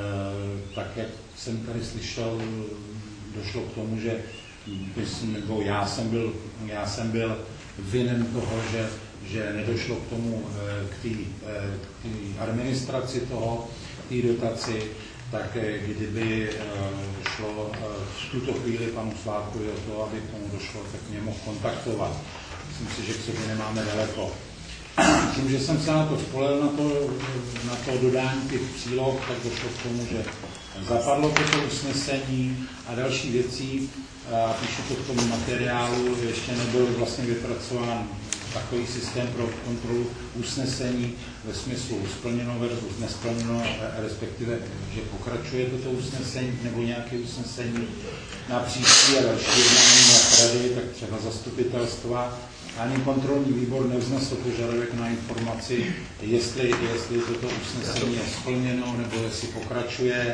tak jak jsem tady slyšel, došlo k tomu, že myslím, nebo já jsem byl, já jsem byl vinen toho, že, že nedošlo k tomu, k té administraci toho, k té dotaci, tak kdyby šlo v tuto chvíli panu Sládkovi o to, aby k tomu došlo, tak mě mohl kontaktovat. Myslím si, že k sobě nemáme daleko. Tím, že jsem se na to spolehl, na to, na to dodání těch příloh, tak došlo k tomu, že zapadlo toto usnesení a další věcí, a píšu to v tom materiálu, ještě nebyl vlastně vypracován takový systém pro kontrolu usnesení ve smyslu splněno versus nesplněno, respektive, že pokračuje toto usnesení nebo nějaké usnesení na příští a další jednání jak rady, tak třeba zastupitelstva. Ani kontrolní výbor nevznesl požadavek na informaci, jestli, jestli toto usnesení je splněno nebo jestli pokračuje.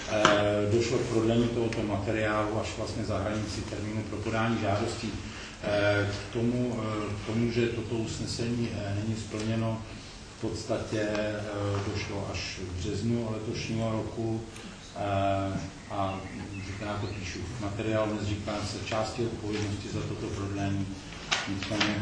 E, došlo k prodlení tohoto materiálu až vlastně za hranici termínu pro podání žádostí. E, k tomu, e, tomu, že toto usnesení e, není splněno, v podstatě e, došlo až v březnu letošního roku. E, a říká, to píšu v materiálu, dnes říká se části odpovědnosti za toto prodlení. Nicméně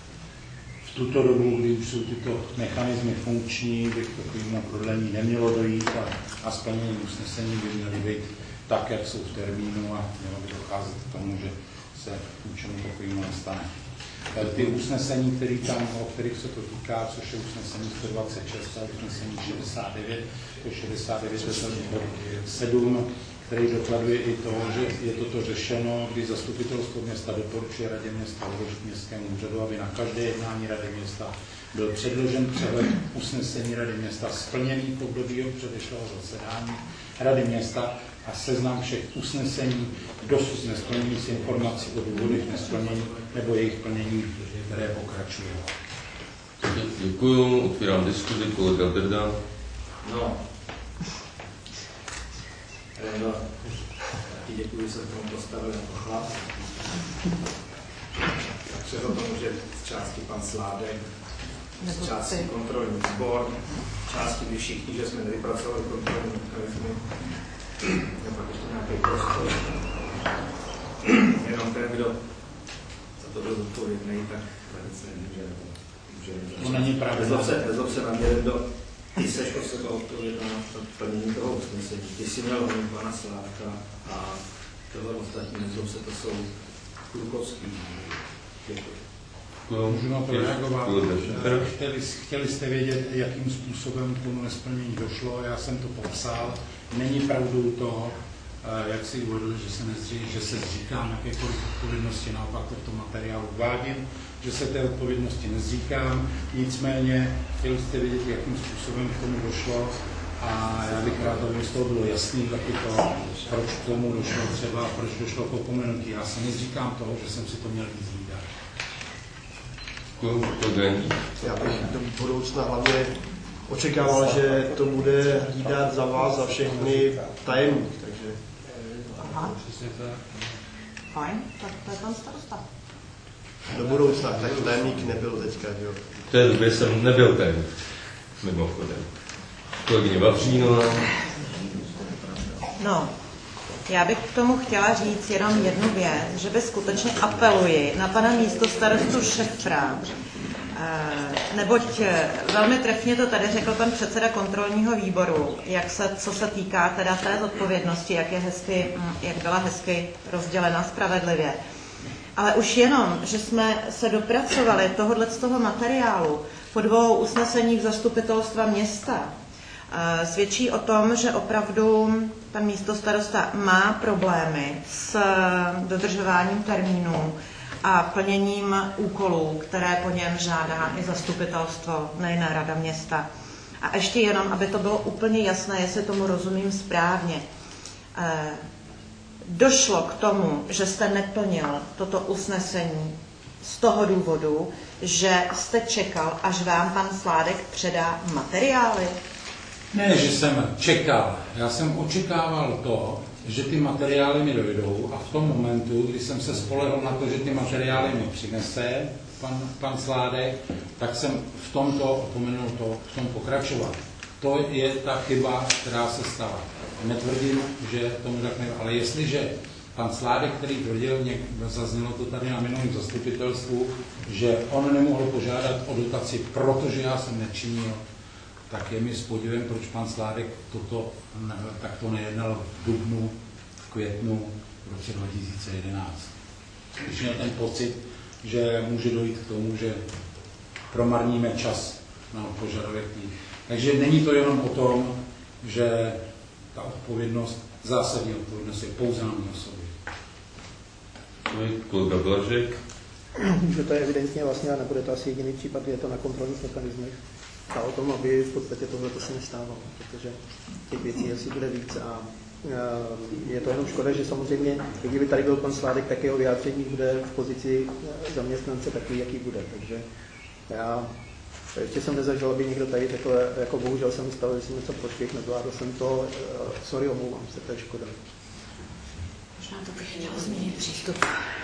v tuto dobu, kdy už jsou tyto mechanismy funkční, by k takovému prodlení nemělo dojít a, a splnění usnesení by měly být tak, jak jsou v termínu, a mělo by docházet k tomu, že se ničemu takovému nestane. Ty usnesení, který tam, o kterých se to týká, což je usnesení sto dvacet šest a usnesení šedesát devět, to šedesát devět sedm, který dokladuje i to, že je toto řešeno, kdy zastupitelstvo města doporučuje Radě města uložit městskému úřadu, aby na každé jednání Rady města byl předložen přehled usnesení Rady města splněný v období předešlého zasedání Rady města a seznam všech usnesení dosud nesplnění s informací o důvodech nesplnění nebo jejich plnění, které pokračují. Děkuju, otvírám diskuzi, kolega Brda. No. No, taky děkuji, že jsem tomu postavil jako chlap. Takže o tom, že z části pan Sládek, z části kontrolní sbor, z části kdy všichni, že jsme nevypracovali kontrolní mechanismy, je pak ještě nějaký prostor. Jenom ten, kdo to byl zodpovědný, tak velice nemůže. To není pravda. Vezl se na mě do... Ty seš o sebe odpovědná na plnění toho usnesení. Ty jsi měl hodně pana Slávka a tohle ostatní nezlob se, to jsou klukovský. Děkuji. Můžu na to reagovat. Chtěli, chtěli jste vědět, jakým způsobem k tomu nesplnění došlo. Já jsem to popsal. Není pravdou to, jak si uvedl, že se, nezří, že se zříkám jakékoliv odpovědnosti. Naopak to v tom materiálu uvádím, že se té odpovědnosti nezříkám. Nicméně chtěli jste vědět, jakým způsobem k tomu došlo. A já bych rád, aby z toho bylo jasný, taky to, proč k tomu došlo třeba, proč došlo k opomenutí. Já se nezříkám toho, že jsem si to měl víc hlídat. Já bych do budoucna hlavně očekával, že to bude hlídat za vás, za všechny tajemník, takže... Aha. Fajn, tak to je pan starosta. Do budoucna, tak tajemník nebyl teďka, jo. V té době jsem nebyl tajemník, mimochodem. Kolegyně Vavřínová. No, já bych k tomu chtěla říct jenom jednu věc, že by skutečně apeluji na pana místostarostu Šefra, neboť velmi trefně to tady řekl pan předseda kontrolního výboru, jak se, co se týká teda té zodpovědnosti, jak, je hezky, jak byla hezky rozdělena spravedlivě. Ale už jenom, že jsme se dopracovali tohohle z toho materiálu po dvou usneseních zastupitelstva města, svědčí o tom, že opravdu pan místostarosta má problémy s dodržováním termínů a plněním úkolů, které po něm žádá i zastupitelstvo, nejen rada města. A ještě jenom, aby to bylo úplně jasné, jestli tomu rozumím správně. Došlo k tomu, že jste neplnil toto usnesení z toho důvodu, že jste čekal, až vám pan Sládek předá materiály? Ne, že jsem čekal. Já jsem očekával to, že ty materiály mi dojdou a v tom momentu, kdy jsem se spolehl na to, že ty materiály mi přinese pan, pan Sládek, tak jsem v tomto opomenul to, v tom pokračovat. To je ta chyba, která se stala. Netvrdím, že tomu tak nebylo, ale jestliže pan Sládek, který tvrdil, zaznělo to tady na minulém zastupitelstvu, že on nemohl požádat o dotaci, protože já jsem nečinil, tak je mi s podivem, proč pan Sládek toto takto nejednal v dubnu, v květnu v roce dva tisíce jedenáct. Když měl ten pocit, že může dojít k tomu, že promarníme čas na požadavek. Takže není to jenom o tom, že ta odpovědnost, zásadní odpovědnost je pouze na mé osobě. Kolega Blažek. Že to je evidentně vlastně, a nebude to asi jediný případ, je to na kontrolních mechanismech. A o tom, aby v podstatě tohle to se nestávalo, protože těch věcí asi bude víc a je to jenom škoda, že samozřejmě, kdyby tady byl pan Sládek, tak jeho vyjádření bude v pozici zaměstnance takový, jaký bude. Takže já ještě jsem nezažil, aby někdo tady takhle, jako bohužel jsem stalo, že jsem něco poštěch, nezvládl jsem to, sorry, omlouvám se, to je škoda. Možná to bych chtěl změnit přístup.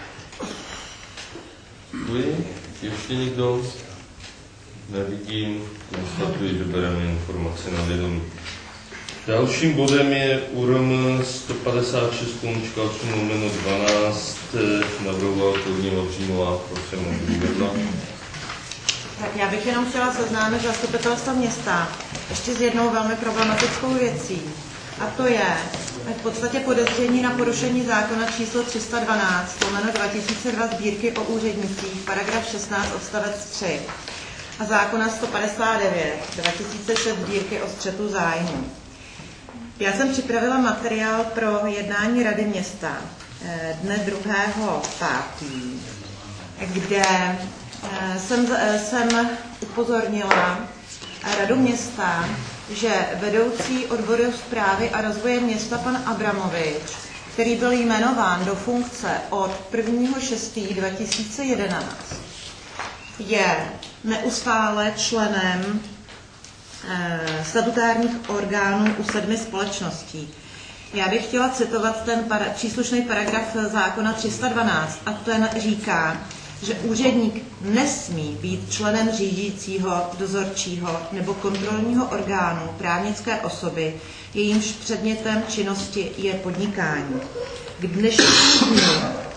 Děkuji. Ještě někdo? Nevidím, konstatuji, že bereme informace na vědomí. Dalším bodem je U R M sto padesát šest komučka osm lomeno dvanáct, navrhoval kolegyně Vavřínová, prosím, můžu vedla. Tak já bych jenom chtěla seznámit zastupitelstvo města ještě s jednou velmi problematickou věcí. A to je v podstatě podezření na porušení zákona číslo tři sta dvanáct lomeno dva tisíce dva sbírky o úřednicích, paragraf šestnáct odstavec tři. A zákona sto padesát devět dva tisíce šest sbírky o střetu zájmu. Já jsem připravila materiál pro jednání Rady města dne druhého pátého kde jsem, jsem upozornila Radu města, že vedoucí odboru správy a rozvoje města pan Abramovič, který byl jmenován do funkce od prvního šestého dva tisíce jedenáct, je neustále členem e, statutárních orgánů u sedmi společností. Já bych chtěla citovat ten para, příslušný paragraf zákona tři sta dvanáct a ten říká, že úředník nesmí být členem řídícího, dozorčího nebo kontrolního orgánu právnické osoby, jejímž předmětem činnosti je podnikání. K dnešnímu dni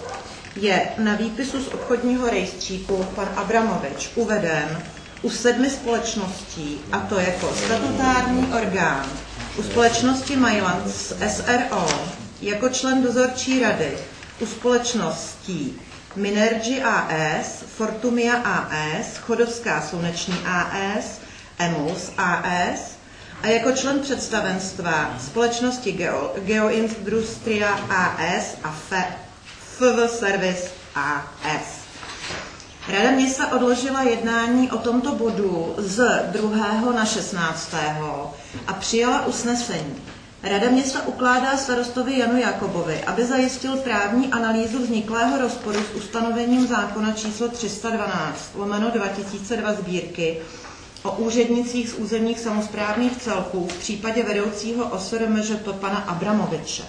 je na výpisu z obchodního rejstříku pan Abramovič uveden u sedmi společností, a to jako statutární orgán u společnosti Mailand S R O, jako člen dozorčí rady u společností Minergy A S, Fortumia A S, Chodovská sluneční A S, Emus A S a jako člen představenstva společnosti Geo, Geoindustria A S a F V Service A S. Rada města odložila jednání o tomto bodu z druhého na šestnáctého a přijala usnesení. Rada města ukládá starostovi Janu Jakobovi, aby zajistil právní analýzu vzniklého rozporu s ustanovením zákona číslo tři sta dvanáct lomeno dva tisíce dva sbírky o úřednicích z územních samosprávných celků v případě vedoucího O S R M Ž P pana Abramoviče.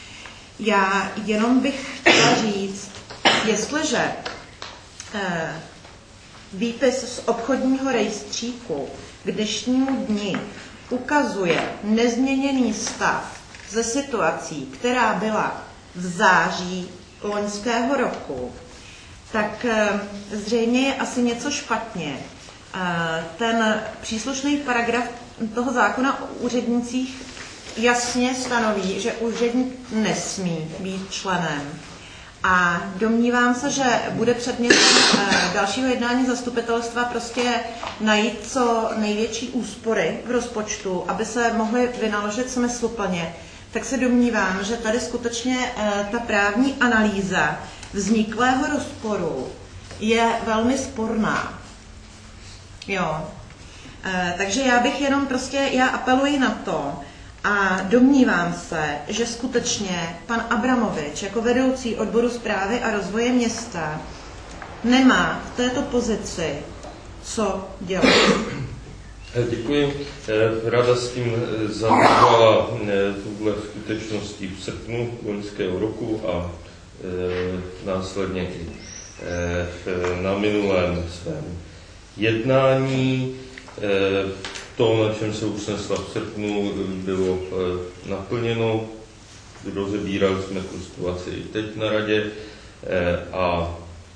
Já jenom bych chtěla říct, jestliže eh, výpis z obchodního rejstříku k dnešnímu dni ukazuje nezměněný stav ze situací, která byla v září loňského roku, tak eh, zřejmě je asi něco špatně. Eh, ten příslušný paragraf toho zákona o úřednících jasně stanoví, že úředník nesmí být členem. A domnívám se, že bude předmětem dalšího jednání zastupitelstva prostě najít co největší úspory v rozpočtu, aby se mohly vynaložit smysluplně. Tak se domnívám, že tady skutečně ta právní analýza vzniklého rozporu je velmi sporná. Jo. Takže já bych jenom prostě, já apeluji na to, a domnívám se, že skutečně pan Abramovič jako vedoucí odboru správy a rozvoje města nemá v této pozici co dělat. Děkuji. Rada s tím zabývala tuhle skutečností v srpnu loňského roku a následně i na minulém svém jednání. To, na čem se usnesla v srpnu, bylo naplněno. Rozebírali jsme tu situaci i teď na radě a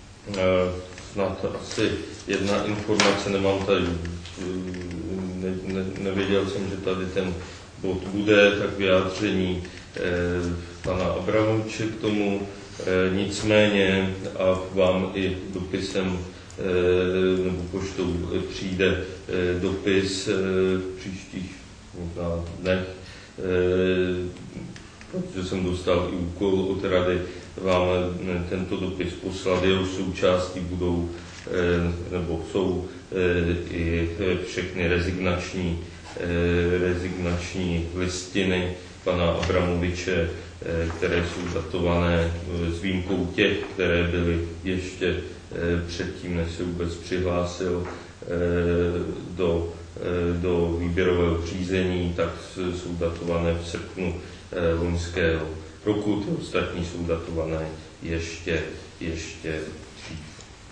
snad asi jedna informace, nemám tady, ne, ne, nevěděl jsem, že tady ten bod bude, tak vyjádření pana Abramoviče k tomu. Nicméně a vám i dopisem nebo poštou přijde dopis v příštích možná dnech, protože jsem dostal i úkol od rady vám tento dopis poslat. Jeho součástí budou nebo jsou i všechny rezignační, rezignační listiny pana Abramoviče, které jsou datované s výjimkou těch, které byly ještě předtím, než se vůbec přihlásil do, do výběrového řízení, tak jsou datované v srpnu loňského roku. Ty ostatní jsou datované ještě, ještě dřív.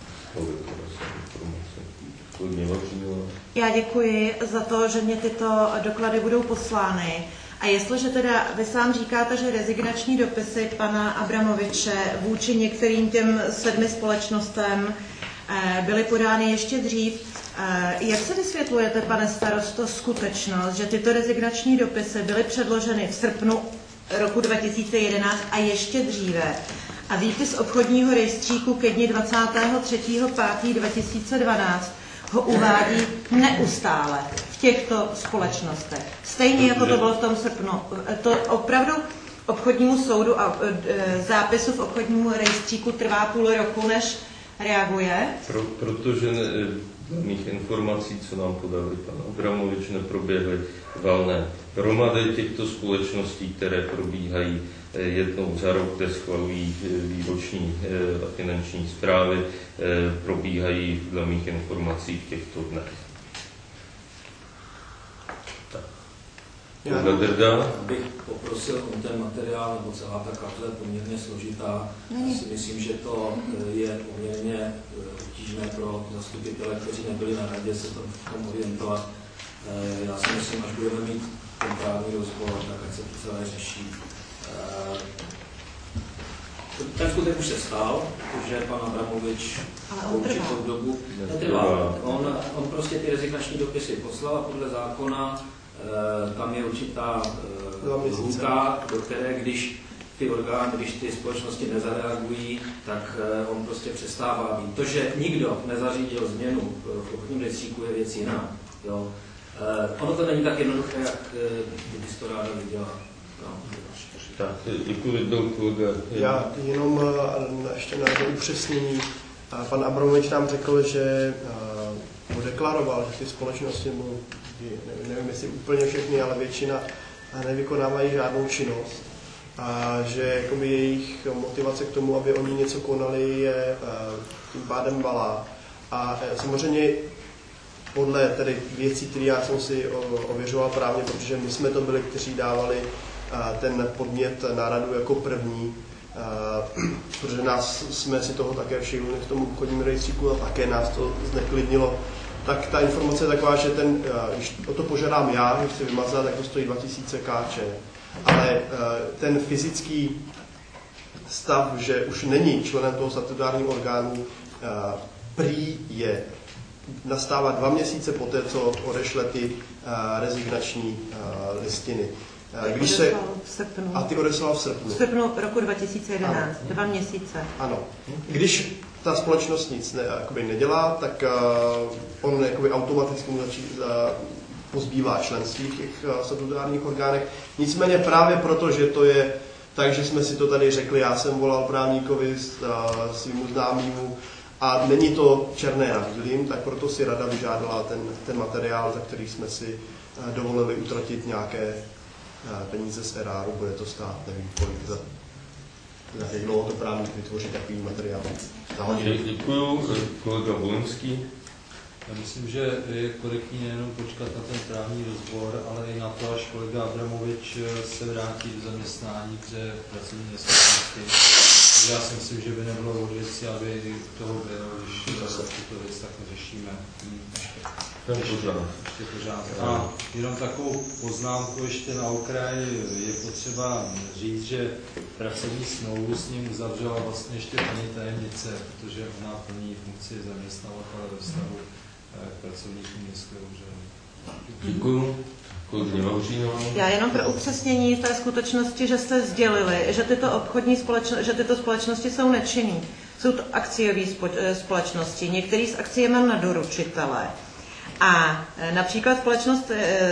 Já děkuji za to, že mě tyto doklady budou poslány. A jestliže teda vy sám říkáte, že rezignační dopisy pana Abramoviče vůči některým těm sedmi společnostem byly podány ještě dřív, jak se vysvětlujete, pane starosto, skutečnost, že tyto rezignační dopisy byly předloženy v srpnu roku dva tisíce jedenáct a ještě dříve a výpis obchodního rejstříku ke dni dvacátého třetího pátého dva tisíce dvanáct ho uvádí neustále v těchto společnostech. Stejně jako to bylo v tom srpnu. To opravdu obchodnímu soudu a zápisu v obchodnímu rejstříku trvá půl roku, než reaguje? Pro, protože z mých informací, co nám podali pan Abramovič, neproběhly valné hromady těchto společností, které probíhají jednou za rok, kde schvalují výroční a finanční zprávy, probíhají dle mých informací v těchto dnech. Tak. Já bych poprosil o ten materiál, nebo celá ta karta je poměrně složitá. Já si myslím, že to je poměrně obtížné pro zastupitele, kteří nebyli na radě, se to v tom orientovat. Já si myslím, až budeme mít ten právní rozbor, tak ať se to celé řeší. Ten skutek už se stal, protože pan Abramovič určitou dobu netrvá. On, on prostě ty rezignační dopisy poslal a podle zákona e, tam je určitá e, lhůta, do které, když ty orgány, když ty společnosti nezareagují, tak e, on prostě přestává být. To, že nikdo nezařídil změnu v obchodním rejstříku, je věc jiná. Jo. E, ono to není tak jednoduché, jak e, bys to ráda viděla. No. Tak, děkuji, byl kolega. Já jenom ještě na upřesnění. Pan Abramovič nám řekl, že uh, deklaroval, že ty společnosti, nevím, nevím jestli úplně všechny, ale většina nevykonávají žádnou činnost. A že jakoby jejich motivace k tomu, aby oni něco konali, je uh, tím pádem malá. A uh, samozřejmě podle tedy věcí, které já jsem si ověřoval právně, protože my jsme to byli, kteří dávali ten podnět na radu jako první, protože nás jsme si toho také všimli v tom obchodním rejstříku a také nás to zneklidnilo. Tak ta informace je taková, že ten, když o to požádám já, že chci vymazat, tak to stojí dva tisíce káče. Ale ten fyzický stav, že už není členem toho statutárního orgánu, prý je nastává dva měsíce poté, co odešle ty rezignační listiny. Když se, a ty odeslal v srpnu. V srpnu roku dva tisíce jedenáct, ano. Dva měsíce. Ano. Když ta společnost nic ne, jakoby nedělá, tak uh, on jakoby automaticky mu začí, uh, pozbývá členství v těch uh, statutárních orgánech. Nicméně právě proto, že to je tak, že jsme si to tady řekli, já jsem volal právníkovi uh, svýmu známému a není to černé na bílým, tak proto si rada vyžádala ten, ten materiál, za který jsme si uh, dovolili utratit nějaké peníze z eráru, bude to stát, nevím kolik, za, za jak dlouho to právník vytvoří takový materiál. Děkuju, kolega Volenský. Já myslím, že je korektní nejenom počkat na ten právní rozbor, ale i na to, až kolega Abramovič se vrátí do zaměstnání, kde pracovní neschopnosti. Takže já si myslím, že by nebylo od věci, aby toho bylo, když zase tuto věc tak neřešíme. Ještě, ještě pořád. A jenom takovou poznámku ještě na okraj je potřeba říct, že pracovní smlouvu s ním uzavřela vlastně ještě paní tajemnice, protože ona plní funkci zaměstnavatele ve vztahu k pracovníkům městského úřadu. Děkuju. Já jenom pro upřesnění té skutečnosti, že jste sdělili, že tyto obchodní společnosti, že tyto společnosti jsou nečinný. Jsou to akciové společnosti, některý z akcí mám na doručitele. A například společnost,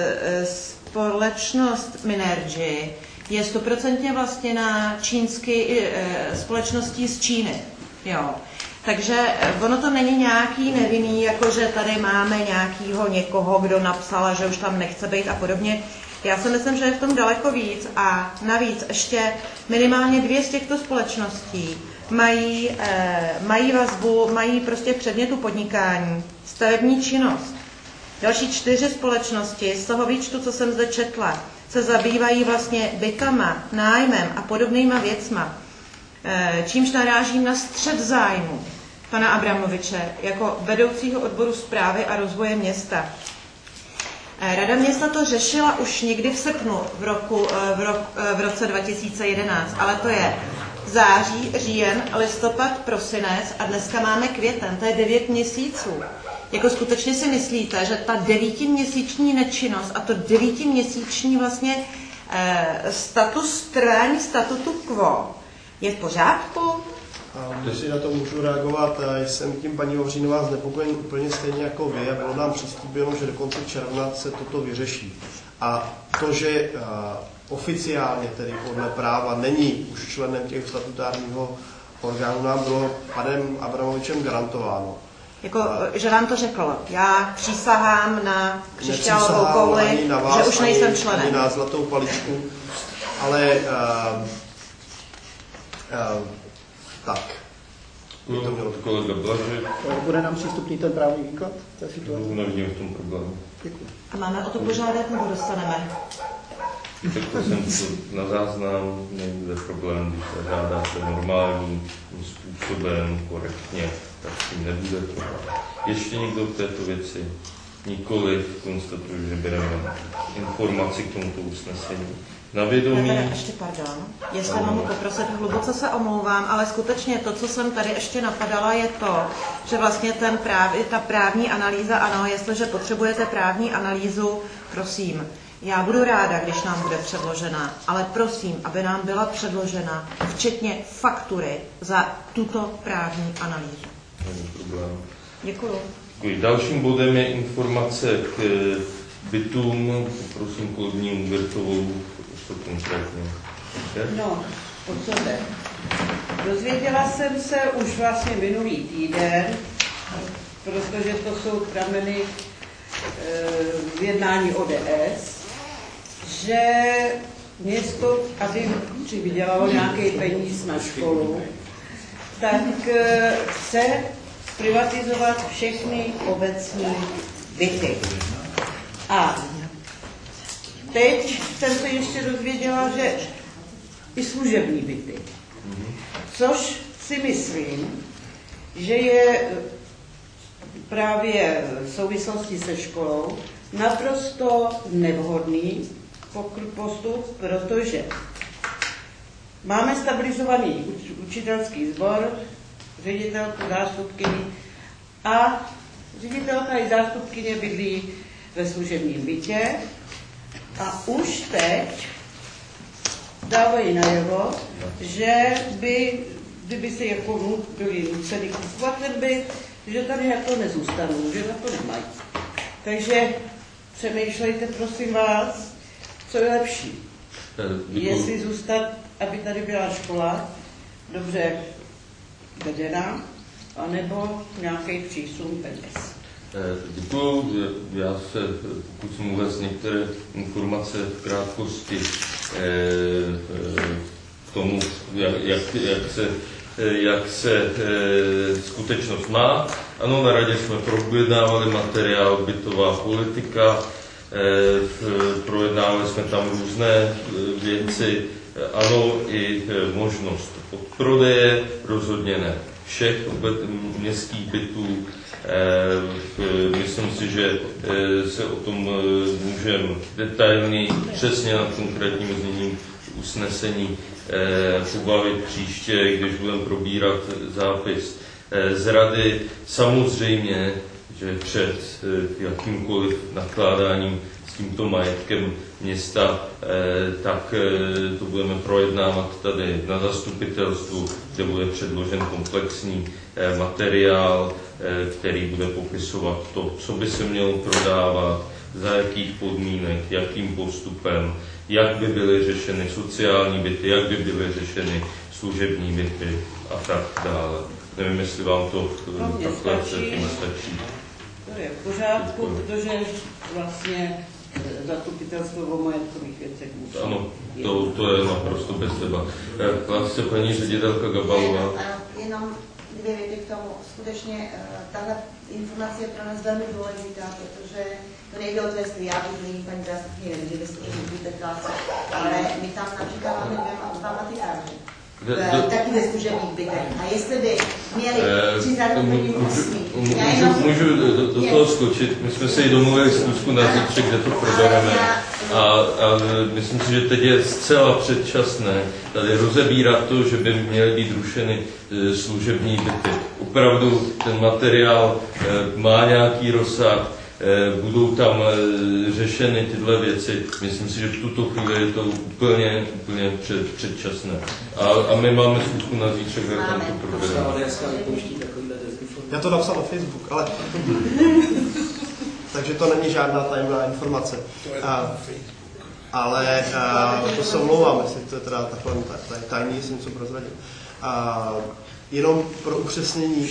společnost Minergy je stoprocentně vlastněná čínsky společností z Číny. Jo. Takže ono to není nějaký nevinný, jako že tady máme nějakýho někoho, kdo napsal, že už tam nechce být a podobně. Já si myslím, že je v tom daleko víc a navíc ještě minimálně dvě z těchto společností mají, eh, mají vazbu, mají prostě v předmětu podnikání stavební činnost. Další čtyři společnosti z toho výčtu, co jsem zde četla, se zabývají vlastně bytama, nájmem a podobnýma věcma, eh, čímž narážím na střet zájmu pana Abramoviče jako vedoucího odboru správy a rozvoje města. Rada města to řešila už někdy v srpnu v, roku, v, rok, v roce dva tisíce jedenáct, ale to je září, říjen, listopad, prosinec a dneska máme květen, to je devět měsíců. Jako skutečně si myslíte, že ta devítiměsíční nečinnost a to devítiměsíční vlastně eh, status trvání statutu quo je v pořádku? Když si na to můžu reagovat, jsem tím paní Vavřínová znepokojen úplně stejně jako vy a bylo nám přislíbeno, že do konce června se toto vyřeší. A to, že oficiálně tedy podle práva není už členem těch statutárního orgánu, nám bylo panem Abramovičem garantováno. Jako, že vám to řekl. Já přísahám na křišťálovou kouli, že už nejsem ani, členem. Ani na zlatou paličku, ale uh, uh, tak. Je to mělo kolega Blažek. Bude nám přístupný ten právní výklad té situace? Nevidím v tom problém. Děkuji. A máme o to požádat, nebo dostaneme? Řekl jsem to na záznam, nebude problém, když to žádáte normálním způsobem, korektně, tak s tím nebude problém. Ještě někdo k této věci? Nikoliv, konstatuji, že bereme informaci k tomuto usnesení. na vědomí. Tady ještě pardon, jestli mohu poprosit, hluboce se omlouvám, ale skutečně to, co jsem tady ještě napadala, je to, že vlastně ten práv, ta právní analýza, ano, jestliže potřebujete právní analýzu, prosím, já budu ráda, když nám bude předložena, ale prosím, aby nám byla předložena včetně faktury za tuto právní analýzu. Není problém. Děkuju. Děkuji. Dalším bodem je informace k bytům. Prosím kolegyni Umbertovou, to konkrétně. No, o co jde? Dozvěděla jsem se už vlastně minulý týden, protože to jsou prameny v jednání O D S, že město, aby si vydělalo nějaký peníz na školu, tak chce privatizovat všechny obecní byty. A teď jsem se ještě dozvěděla, že i služební byty. Což si myslím, že je právě v souvislosti se školou naprosto nevhodný postup, protože máme stabilizovaný učitelský sbor, ředitelku, zástupkyni a ředitelka i zástupkyně bydlí ve služebním bytě a už teď dávají najevo, že by, kdyby si jako byli nuceni kupovat ten byt, že tady jako nezůstanou, že na to nemají. Takže přemýšlejte, prosím vás, co je lepší. Jestli zůstat, aby tady byla škola dobře vedená, anebo nějaký přísun peněz. Děkuju. Já se pokusím uvést některé informace v krátkosti k tomu, jak, jak, jak se, jak se skutečnost má. Ano, na radě jsme projednávali materiál bytová politika, projednávali jsme tam různé věci, ano, i možnost odprodeje, rozhodně ne všech městských bytů. Myslím si, že se o tom můžeme detailně, přesně nad konkrétním zněním usnesení pobavit příště, když budeme probírat zápis z rady. Samozřejmě, že před jakýmkoliv nakládáním s tímto majetkem města, tak to budeme projednávat tady na zastupitelstvu, kde bude předložen komplexní materiál, který bude popisovat to, co by se mělo prodávat, za jakých podmínek, jakým postupem, jak by byly řešeny sociální byty, jak by byly řešeny služební byty a tak dále. Nevím, jestli vám to no, takhle předtím stačí. To je v pořádku, protože vlastně zastupitelstvo o majetkových věcech musí. Ano, to, to je naprosto bez teba. Hlásí paní ředitelka Gabalová. Jenom dvě věty k tomu. Skutečně tahle informace je pro nás velmi důležitá, protože to nejde o to, jestli já bydlím, paní zástupkyně nevidí, jestli budete ptáce, ale my tam například máme dvě, dva matikáře. Taky ve služebních bytech. A jestli by měli tři zároveň osmi. Můžu, můžu do, do toho skočit. My jsme se i domluvili zkusku na zítřek, kde to probereme. A, a myslím si, že teď je zcela předčasné tady rozebírat to, že by měly být rušeny služební byty. Opravdu ten materiál má nějaký rozsah, budou tam řešeny tyhle věci. Myslím si, že v tuto chvíli je to úplně, úplně před, předčasné. A, a my máme zkusku na zítřek, kde tam to probereme. Já to napsal na Facebook, ale... Takže to není žádná tajemná informace. A, ale a, to se omlouvám, jestli to je teda takhle tajný, jsem něco prozradil. A, jenom pro upřesnění,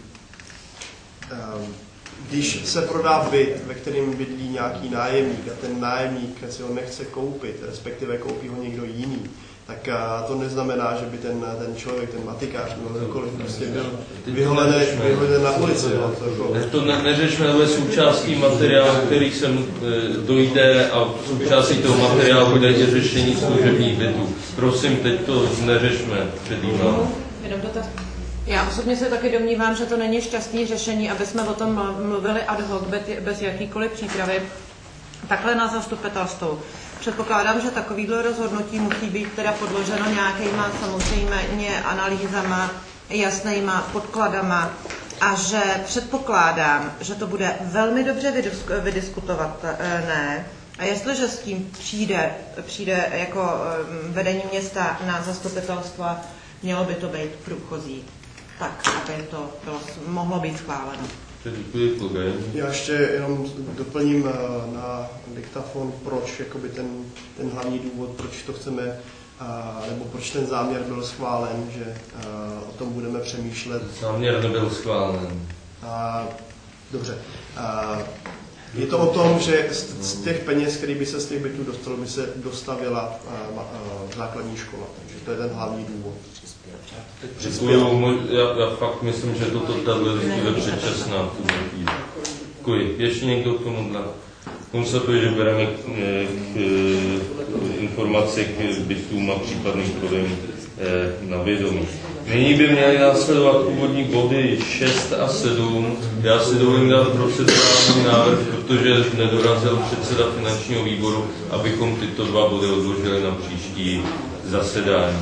a, když se prodá byt, ve kterém bydlí nějaký nájemník a ten nájemník si ho nechce koupit, respektive koupí ho někdo jiný, tak to neznamená, že by ten, ten člověk, ten matikář nebo kdokoliv prostě byl vyholený, vyholený na ulici. No, to, jako... ne, to ne, neřešme, ale součástí materiálu, který sem e, dojde a součástí toho materiálu bude i řešení služebních bytů. Prosím, teď to neřešme předjímám. Jenom dotaz. Já osobně se taky domnívám, že to není šťastné řešení, aby jsme o tom mluvili ad hoc, bez jakýkoliv přípravy. Takhle na zastupitelstvu Předpokládám, že takovýhle rozhodnutí musí být teda podloženo nějakýma samozřejmě analýzama, jasnýma podkladama a že předpokládám, že to bude velmi dobře vydiskutované a jestliže s tím přijde, přijde jako vedení města na zastupitelstva, mělo by to být průchozí, tak aby to bylo, mohlo být schváleno. Já ještě jenom doplním na diktafon, proč jakoby ten, ten hlavní důvod, proč to chceme, nebo proč ten záměr byl schválen, že o tom budeme přemýšlet. Záměr nebyl schválen. A, dobře. A, je to o tom, že z, z těch peněz, které by se z těch bytů dostalo, by se dostavila a, a, základní škola. Takže to je ten hlavní důvod. Děkuju, já, já fakt myslím, že toto tato je předčasná. Děkuji. Ještě někdo k tomuhle? Konstatuje, že bereme k, k, k informaci k bytům a případným prodejům na vědomí. Nyní by měly následovat úvodní body šest a sedm. Já si dovolím dát procedurální návrh, protože nedorazil předseda finančního výboru, abychom tyto dva body odložili na příští zasedání.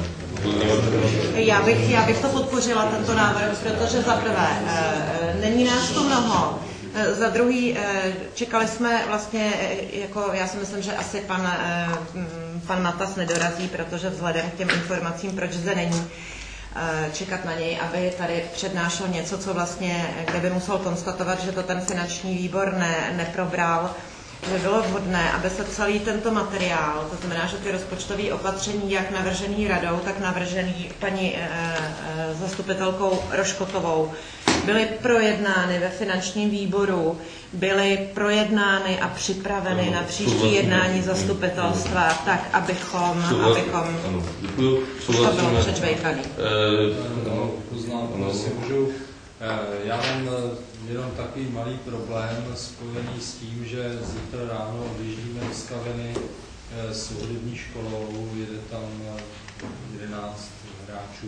Já bych, já bych to podpořila, tento návrh, protože za prvé e, není nás tu mnoho. E, za druhý, e, čekali jsme vlastně, e, jako já si myslím, že asi pan, e, pan Matas nedorazí, protože vzhledem k těm informacím, proč zde není, e, čekat na něj, aby tady přednášel něco, co vlastně, kde by musel konstatovat, že to ten finanční výbor ne, neprobral, že bylo vhodné, aby se celý tento materiál, to znamená, že ty rozpočtové opatření, jak navržený radou, tak navržený paní e, e, zastupitelkou Roškotovou, byly projednány ve finančním výboru, byly projednány a připraveny ano, na příští jednání zastupitelstva, tak, abychom, souhlas, abychom ano, děkuju, to bylo přečvejkaný. No, uznám, si můžu. Já mám jenom takový malý problém spojený s tím, že zítra ráno odjíždíme do Skaveny s hudební školou, jede tam jedenáct hráčů.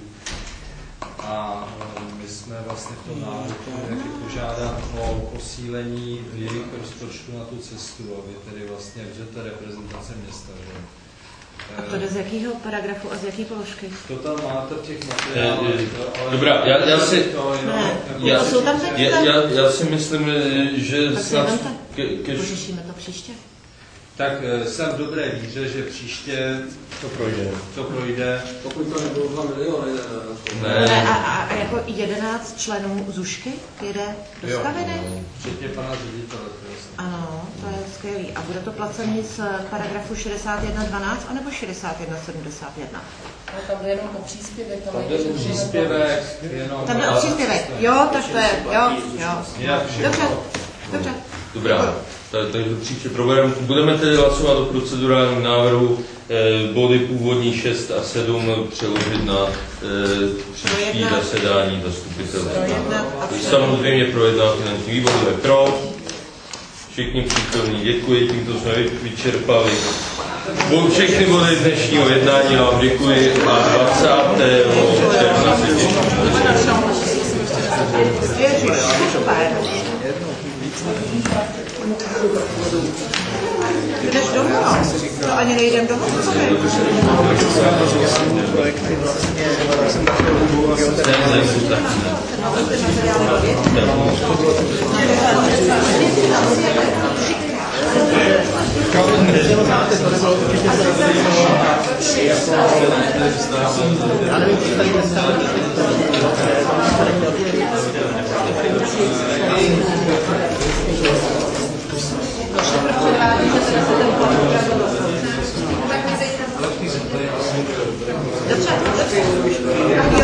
A my jsme vlastně v tom návrhu taky požádat o posílení jejich rozpočtu na tu cestu, aby tedy vlastně, že to je reprezentace města. Že? A to jde z jakého paragrafu a z jaké položky? To tam máte v těch materiálech. Dobrá, já, já si... Ne, já, jsou tam já, já, já si myslím, že snad... Ke, ke... Pořešíme to příště? Tak jsem v dobré víře, že příště to projde. To projde. Pokud to nebylo dva miliony. Ne. ne. A, a, a jako jedenáct členů Zušky jede do Skaveny? Včetně pana ředitele. Ano, to je skvělý. A bude to placený z paragrafu šedesát jedna dvanáct anebo šedesát jedna sedmdesát jedna? No, tam jde jenom o příspěvek. Tam jde o příspěvek. Tam jde o příspěvek. Jo, tak to je. Jo, jo. Dobře, dobře. Dobrá. Takže příště probereme. Budeme tedy hlasovat o procedurálním návrhu eh, body původní šest a sedm přeložit na eh, příští zasedání zastupitelstva. Samozřejmě projedná finanční výbor, je pro. Všichni přítomní, děkuji, tímto jsme vyčerpali všechny body dnešního jednání, já vám děkuji a dvacátého června se Jdeš domů, to ani nejdem domů, co je? Projekty vlastně, já jsem také lubu a já nevím, co tady Dobře, dobře.